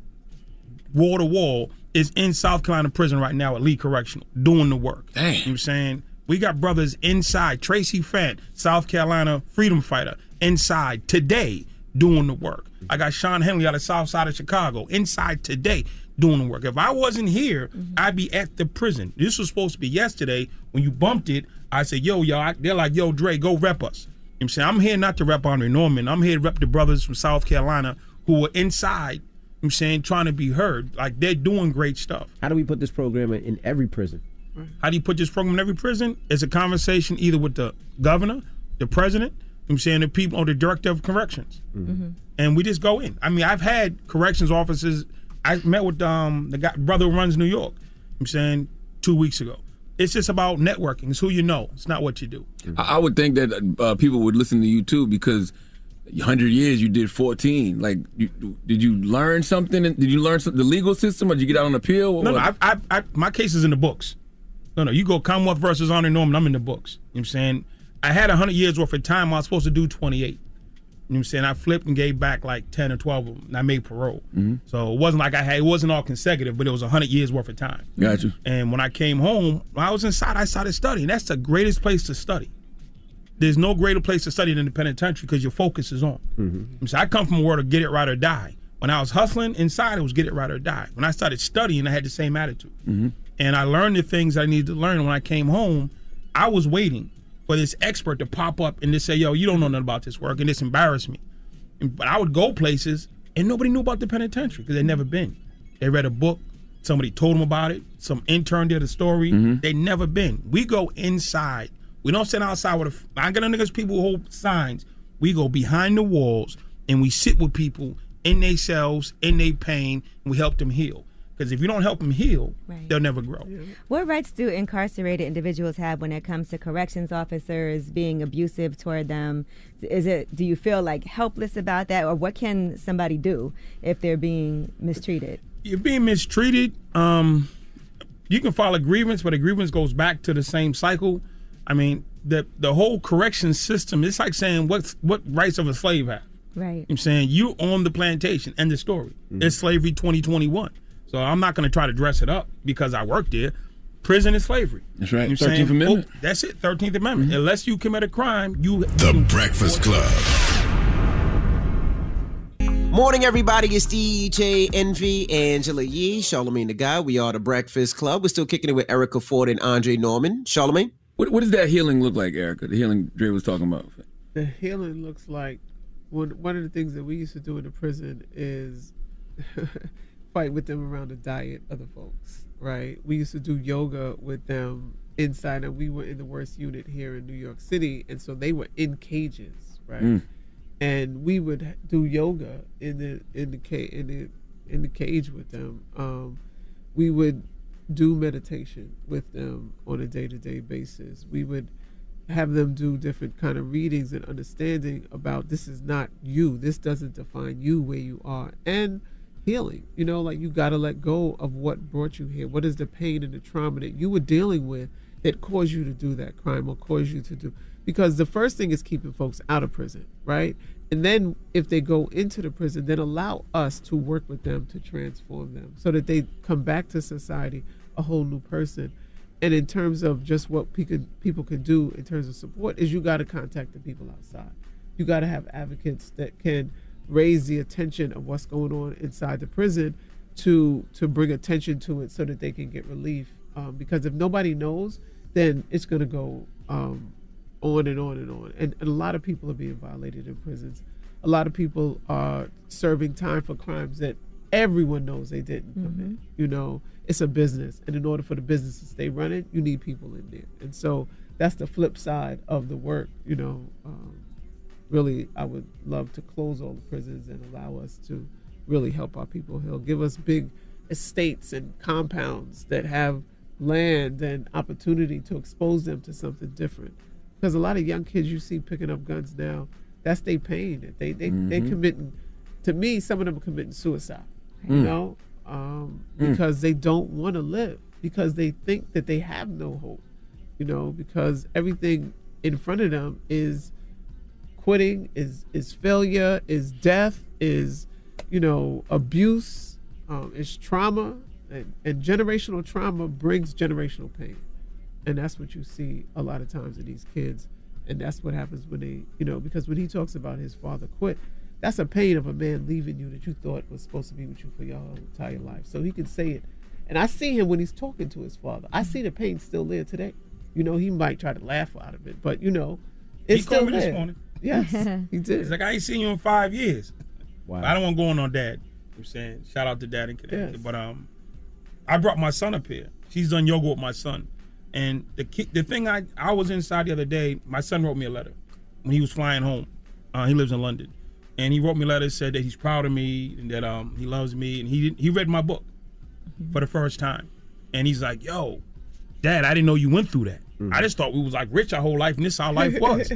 [SPEAKER 2] wall to wall, is in South Carolina prison right now at Lee Correctional doing the work.
[SPEAKER 6] Damn.
[SPEAKER 2] You know what I'm saying? We got brothers inside. Tracy Fant, South Carolina freedom fighter, inside today doing the work. I got Sean Henley out of South Side of Chicago, inside today doing the work. If I wasn't here, I'd be at the prison. This was supposed to be yesterday. When you bumped it, I said, yo, yo, I, they're like, yo, Dre, go rep us. You know what I'm saying? I'm here not to rep Andre Norman. I'm here to rep the brothers from South Carolina who were inside, you know what I'm saying, trying to be heard. Like, they're doing great stuff.
[SPEAKER 10] How do we put this program in, in every prison?
[SPEAKER 2] How do you put this program in every prison? It's a conversation either with the governor, the president, you know what I'm saying, the people, or the director of corrections.
[SPEAKER 10] Mm-hmm.
[SPEAKER 2] And we just go in. I mean, I've had corrections officers. I met with um, the guy, brother who runs New York, you know what I'm saying, two weeks ago. It's just about networking. It's who you know. It's not what you do.
[SPEAKER 6] I, I would think that uh, people would listen to you too because one hundred years you did fourteen. Like, you, did you learn something? Did you learn some, the legal system, or did you get out on appeal?
[SPEAKER 2] No, no, I, I, I, my case is in the books. No, no, you go Commonwealth versus Andre Norman, I'm in the books. You know what I'm saying? I had one hundred years worth of time. I was supposed to do twenty-eight. You know what I'm saying? I flipped and gave back like ten or twelve of them, and I made parole.
[SPEAKER 6] Mm-hmm.
[SPEAKER 2] So it wasn't like I had, it wasn't all consecutive, but it was one hundred years worth of time.
[SPEAKER 6] Gotcha.
[SPEAKER 2] And when I came home, when I was inside, I started studying. That's the greatest place to study. There's no greater place to study than the penitentiary because your focus is on.
[SPEAKER 10] Mm-hmm.
[SPEAKER 2] So I come from a world of get it right or die. When I was hustling inside, it was get it right or die. When I started studying, I had the same attitude.
[SPEAKER 6] Mm-hmm.
[SPEAKER 2] And I learned the things I needed to learn. When I came home, I was waiting for this expert to pop up and just say, yo, you don't know nothing about this work, and this embarrassed me. And, but I would go places, and nobody knew about the penitentiary because they'd never been. They read a book, somebody told them about it, some intern did a story.
[SPEAKER 6] Mm-hmm.
[SPEAKER 2] They'd never been. We go inside. We don't sit outside with a, I get on niggas, people who hold signs. We go behind the walls, and we sit with people in their cells, in their pain, and we help them heal. Because if you don't help them heal,
[SPEAKER 12] Right.
[SPEAKER 2] they'll never grow.
[SPEAKER 12] What rights do incarcerated individuals have when it comes to corrections officers being abusive toward them? Is it? Do you feel like helpless about that, or what can somebody do if they're being mistreated?
[SPEAKER 2] You're being mistreated. Um, you can file a grievance, but a grievance goes back to the same cycle. I mean, the the whole correction system, it's like saying what's what rights of a slave have.
[SPEAKER 12] Right.
[SPEAKER 2] I'm saying you own the plantation, end the story.
[SPEAKER 10] Mm-hmm.
[SPEAKER 2] It's slavery twenty twenty-one. So I'm not going to try to dress it up because I worked there. Prison is slavery.
[SPEAKER 6] That's right.
[SPEAKER 2] You know what I'm
[SPEAKER 6] thirteenth
[SPEAKER 2] saying?
[SPEAKER 6] Amendment.
[SPEAKER 2] Oh, that's it, thirteenth Amendment.
[SPEAKER 6] Mm-hmm.
[SPEAKER 2] Unless you commit a crime, you...
[SPEAKER 5] The Breakfast Club.
[SPEAKER 10] Morning, everybody. It's D J Envy, Angela Yee, Charlamagne the Guy. We are the Breakfast Club. We're still kicking it with Erica Ford and Andre Norman. Charlamagne?
[SPEAKER 6] What, what does that healing look like, Erica? The healing Dre was talking about.
[SPEAKER 8] The healing looks like one one of the things that we used to do in the prison is fight with them around the diet of the folks, right? We used to do yoga with them inside, and we were in the worst unit here in New York City, and so they were in cages, right?
[SPEAKER 6] Mm.
[SPEAKER 8] And we would do yoga in the in the ca- in the in the cage with them. Um, we would do meditation with them on a day-to-day basis. We would have them do different kind of readings and understanding about this is not you. This doesn't define you where you are. And healing, you know, like you got to let go of what brought you here. What is the pain and the trauma that you were dealing with that cause you to do that crime or cause you to do, because the first thing is keeping folks out of prison, right? And then if they go into the prison, then allow us to work with them to transform them so that they come back to society a whole new person. And in terms of just what people people can do in terms of support is you got to contact the people outside. You got to have advocates that can raise the attention of what's going on inside the prison to to bring attention to it so that they can get relief. Um, because if nobody knows, then it's going to go um, on and on and on. And, and a lot of people are being violated in prisons. A lot of people are serving time for crimes that everyone knows they didn't commit. Mm-hmm. You know, it's a business. And in order for the business to stay running, you need people in there. And so that's the flip side of the work. You know, um, really, I would love to close all the prisons and allow us to really help our people heal. Give us big estates and compounds that have land and opportunity to expose them to something different. Because a lot of young kids you see picking up guns now, that's their pain. They they mm-hmm. they committing, to me, some of them are committing suicide. Mm. You know, um, mm. because they don't want to live, because they think that they have no hope. You know, because everything in front of them is quitting, is is failure, is death, is, you know, abuse, um, is trauma. And, and generational trauma brings generational pain. And that's what you see a lot of times in these kids. And that's what happens when they, you know, because when he talks about his father quit, that's a pain of a man leaving you that you thought was supposed to be with you for your whole entire life. So he can say it. And I see him when he's talking to his father. I see the pain still there today. You know, he might try to laugh out of it, but, you know, it's
[SPEAKER 2] he
[SPEAKER 8] still
[SPEAKER 2] called me
[SPEAKER 8] there.
[SPEAKER 2] this morning.
[SPEAKER 8] Yes, he did.
[SPEAKER 2] He's like, I ain't seen you in five years. Wow. I don't want to go on on dad. I'm saying, shout out to dad in Connecticut. Yes. But um, I brought my son up here. She's done yoga with my son. And the kid, the thing I, I was inside the other day, my son wrote me a letter when he was flying home. Uh, he lives in London. And he wrote me a letter, said that he's proud of me and that um he loves me. And he he read my book mm-hmm. for the first time. And he's like, yo, Dad, I didn't know you went through that. Mm-hmm. I just thought we was like rich our whole life and this our life was.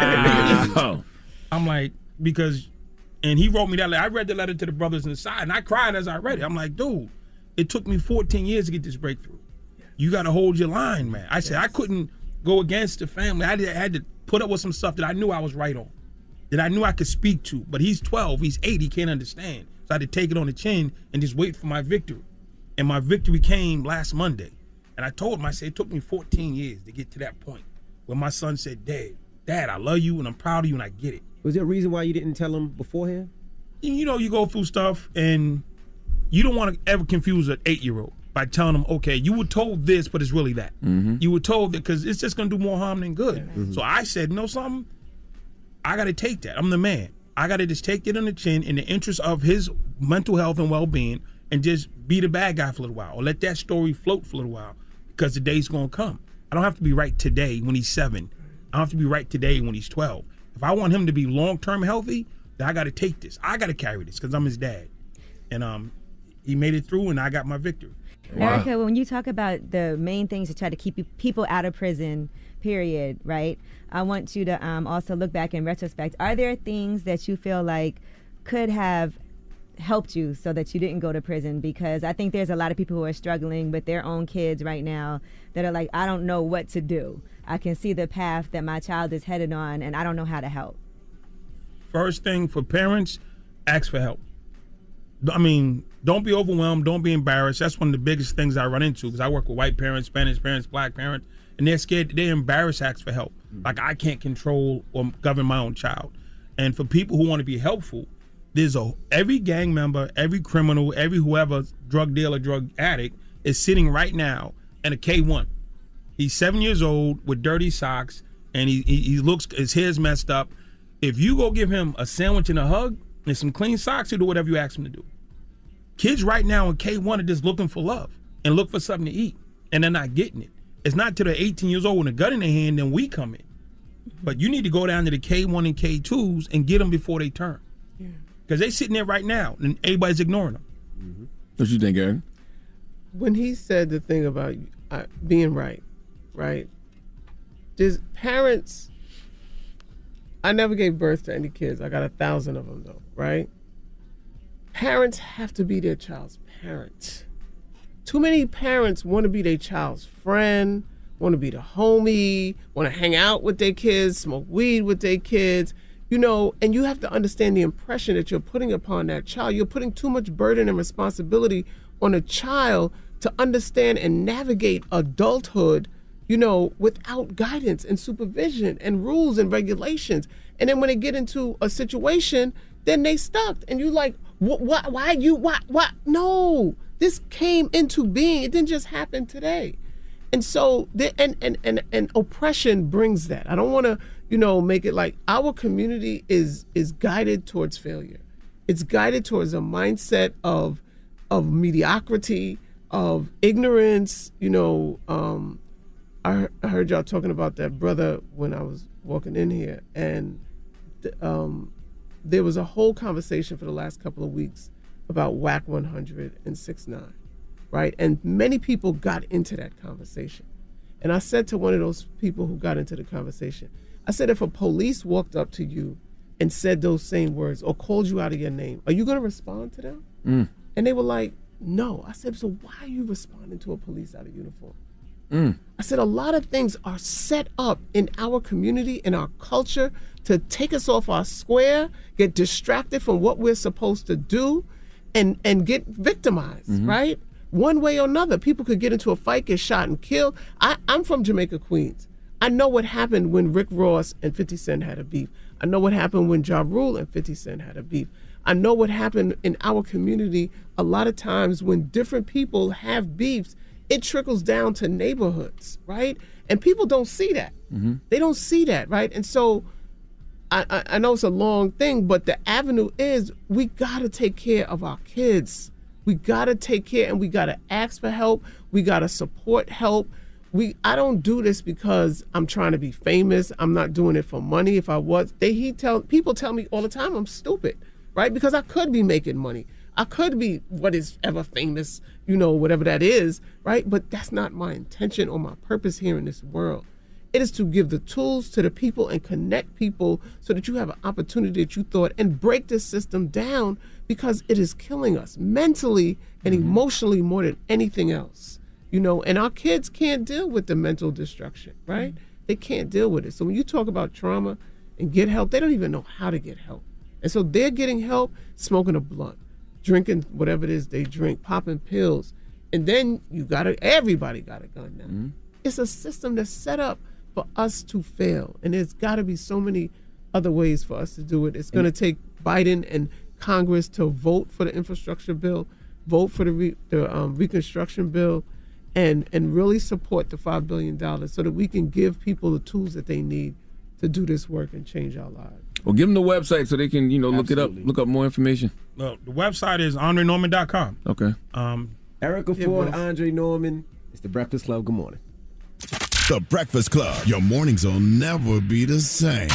[SPEAKER 2] Wow. I'm like, because, and he wrote me that letter. I read the letter to the brothers inside and I cried as I read it. I'm like, dude, it took me fourteen years to get this breakthrough. You got to hold your line, man. I said, yes. I couldn't go against the family. I, did, I had to put up with some stuff that I knew I was right on, that I knew I could speak to. But he's twelve, he's eight, he can't understand. So I had to take it on the chin and just wait for my victory. And my victory came last Monday. And I told him, I said, it took me fourteen years to get to that point where my son said, Dad, Dad, I love you and I'm proud of you and I get it.
[SPEAKER 10] Was there a reason why you didn't tell him beforehand?
[SPEAKER 2] You know, you go through stuff and you don't want to ever confuse an eight-year-old by telling them, okay, you were told this, but it's really that. Mm-hmm. You were told that because it's just going to do more harm than good. Mm-hmm. So I said, you know something? I got to take that. I'm the man. I got to just take it on the chin in the interest of his mental health and well-being and just be the bad guy for a little while or let that story float for a little while because the day's going to come. I don't have to be right today when he's seven. I don't have to be right today when he's twelve. If I want him to be long-term healthy, then I got to take this. I got to carry this because I'm his dad. And um, he made it through and I got my victory.
[SPEAKER 12] Wow. Erica, when you talk about the main things to try to keep people out of prison, period, right? I want you to um, also look back in retrospect. Are there things that you feel like could have helped you so that you didn't go to prison? Because I think there's a lot of people who are struggling with their own kids right now that are like, I don't know what to do. I can see the path that my child is headed on, and I don't know how to help.
[SPEAKER 2] First thing for parents, ask for help. I mean, don't be overwhelmed. Don't be embarrassed. That's one of the biggest things I run into because I work with white parents, Spanish parents, black parents, and they're scared. They're embarrassed to ask for help. Mm-hmm. Like I can't control or govern my own child. And for people who want to be helpful, there's a every gang member, every criminal, every whoever drug dealer, drug addict is sitting right now in a K one. He's seven years old with dirty socks, and he, he he looks his hair's messed up. If you go give him a sandwich and a hug and some clean socks, he'll do whatever you ask him to do. Kids right now in K one are just looking for love and look for something to eat, and they're not getting it. It's not till they're eighteen years old with a gun in their hand, then we come in. But you need to go down to the K one and K twos and get them before they turn. Because they're sitting there right now, and everybody's ignoring them.
[SPEAKER 21] Mm-hmm. What you think, Aaron?
[SPEAKER 8] When he said the thing about uh, being right, right? There's parents, I never gave birth to any kids. I got a thousand of them, though, right? Parents have to be their child's parent. Too many parents want to be their child's friend, want to be the homie, want to hang out with their kids, smoke weed with their kids, you know, and you have to understand the impression that you're putting upon that child. You're putting too much burden and responsibility on a child to understand and navigate adulthood, you know, without guidance and supervision and rules and regulations. And then when they get into a situation, then they stuck. And you like, what, what, why you, why, why? No, this came into being. It didn't just happen today. And so, the, and, and, and, and oppression brings that. I don't want to, you know, make it like our community is is guided towards failure. It's guided towards a mindset of of mediocrity, of ignorance. You know, um, I, I heard y'all talking about that brother when I was walking in here, and um, there was a whole conversation for the last couple of weeks about W A C one hundred and six nine, right? And many people got into that conversation. And I said to one of those people who got into the conversation, I said, if a police walked up to you and said those same words or called you out of your name, are you going to respond to them?
[SPEAKER 21] Mm.
[SPEAKER 8] And they were like, no. I said, so why are you responding to a police out of uniform?
[SPEAKER 21] Mm.
[SPEAKER 8] I said, a lot of things are set up in our community, in our culture, to take us off our square, get distracted from what we're supposed to do, and, and get victimized,
[SPEAKER 21] Mm-hmm.
[SPEAKER 8] right? One way or another. People could get into a fight, get shot and killed. I, I'm from Jamaica, Queens. I know what happened when Rick Ross and fifty Cent had a beef. I know what happened when Ja Rule and fifty Cent had a beef. I know what happened in our community a lot of times when different people have beefs. It trickles down to neighborhoods, right? And people don't see that.
[SPEAKER 21] Mm-hmm.
[SPEAKER 8] They don't see that, right? And so I, I, I know it's a long thing, but the avenue is we got to take care of our kids. We got to take care, and we got to ask for help. We got to support help. We I don't do this because I'm trying to be famous. I'm not doing it for money. If I was, they he tell people tell me all the time I'm stupid, right? Because I could be making money. I could be what is ever famous, you know, whatever that is, right? But that's not my intention or my purpose here in this world. It is to give the tools to the people and connect people so that you have an opportunity that you thought and break this system down, because it is killing us mentally and emotionally more than anything else. You know, and our kids can't deal with the mental destruction, right? Mm-hmm. They can't deal with it. So when you talk about trauma and get help, they don't even know how to get help. And so they're getting help smoking a blunt, drinking whatever it is they drink, popping pills. And then you gotta, everybody got a gun now. Mm-hmm. It's a system that's set up for us to fail. And there's gotta be so many other ways for us to do it. It's gonna take Biden and Congress to vote for the infrastructure bill, vote for the, re, the um, reconstruction bill, and and really support the five billion dollars so that we can give people the tools that they need to do this work and change our lives.
[SPEAKER 6] Well, give them the website so they can, you know, look Absolutely. it up, look up more information.
[SPEAKER 2] Well, the website is andre norman dot com.
[SPEAKER 6] Okay.
[SPEAKER 2] Um,
[SPEAKER 10] Erica Ford, Andre Norman. It's the Breakfast Club. Good morning.
[SPEAKER 5] The Breakfast Club. Your mornings will never be the same.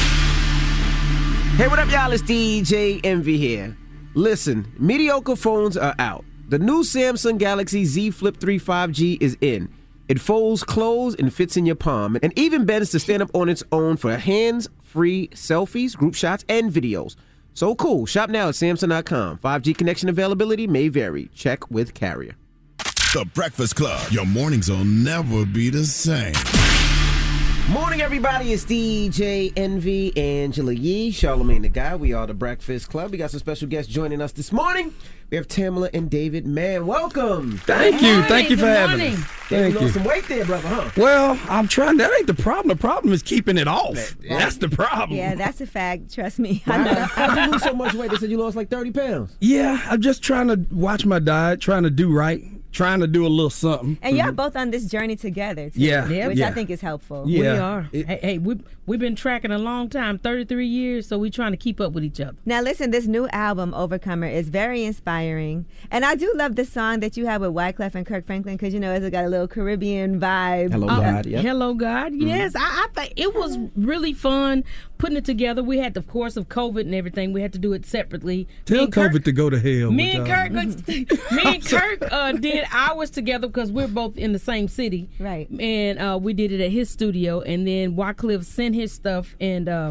[SPEAKER 10] Hey, what up, y'all? It's D J Envy here. Listen, mediocre phones are out. The new Samsung Galaxy Z Flip three five G is in. It folds, closes, and fits in your palm, and even bends to stand up on its own for hands-free selfies, group shots, and videos. So cool. Shop now at Samsung dot com. five G connection availability may vary. Check with carrier.
[SPEAKER 5] The Breakfast Club. Your mornings will never be the same.
[SPEAKER 10] Morning, everybody. It's D J Envy, Angela Yee, Charlamagne the Guy. We are the Breakfast Club. We got some special guests joining us this morning. We have Tamala and David. Man, welcome.
[SPEAKER 3] Thank you. Thank you for having me.
[SPEAKER 10] Thank you. Lost some weight there, brother, huh?
[SPEAKER 3] Well, I'm trying. That ain't the problem. The problem is keeping it off. That's the problem.
[SPEAKER 12] Yeah, that's a fact. Trust me.
[SPEAKER 10] How, how'd you lose so much weight? They said you lost like thirty pounds.
[SPEAKER 3] Yeah, I'm just trying to watch my diet, trying to do right. Trying to do a little something.
[SPEAKER 12] And y'all both on this journey together, too,
[SPEAKER 3] yeah,
[SPEAKER 12] which
[SPEAKER 3] yeah.
[SPEAKER 12] I think is helpful.
[SPEAKER 3] Yeah.
[SPEAKER 9] We are. It, hey, hey, we, we've been tracking a long time, thirty-three years, so we're trying to keep up with each other.
[SPEAKER 12] Now, listen, this new album, Overcomer, is very inspiring. And I do love the song that you have with Wyclef and Kirk Franklin, because, you know, it's got a little Caribbean vibe.
[SPEAKER 3] Hello,
[SPEAKER 12] uh,
[SPEAKER 3] God. Yep.
[SPEAKER 9] Hello, God. Yes, mm-hmm. I, I think it was really fun putting it together. We had, of course, of COVID and everything. We had to do it separately.
[SPEAKER 3] Tell COVID Kirk, to go to hell.
[SPEAKER 9] Me and Kirk, me and Kirk uh, did ours together because we're both in the same city.
[SPEAKER 12] Right.
[SPEAKER 9] And uh, we did it at his studio. And then Wyclef sent his stuff, and uh,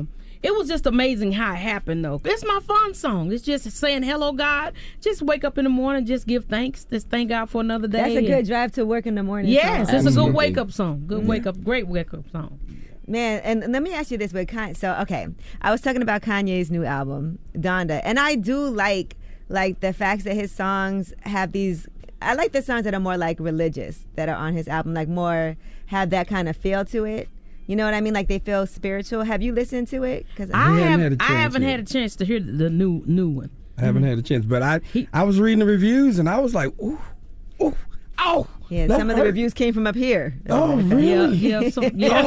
[SPEAKER 9] it was just amazing how it happened, though. It's my fun song. It's just saying, hello, God. Just wake up in the morning, just give thanks. Just thank God for another day.
[SPEAKER 12] That's a good drive to work in the morning.
[SPEAKER 9] Yes,
[SPEAKER 12] song.
[SPEAKER 9] it's Absolutely. a good wake-up song. Good yeah. wake-up, great wake-up song.
[SPEAKER 12] Man, and let me ask you this, but Kanye, so okay, I was talking about Kanye's new album, Donda, and I do like like the facts that his songs have these. I like the songs that are more like religious that are on his album, like more have that kind of feel to it. You know what I mean? Like they feel spiritual. Have you listened to it? Because
[SPEAKER 9] I have. Had I haven't yet. had a chance to hear the new new one.
[SPEAKER 3] I haven't mm-hmm. had a chance, but I I was reading the reviews and I was like, ooh, ooh, oh.
[SPEAKER 12] Yeah, some of the reviews came from up here.
[SPEAKER 3] Oh, really?
[SPEAKER 9] Yeah, yeah. Some, yeah.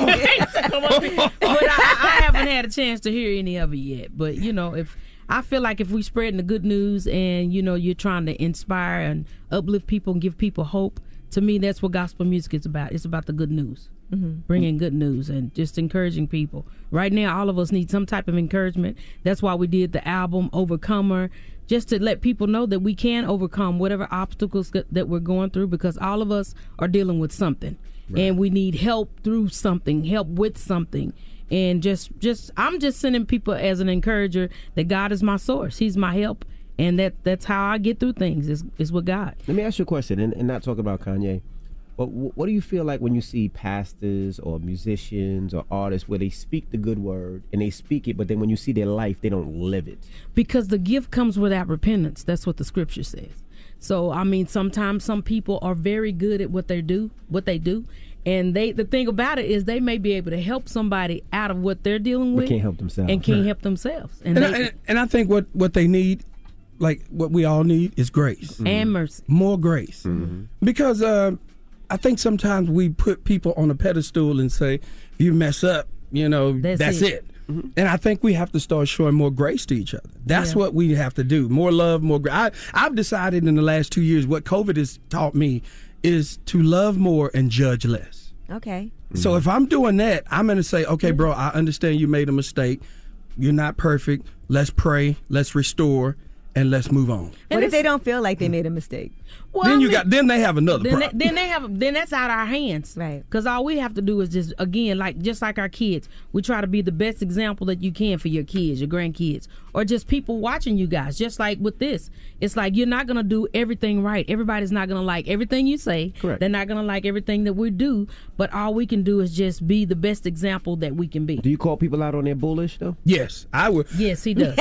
[SPEAKER 9] But I, I haven't had a chance to hear any of it yet. But you know, if I feel like if we spreading the good news and you know you're trying to inspire and uplift people and give people hope, to me that's what gospel music is about. It's about the good news, mm-hmm. bringing good news and just encouraging people. Right now, all of us need some type of encouragement. That's why we did the album Overcomer. Just to let people know that we can overcome whatever obstacles that we're going through, because all of us are dealing with something, right. and we need help through something, help with something, and just, just I'm just sending people as an encourager that God is my source, He's my help, and that that's how I get through things is is with God.
[SPEAKER 10] Let me ask you a question, and, and not talk about Kanye. But what do you feel like when you see pastors or musicians or artists where they speak the good word and they speak it, but then when you see their life, they don't live it?
[SPEAKER 9] Because the gift comes without repentance. That's what the scripture says. So, I mean, sometimes some people are very good at what they do, what they do. And they, the thing about it is they may be able to help somebody out of what they're dealing with.
[SPEAKER 10] But can't help themselves.
[SPEAKER 9] And can't right. help themselves.
[SPEAKER 3] And, and, they, I, and, and I think what, what they need, like what we all need, is grace.
[SPEAKER 9] Mm-hmm. And mercy.
[SPEAKER 3] More grace. Mm-hmm. Because... Uh, I think sometimes we put people on a pedestal and say, if you mess up, you know, that's, that's it. it. Mm-hmm. And I think we have to start showing more grace to each other. That's yeah. what we have to do. More love, more grace. I, I've decided in the last two years what COVID has taught me is to love more and judge less.
[SPEAKER 12] Okay.
[SPEAKER 3] Mm-hmm. So if I'm doing that, I'm going to say, okay, bro, I understand you made a mistake. You're not perfect. Let's pray. Let's restore. And let's move on.
[SPEAKER 12] What if they don't feel like they made a mistake?
[SPEAKER 9] Well,
[SPEAKER 3] then
[SPEAKER 9] I
[SPEAKER 3] you
[SPEAKER 9] mean,
[SPEAKER 3] got. Then they have another
[SPEAKER 9] then
[SPEAKER 3] problem.
[SPEAKER 9] They, then they have. Then that's out of our hands,
[SPEAKER 12] right?
[SPEAKER 9] Because all we have to do is just, again, like just like our kids, we try to be the best example that you can for your kids, your grandkids, or just people watching you guys. Just like with this, it's like you're not gonna do everything right. Everybody's not gonna like everything you say.
[SPEAKER 10] Correct.
[SPEAKER 9] They're not gonna like everything that we do. But all we can do is just be the best example that we can be.
[SPEAKER 10] Do you call people out on their bullish though?
[SPEAKER 3] Yes, I would.
[SPEAKER 9] Yes, he does.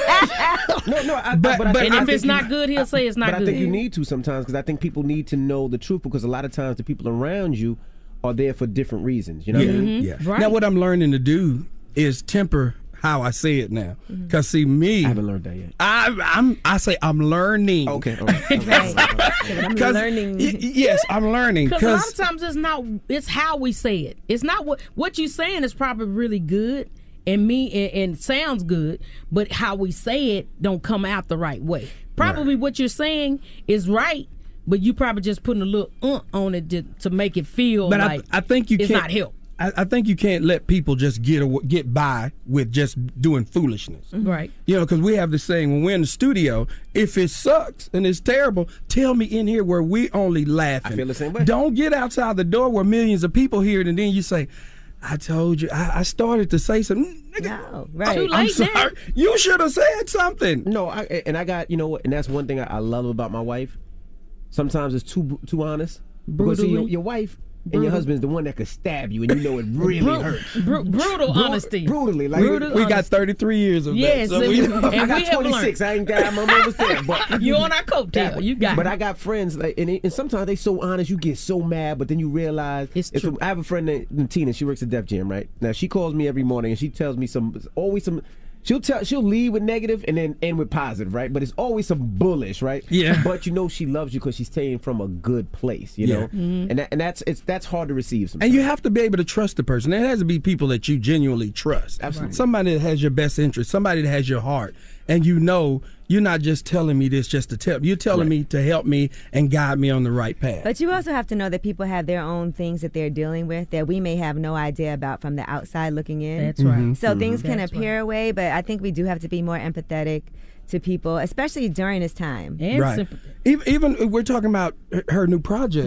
[SPEAKER 10] no, no. I,
[SPEAKER 9] but,
[SPEAKER 10] but,
[SPEAKER 9] but
[SPEAKER 10] I,
[SPEAKER 9] and
[SPEAKER 10] I
[SPEAKER 9] if it's
[SPEAKER 10] you,
[SPEAKER 9] not good, he'll say it's not
[SPEAKER 10] but
[SPEAKER 9] good.
[SPEAKER 10] But I think you need to sometimes, because I think people need to know the truth, because a lot of times the people around you are there for different reasons. You know
[SPEAKER 3] yeah.
[SPEAKER 10] what I mean?
[SPEAKER 3] Yeah.
[SPEAKER 9] Right.
[SPEAKER 3] Now what I'm learning to do is temper how I say it now. Because see me,
[SPEAKER 10] I haven't learned that yet.
[SPEAKER 3] I I'm I say I'm learning.
[SPEAKER 10] Okay. All right.
[SPEAKER 12] right. I'm learning.
[SPEAKER 3] Y- yes, I'm learning.
[SPEAKER 9] Because a lot of times it's not. It's how we say it. It's not what what you're saying is probably really good. And me and, and sounds good, but how we say it don't come out the right way. Probably right. what you're saying is right, but you probably just putting a little uh on it to, to make it feel
[SPEAKER 3] but
[SPEAKER 9] like
[SPEAKER 3] I, I think you
[SPEAKER 9] it's
[SPEAKER 3] can't,
[SPEAKER 9] not help.
[SPEAKER 3] I, I think you can't let people just get a, get by with just doing foolishness.
[SPEAKER 9] Mm-hmm. Right.
[SPEAKER 3] You know, because we have this saying when we're in the studio, if it sucks and it's terrible, tell me in here where we only laughing.
[SPEAKER 10] I feel the same way.
[SPEAKER 3] Don't get outside the door where millions of people hear it and then you say, I told you. I, I started to say something.
[SPEAKER 12] No, right.
[SPEAKER 9] Too late
[SPEAKER 3] I'm sorry.
[SPEAKER 9] now.
[SPEAKER 3] You should have said something.
[SPEAKER 10] No, I, and I got, you know what, and that's one thing I, I love about my wife. Sometimes it's too too honest. Because see, your, your wife and your husband's the one that could stab you, and you know it really
[SPEAKER 9] Bru-
[SPEAKER 10] hurts.
[SPEAKER 9] Bru- brutal
[SPEAKER 10] Bru-
[SPEAKER 9] honesty.
[SPEAKER 10] Brutally. Like,
[SPEAKER 9] Brutal
[SPEAKER 3] we got
[SPEAKER 9] honesty.
[SPEAKER 3] thirty-three years of
[SPEAKER 9] yes,
[SPEAKER 3] that. So
[SPEAKER 9] we,
[SPEAKER 3] we,
[SPEAKER 9] and
[SPEAKER 10] I got
[SPEAKER 9] we have
[SPEAKER 10] twenty-six.
[SPEAKER 9] learned.
[SPEAKER 10] I ain't got, I'm almost there. But
[SPEAKER 9] you on our coattail. You got
[SPEAKER 10] But
[SPEAKER 9] it.
[SPEAKER 10] I got friends, like, and, it, and sometimes they so honest, you get so mad, but then you realize
[SPEAKER 9] it's
[SPEAKER 10] if
[SPEAKER 9] true.
[SPEAKER 10] I have a friend named Tina. She works at Def Jam, right? Now she calls me every morning and she tells me some, always some. She'll tell, she'll lead with negative and then end with positive, right? But it's always some bullish, right?
[SPEAKER 3] Yeah.
[SPEAKER 10] But you know she loves you because she's staying from a good place, you
[SPEAKER 3] Yeah.
[SPEAKER 10] know.
[SPEAKER 9] Mm-hmm.
[SPEAKER 10] And that, and that's it's that's hard to receive sometimes.
[SPEAKER 3] and you have to be able to trust the person. It has to be people that you genuinely trust.
[SPEAKER 10] Absolutely.
[SPEAKER 3] Somebody that has your best interest. Somebody that has your heart. And you know, you're not just telling me this just to tell me. You're telling
[SPEAKER 10] Right.
[SPEAKER 3] me to help me and guide me on the right path.
[SPEAKER 12] But you also have to know that people have their own things that they're dealing with that we may have no idea about from the outside looking in.
[SPEAKER 9] That's right.
[SPEAKER 3] Mm-hmm.
[SPEAKER 12] So things can
[SPEAKER 9] That's
[SPEAKER 12] appear
[SPEAKER 9] right.
[SPEAKER 12] away, but I think we do have to be more empathetic to people, especially during this time.
[SPEAKER 9] And
[SPEAKER 3] right.
[SPEAKER 9] sympathy.
[SPEAKER 3] Even, even we're talking about her- her new project.
[SPEAKER 12] Mm-hmm.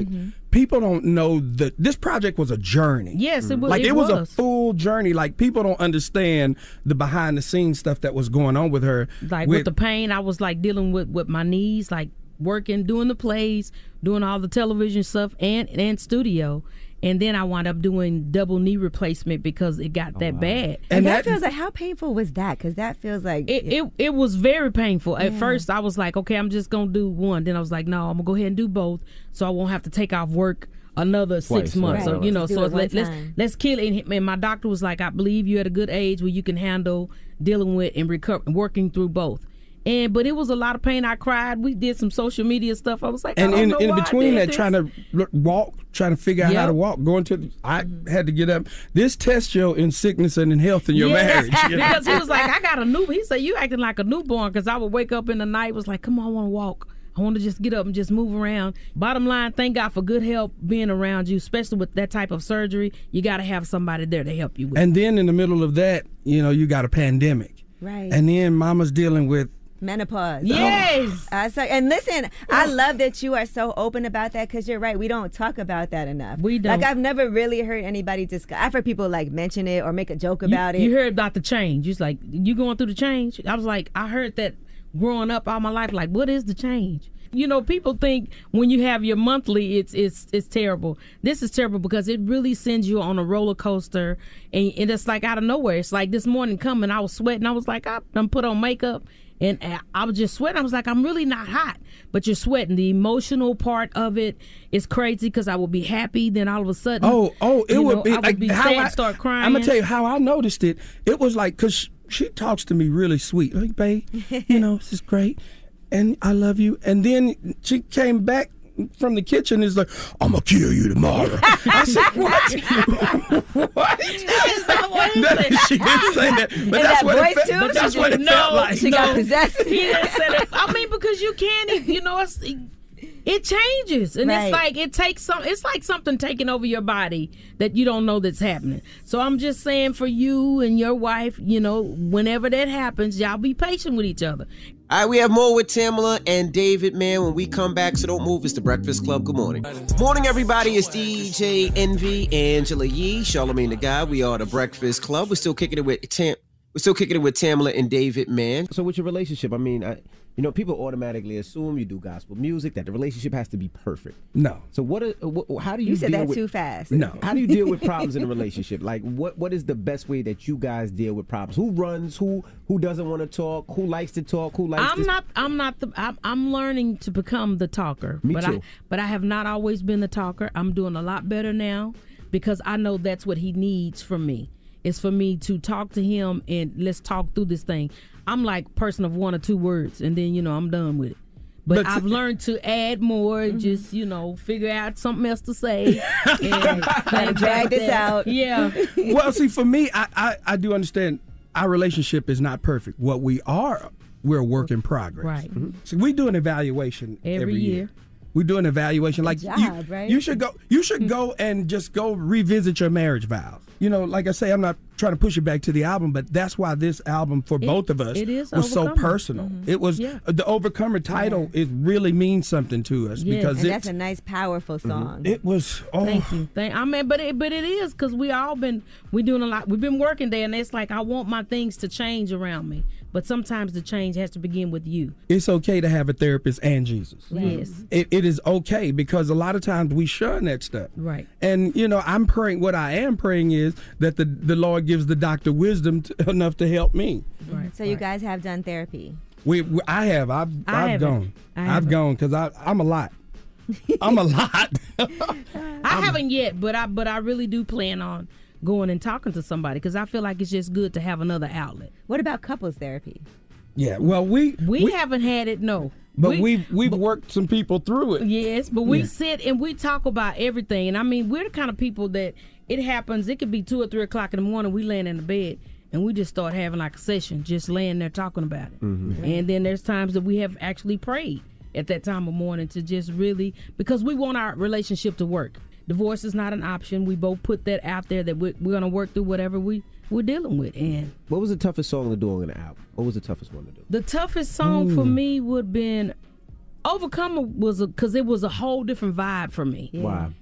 [SPEAKER 3] people don't know that this project was a journey.
[SPEAKER 9] Yes, it was.
[SPEAKER 3] Like
[SPEAKER 9] it,
[SPEAKER 3] it was,
[SPEAKER 9] was
[SPEAKER 3] a full journey. Like people don't understand the behind the scenes stuff that was going on with her.
[SPEAKER 9] Like with, with the pain, I was like dealing with with my knees, like working, doing the plays, doing all the television stuff, and and studio. And then I wound up doing double knee replacement because it got oh, that wow. bad.
[SPEAKER 12] And, and that, that feels like, how painful was that? Because that feels like
[SPEAKER 9] it, it. It was very painful. Yeah. At first, I was like, okay, I'm just gonna do one. Then I was like, no, I'm gonna go ahead and do both, so I won't have to take off work another six
[SPEAKER 12] Twice,
[SPEAKER 9] months.
[SPEAKER 12] right.
[SPEAKER 9] So you know, so let, let's
[SPEAKER 12] time.
[SPEAKER 9] let's kill it. And my doctor was like, I believe you're at a good age where you can handle dealing with and recover, working through both. And but it was a lot of pain. I cried. We did some social media stuff. I was like,
[SPEAKER 3] and
[SPEAKER 9] I don't
[SPEAKER 3] in,
[SPEAKER 9] know
[SPEAKER 3] in
[SPEAKER 9] why
[SPEAKER 3] between
[SPEAKER 9] I
[SPEAKER 3] that,
[SPEAKER 9] did
[SPEAKER 3] trying to walk, trying to figure out
[SPEAKER 9] yep.
[SPEAKER 3] how to walk, going to, the, I had to get up. This test your in sickness and in health in your
[SPEAKER 9] yes.
[SPEAKER 3] marriage. You know?
[SPEAKER 9] Because he was like, I got a new. He said, you acting like a newborn. Because I would wake up in the night, was like, come on, I want to walk. I want to just get up and just move around. Bottom line, thank God for good help being around you, especially with that type of surgery. You got to have somebody there to help you with.
[SPEAKER 3] And then in the middle of that, you know, you got a pandemic.
[SPEAKER 12] Right.
[SPEAKER 3] And then mama's dealing with
[SPEAKER 12] menopause.
[SPEAKER 9] Yes.
[SPEAKER 12] Oh. Uh, so, and listen, I love that you are so open about that because you're right. We don't talk about that enough.
[SPEAKER 9] We don't.
[SPEAKER 12] Like, I've never really heard anybody discuss. I've heard people like mention it or make a joke about
[SPEAKER 9] you,
[SPEAKER 12] it.
[SPEAKER 9] You heard about the change. It's like, you going through the change? I was like, I heard that growing up all my life. Like, what is the change? You know, people think when you have your monthly, it's it's it's terrible. This is terrible because it really sends you on a roller coaster, and, and it's like out of nowhere. It's like this morning coming, I was sweating. I was like, I done put on makeup, and I was just sweating. I was like, I'm really not hot, but you're sweating. The emotional part of it is crazy because I would be happy, then all of a sudden,
[SPEAKER 3] oh, oh, it would
[SPEAKER 9] know,
[SPEAKER 3] be
[SPEAKER 9] I would
[SPEAKER 3] like
[SPEAKER 9] be
[SPEAKER 3] how
[SPEAKER 9] sad,
[SPEAKER 3] I
[SPEAKER 9] start crying.
[SPEAKER 3] I'm gonna tell you how I noticed it. It was like because she, she talks to me really sweet, like, babe, you know, this is great. And I love you. And then she came back from the kitchen and is like, I'm going to kill you tomorrow. I said, what? What? No, she didn't say that. But
[SPEAKER 12] and
[SPEAKER 3] that's
[SPEAKER 12] that
[SPEAKER 3] what
[SPEAKER 12] voice
[SPEAKER 3] it, fe-
[SPEAKER 12] too?
[SPEAKER 3] but that's
[SPEAKER 12] she
[SPEAKER 3] what it
[SPEAKER 12] no,
[SPEAKER 3] felt like.
[SPEAKER 12] She
[SPEAKER 3] no.
[SPEAKER 12] got possessed.
[SPEAKER 9] He didn't say that. I mean, because you can't, even, you know, it's, it changes. And
[SPEAKER 12] right.
[SPEAKER 9] it's like, it takes some, it's like something taking over your body that you don't know that's happening. So I'm just saying for you and your wife, you know, whenever that happens, y'all be patient with each other.
[SPEAKER 10] All right, we have more with Tamala and David, man. When we come back, so don't move. It's the Breakfast Club. Good morning. Morning, everybody. It's D J Envy, Angela Yee, Charlamagne the Guy. We are the Breakfast Club. We're still kicking it with Tam. We're still kicking it with Tamala and David, man. So, what's your relationship? I mean, I, you know, people automatically assume you do gospel music that the relationship has to be perfect.
[SPEAKER 3] No.
[SPEAKER 10] So, what? Are, what how do you?
[SPEAKER 12] You said
[SPEAKER 10] deal
[SPEAKER 12] that
[SPEAKER 10] with,
[SPEAKER 12] too fast.
[SPEAKER 3] No.
[SPEAKER 10] How do you deal with problems in a relationship? Like, what? What is the best way that you guys deal with problems? Who runs? Who? Who doesn't want to talk? Who likes to talk? Who likes?
[SPEAKER 9] I'm
[SPEAKER 10] to...
[SPEAKER 9] not. I'm not the. I'm, I'm learning to become the talker.
[SPEAKER 10] Me
[SPEAKER 9] but
[SPEAKER 10] too.
[SPEAKER 9] I, but I have not always been the talker. I'm doing a lot better now because I know that's what he needs from me. Is for me to talk to him and let's talk through this thing. I'm like person of one or two words, and then you know I'm done with it. But, but I've learned to add more, mm-hmm. just, you know, figure out something else to say. and,
[SPEAKER 12] and drag this out.
[SPEAKER 9] Yeah.
[SPEAKER 3] Well, see, for me, I, I, I do understand our relationship is not perfect. What we are, we're a work in progress.
[SPEAKER 9] Right.
[SPEAKER 3] Mm-hmm. So we do an evaluation every,
[SPEAKER 9] every year.
[SPEAKER 3] year. We do an evaluation. Like
[SPEAKER 12] job,
[SPEAKER 3] you,
[SPEAKER 12] right?
[SPEAKER 3] you should go. You should go and just go revisit your marriage vows. You know, like I say, I'm not trying to push it back to the album, but that's why this album for
[SPEAKER 9] it,
[SPEAKER 3] both of us
[SPEAKER 9] it is
[SPEAKER 3] was
[SPEAKER 9] Overcomer.
[SPEAKER 3] so personal.
[SPEAKER 9] Mm-hmm.
[SPEAKER 3] It was
[SPEAKER 9] yeah.
[SPEAKER 3] the Overcomer title. Yeah. It really means something to us
[SPEAKER 9] yes.
[SPEAKER 3] because
[SPEAKER 12] and that's a nice, powerful song.
[SPEAKER 3] Mm-hmm. It was. Oh.
[SPEAKER 9] Thank you. Thank. I mean, but it, but it is because we all been we doing a lot. We've been working there, and it's like I want my things to change around me. But sometimes the change has to begin with you.
[SPEAKER 3] It's okay to have a therapist and Jesus.
[SPEAKER 9] Yes.
[SPEAKER 3] It, it is okay because a lot of times we shun that stuff.
[SPEAKER 9] Right.
[SPEAKER 3] And, you know, I'm praying, what I am praying is that the, the Lord gives the doctor wisdom to, enough to help me.
[SPEAKER 9] Right.
[SPEAKER 12] So you guys have done therapy?
[SPEAKER 3] We, we I have. I've,
[SPEAKER 9] I
[SPEAKER 3] I've gone.
[SPEAKER 9] I
[SPEAKER 3] I've
[SPEAKER 9] haven't.
[SPEAKER 3] gone because I'm a lot. I'm a lot.
[SPEAKER 9] I haven't yet, but I but I really do plan on going and talking to somebody because I feel like it's just good to have another outlet.
[SPEAKER 12] What about couples therapy?
[SPEAKER 3] Yeah, well, we
[SPEAKER 9] we,
[SPEAKER 3] we
[SPEAKER 9] haven't had it, no.
[SPEAKER 3] But
[SPEAKER 9] we,
[SPEAKER 3] we've we've but, worked some people through it.
[SPEAKER 9] Yes, but we
[SPEAKER 3] yeah.
[SPEAKER 9] sit and we talk about everything. And I mean, we're the kind of people that it happens. It could be two or three o'clock in the morning. We laying in the bed and we just start having like a session, just laying there talking about it.
[SPEAKER 3] Mm-hmm.
[SPEAKER 9] And then there's times that we have actually prayed at that time of morning to just really because we want our relationship to work. Divorce is not an option. We both put that out there that we're, we're going to work through whatever we, we're dealing with. And
[SPEAKER 10] what was the toughest song to do on the album? What was the toughest one to do?
[SPEAKER 9] The toughest song Ooh. for me would have been Overcomer was because it was a whole different vibe for me.
[SPEAKER 10] Yeah. Wow.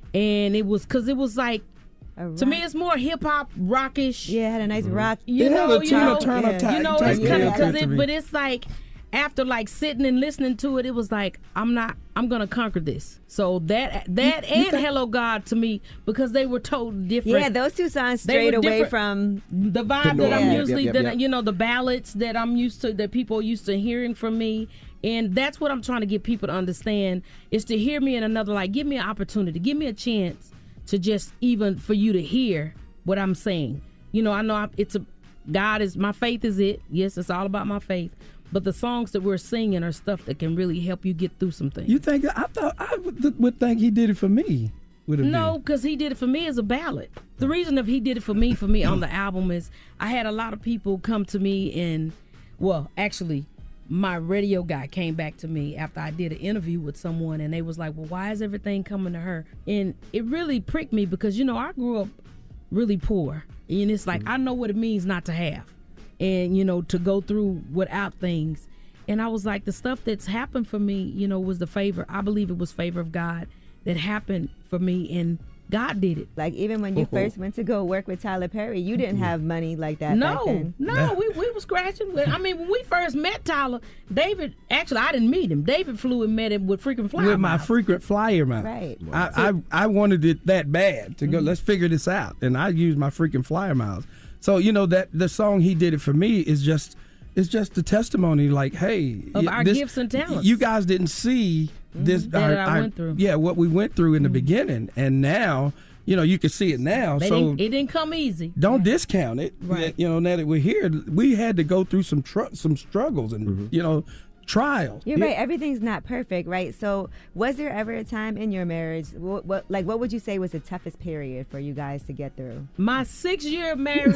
[SPEAKER 9] and it was because it was like. To me, it's more hip hop, rockish.
[SPEAKER 12] Yeah, it had a nice rock.
[SPEAKER 9] You
[SPEAKER 3] It
[SPEAKER 9] know,
[SPEAKER 3] had a
[SPEAKER 9] you
[SPEAKER 3] Tina
[SPEAKER 9] know,
[SPEAKER 3] Turner
[SPEAKER 9] yeah.
[SPEAKER 3] type-
[SPEAKER 9] you know,
[SPEAKER 3] type
[SPEAKER 9] it's kind
[SPEAKER 3] feel
[SPEAKER 9] of
[SPEAKER 3] to
[SPEAKER 9] because
[SPEAKER 3] it
[SPEAKER 9] it,
[SPEAKER 3] to me.
[SPEAKER 9] but it's like after like sitting and listening to it, it was like I'm not, I'm gonna conquer this. So that that
[SPEAKER 12] You- you
[SPEAKER 9] and
[SPEAKER 12] think-
[SPEAKER 9] Hello God to me because they were totally different.
[SPEAKER 12] Yeah, those two songs
[SPEAKER 9] They
[SPEAKER 12] strayed
[SPEAKER 9] were
[SPEAKER 12] away
[SPEAKER 9] different.
[SPEAKER 12] from
[SPEAKER 9] the vibe
[SPEAKER 12] the
[SPEAKER 9] that
[SPEAKER 12] norm.
[SPEAKER 9] I'm
[SPEAKER 12] Yeah.
[SPEAKER 9] usually,
[SPEAKER 12] Yep, yep,
[SPEAKER 9] that
[SPEAKER 12] yep.
[SPEAKER 9] you know, the ballads that I'm used to, that people are used to hearing from me. And that's what I'm trying to get people to understand is to hear me in another light. Give me an opportunity. Give me a chance to just even for you to hear what I'm saying. You know, I know I, it's a God is my faith is it. Yes, it's all about my faith. But the songs that we're singing are stuff that can really help you get through some things.
[SPEAKER 3] You think I thought I would, would think he did it for me? Would have
[SPEAKER 9] No, because he did it for me as a ballad. The reason if he did it for me, for me on the album is I had a lot of people come to me and, well, actually, my radio guy came back to me after I did an interview with someone and they was like, well, why is everything coming to her? And it really pricked me because, you know, I grew up really poor. And it's like, I know what it means not to have. And, you know, to go through without things. And I was like, the stuff that's happened for me, you know, was the favor. I believe it was favor of God that happened for me. And God did it.
[SPEAKER 12] Like even when you
[SPEAKER 9] Oh.
[SPEAKER 12] first went to go work with Tyler Perry, you didn't have money like that back
[SPEAKER 9] No,
[SPEAKER 12] then.
[SPEAKER 9] no, we, we was scratching. Well, I mean, when we first met Tyler, David, actually, I didn't meet him. David flew and met him with freaking flyer
[SPEAKER 3] with my
[SPEAKER 9] miles.
[SPEAKER 3] frequent flyer miles.
[SPEAKER 12] Right.
[SPEAKER 3] I, I I wanted it that bad to go.
[SPEAKER 9] Mm-hmm.
[SPEAKER 3] Let's figure this out, and I used my freaking flyer miles. So you know that the song he did it for me is just it's just the testimony. Like, hey,
[SPEAKER 9] Of
[SPEAKER 3] y-
[SPEAKER 9] our
[SPEAKER 3] this-
[SPEAKER 9] gifts and talents.
[SPEAKER 3] You guys didn't see this.
[SPEAKER 9] Mhm. That I went through.
[SPEAKER 3] Yeah, what we went through in the beginning, and now you know you can see it now.
[SPEAKER 9] They
[SPEAKER 3] so
[SPEAKER 9] didn't, it didn't come easy.
[SPEAKER 3] don't discount it.
[SPEAKER 9] Right.
[SPEAKER 3] You know, now that we're here, we had to go through some tr- some struggles and you know trials.
[SPEAKER 12] You're right. Everything's not perfect, right? So, was there ever a time in your marriage, what, what, like, what would you say was the toughest period for you guys to get through?
[SPEAKER 9] My six year marriage,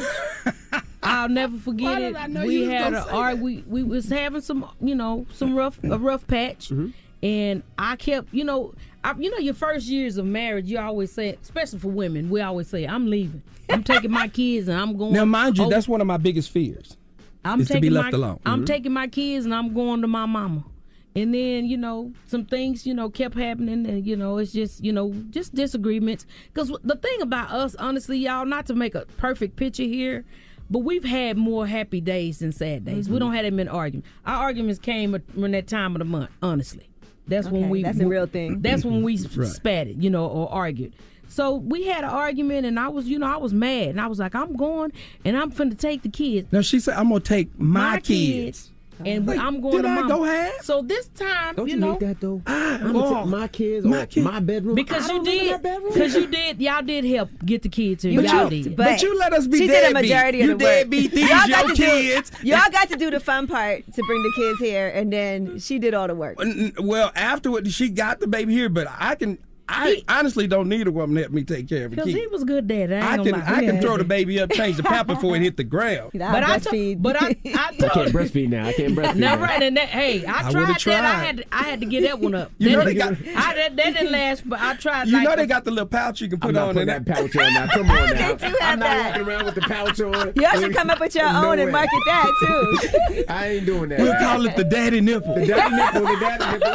[SPEAKER 9] I'll never forget
[SPEAKER 12] Why
[SPEAKER 9] it.
[SPEAKER 12] did I know
[SPEAKER 9] we
[SPEAKER 12] you was
[SPEAKER 9] had
[SPEAKER 12] gonna
[SPEAKER 9] a
[SPEAKER 12] say
[SPEAKER 9] art.
[SPEAKER 12] that?
[SPEAKER 9] We we was having some, you know, some rough a rough patch, and I kept, you know, I, you know, your first years of marriage, you always say, especially for women, we always say, I'm leaving. I'm taking my kids and I'm going.
[SPEAKER 3] Now, mind you,
[SPEAKER 9] over-
[SPEAKER 3] that's one of my biggest fears.
[SPEAKER 9] I'm
[SPEAKER 3] is to
[SPEAKER 9] taking
[SPEAKER 3] be left
[SPEAKER 9] my,
[SPEAKER 3] alone.
[SPEAKER 9] I'm
[SPEAKER 3] Mhm.
[SPEAKER 9] taking my kids and I'm going to my mama. And then, you know, some things, you know, kept happening and, you know, it's just, you know, just disagreements. Because the thing about us, honestly, y'all, not to make a perfect picture here, but we've had more happy days than sad days. We
[SPEAKER 12] Mhm.
[SPEAKER 9] don't have that many arguments. Our arguments came at- when that time of the month, honestly. That's when
[SPEAKER 12] Okay,
[SPEAKER 9] we.
[SPEAKER 12] that's a real thing.
[SPEAKER 9] That's when we
[SPEAKER 12] Right.
[SPEAKER 9] spatted, you know, or argued. So we had an argument and I was, you know, I was mad. And I was like, I'm going and I'm finna take the kids.
[SPEAKER 3] Now she said, "I'm gonna take my,
[SPEAKER 9] My
[SPEAKER 3] kids."
[SPEAKER 9] And
[SPEAKER 3] Wait,
[SPEAKER 9] I'm going
[SPEAKER 3] did
[SPEAKER 9] to
[SPEAKER 3] I
[SPEAKER 9] mama.
[SPEAKER 3] go half?
[SPEAKER 9] So this time,
[SPEAKER 10] Don't you,
[SPEAKER 9] you know,
[SPEAKER 10] hate that though?
[SPEAKER 3] Ah,
[SPEAKER 10] I'm gonna
[SPEAKER 3] oh,
[SPEAKER 10] take my kids
[SPEAKER 3] my
[SPEAKER 10] or
[SPEAKER 3] kid-
[SPEAKER 10] my bedroom
[SPEAKER 9] because
[SPEAKER 10] I
[SPEAKER 9] you
[SPEAKER 10] don't live in
[SPEAKER 9] did,
[SPEAKER 10] that bedroom.
[SPEAKER 9] because you did, y'all did help get the kids here.
[SPEAKER 12] But
[SPEAKER 9] Y'all
[SPEAKER 12] you-
[SPEAKER 9] did.
[SPEAKER 12] but
[SPEAKER 3] But you let us be
[SPEAKER 12] she did a
[SPEAKER 3] deadbeat.
[SPEAKER 12] majority
[SPEAKER 3] You
[SPEAKER 12] of the work.
[SPEAKER 3] deadbeat these
[SPEAKER 12] Y'all got
[SPEAKER 3] your
[SPEAKER 12] to do-
[SPEAKER 3] kids.
[SPEAKER 12] Y'all got to do the fun part to bring the kids here, and then she did all the work.
[SPEAKER 3] N- Well, afterward, she got the baby here, but I can. I honestly don't need a woman to help me take care of a
[SPEAKER 9] Because
[SPEAKER 3] kid.
[SPEAKER 9] he was good dad. I, ain't
[SPEAKER 3] I
[SPEAKER 9] gonna
[SPEAKER 3] can
[SPEAKER 9] lie.
[SPEAKER 3] I can throw the baby up, change the pamper before it hit the ground.
[SPEAKER 9] But I, to, but I, I,
[SPEAKER 10] I can't breastfeed now. I can't breastfeed
[SPEAKER 9] Now,
[SPEAKER 10] now.
[SPEAKER 9] right, and that, hey, I,
[SPEAKER 3] I
[SPEAKER 9] tried
[SPEAKER 3] would've
[SPEAKER 9] that. I
[SPEAKER 3] tried.
[SPEAKER 9] had, to, I had to get that one up.
[SPEAKER 3] You
[SPEAKER 9] that,
[SPEAKER 3] know they got-
[SPEAKER 9] I, that, that didn't last, but I tried.
[SPEAKER 3] You
[SPEAKER 9] like
[SPEAKER 3] know they
[SPEAKER 9] the-
[SPEAKER 3] got the little pouch you can
[SPEAKER 10] I'm
[SPEAKER 3] put
[SPEAKER 10] not
[SPEAKER 3] on
[SPEAKER 10] putting
[SPEAKER 3] in
[SPEAKER 10] that pouch on now. Come on now.
[SPEAKER 12] They do have
[SPEAKER 10] I'm not
[SPEAKER 12] that.
[SPEAKER 10] walking around with the pouch on.
[SPEAKER 12] Y'all should come up with your
[SPEAKER 10] No
[SPEAKER 12] own and
[SPEAKER 10] way.
[SPEAKER 12] market that too.
[SPEAKER 10] I ain't doing that.
[SPEAKER 3] We'll call it the daddy nipple.
[SPEAKER 10] The daddy nipple. The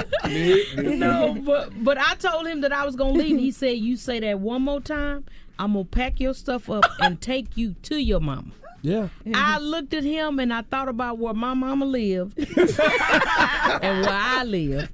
[SPEAKER 10] daddy nipple.
[SPEAKER 9] No, but but I told him that I was gonna leave. And he said, "You say that one more time, I'm gonna pack your stuff up and take you to your mama."
[SPEAKER 3] Yeah.
[SPEAKER 9] I looked at him and I thought about where my mama lived and where I lived.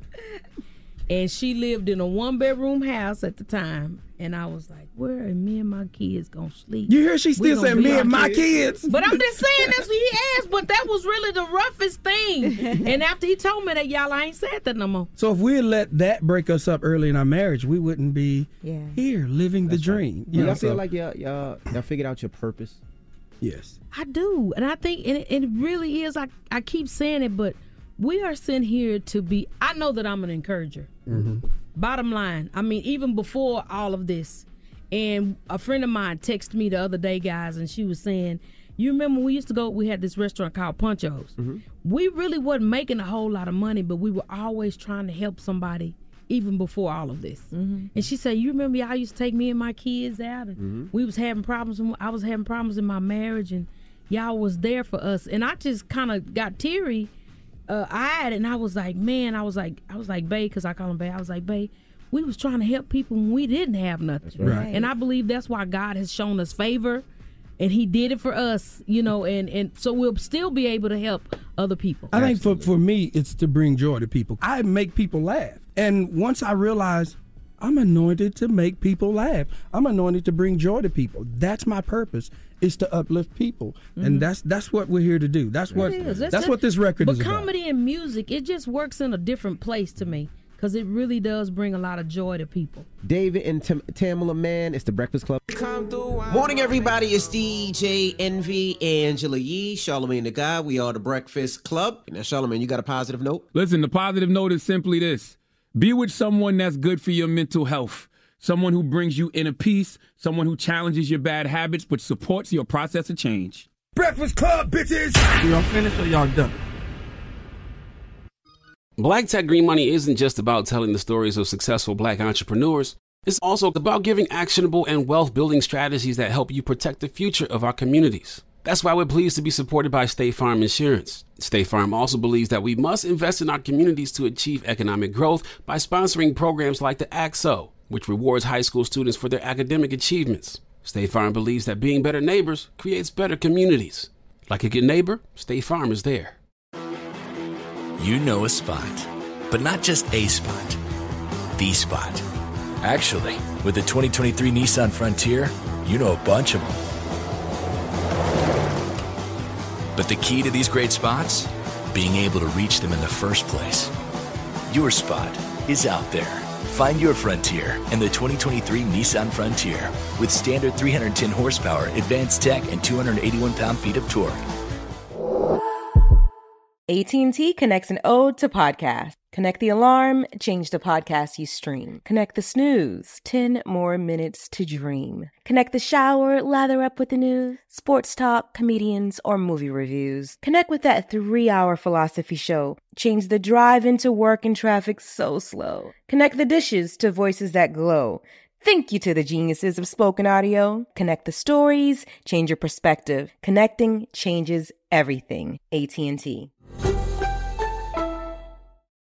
[SPEAKER 9] And she lived in a one bedroom house at the time. And I was like, where are me and my kids gonna sleep?
[SPEAKER 3] You hear she
[SPEAKER 9] We
[SPEAKER 3] still
[SPEAKER 9] gonna
[SPEAKER 3] saying
[SPEAKER 9] be
[SPEAKER 3] me
[SPEAKER 9] our
[SPEAKER 3] and my kids?
[SPEAKER 9] But I'm just saying that's what he asked. But that was really the roughest thing. And after he told me that, y'all, I ain't said that no more.
[SPEAKER 3] So if we had let that break us up early in our marriage, we wouldn't be
[SPEAKER 12] Yeah.
[SPEAKER 3] here living the dream.
[SPEAKER 10] Do
[SPEAKER 3] You know,
[SPEAKER 10] y'all feel
[SPEAKER 3] so-
[SPEAKER 10] like y'all, y'all, y'all figured out your purpose?
[SPEAKER 3] Yes.
[SPEAKER 9] I do. And I think and it, it really is. I, I keep saying it, but we are sent here to be. I know that I'm an encourager.
[SPEAKER 3] Mm-hmm.
[SPEAKER 9] Bottom line, I mean, even before all of this, and a friend of mine texted me the other day, guys, and she was saying, you remember we used to go, we had this restaurant called Puncho's. We really wasn't making a whole lot of money, but we were always trying to help somebody even before all of this. And she said, you remember y'all used to take me and my kids out, and
[SPEAKER 10] Mm-hmm.
[SPEAKER 9] we was having problems, and I was having problems in my marriage, and y'all was there for us. And I just kind of got teary uh, eyed, and I was like, man, I was like, I was like, babe, because I call him babe. I was like, babe, we was trying to help people when we didn't have nothing.
[SPEAKER 3] Right.
[SPEAKER 9] And I believe that's why God has shown us favor, and he did it for us, you know, and, and so we'll still be able to help other people.
[SPEAKER 3] I think for, for me, it's to bring joy to people. I make people laugh. And once I realized I'm anointed to make people laugh, I'm anointed to bring joy to people. That's my purpose, is to uplift people. Mm-hmm. And that's that's what we're here to do. That's what
[SPEAKER 9] It is.
[SPEAKER 3] that's
[SPEAKER 9] It's
[SPEAKER 3] what this record
[SPEAKER 9] but
[SPEAKER 3] is about.
[SPEAKER 9] But comedy and music, it just works in a different place to me, because it really does bring a lot of joy to people.
[SPEAKER 10] David and Tam- Tamala Man, it's the Breakfast Club. Morning, everybody. It's D J Envy, Angela Yee, Charlamagne the God. We are the Breakfast Club. Now, Charlamagne, you got a positive note?
[SPEAKER 6] Listen, the positive note is simply this. Be with someone that's good for your mental health. Someone who brings you inner peace. Someone who challenges your bad habits but supports your process of change.
[SPEAKER 26] Breakfast Club, bitches!
[SPEAKER 3] Y'all finished or y'all done?
[SPEAKER 7] Black Tech Green Money isn't just about telling the stories of successful black entrepreneurs. It's also about giving actionable and wealth-building strategies that help you protect the future of our communities. That's why we're pleased to be supported by State Farm Insurance. State Farm also believes that we must invest in our communities to achieve economic growth by sponsoring programs like the A C S O, which rewards high school students for their academic achievements. State Farm believes that being better neighbors creates better communities. Like a good neighbor, State Farm is there.
[SPEAKER 1] You know a spot, but not just a spot, the spot. Actually, with the twenty twenty-three Nissan Frontier, you know a bunch of them. But the key to these great spots? Being able to reach them in the first place. Your spot is out there. Find your Frontier in the twenty twenty-three Nissan Frontier with standard three hundred ten horsepower, advanced tech, and two hundred eighty-one pound-feet of torque.
[SPEAKER 11] A T and T connects an ode to podcasts. Connect the alarm, change the podcast you stream. Connect the snooze, ten more minutes to dream. Connect the shower, lather up with the news, sports talk, comedians, or movie reviews. Connect with that three-hour philosophy show. Change the drive into work and traffic so slow. Connect the dishes to voices that glow. Thank you to the geniuses of spoken audio. Connect the stories, change your perspective. Connecting changes everything. A T and T.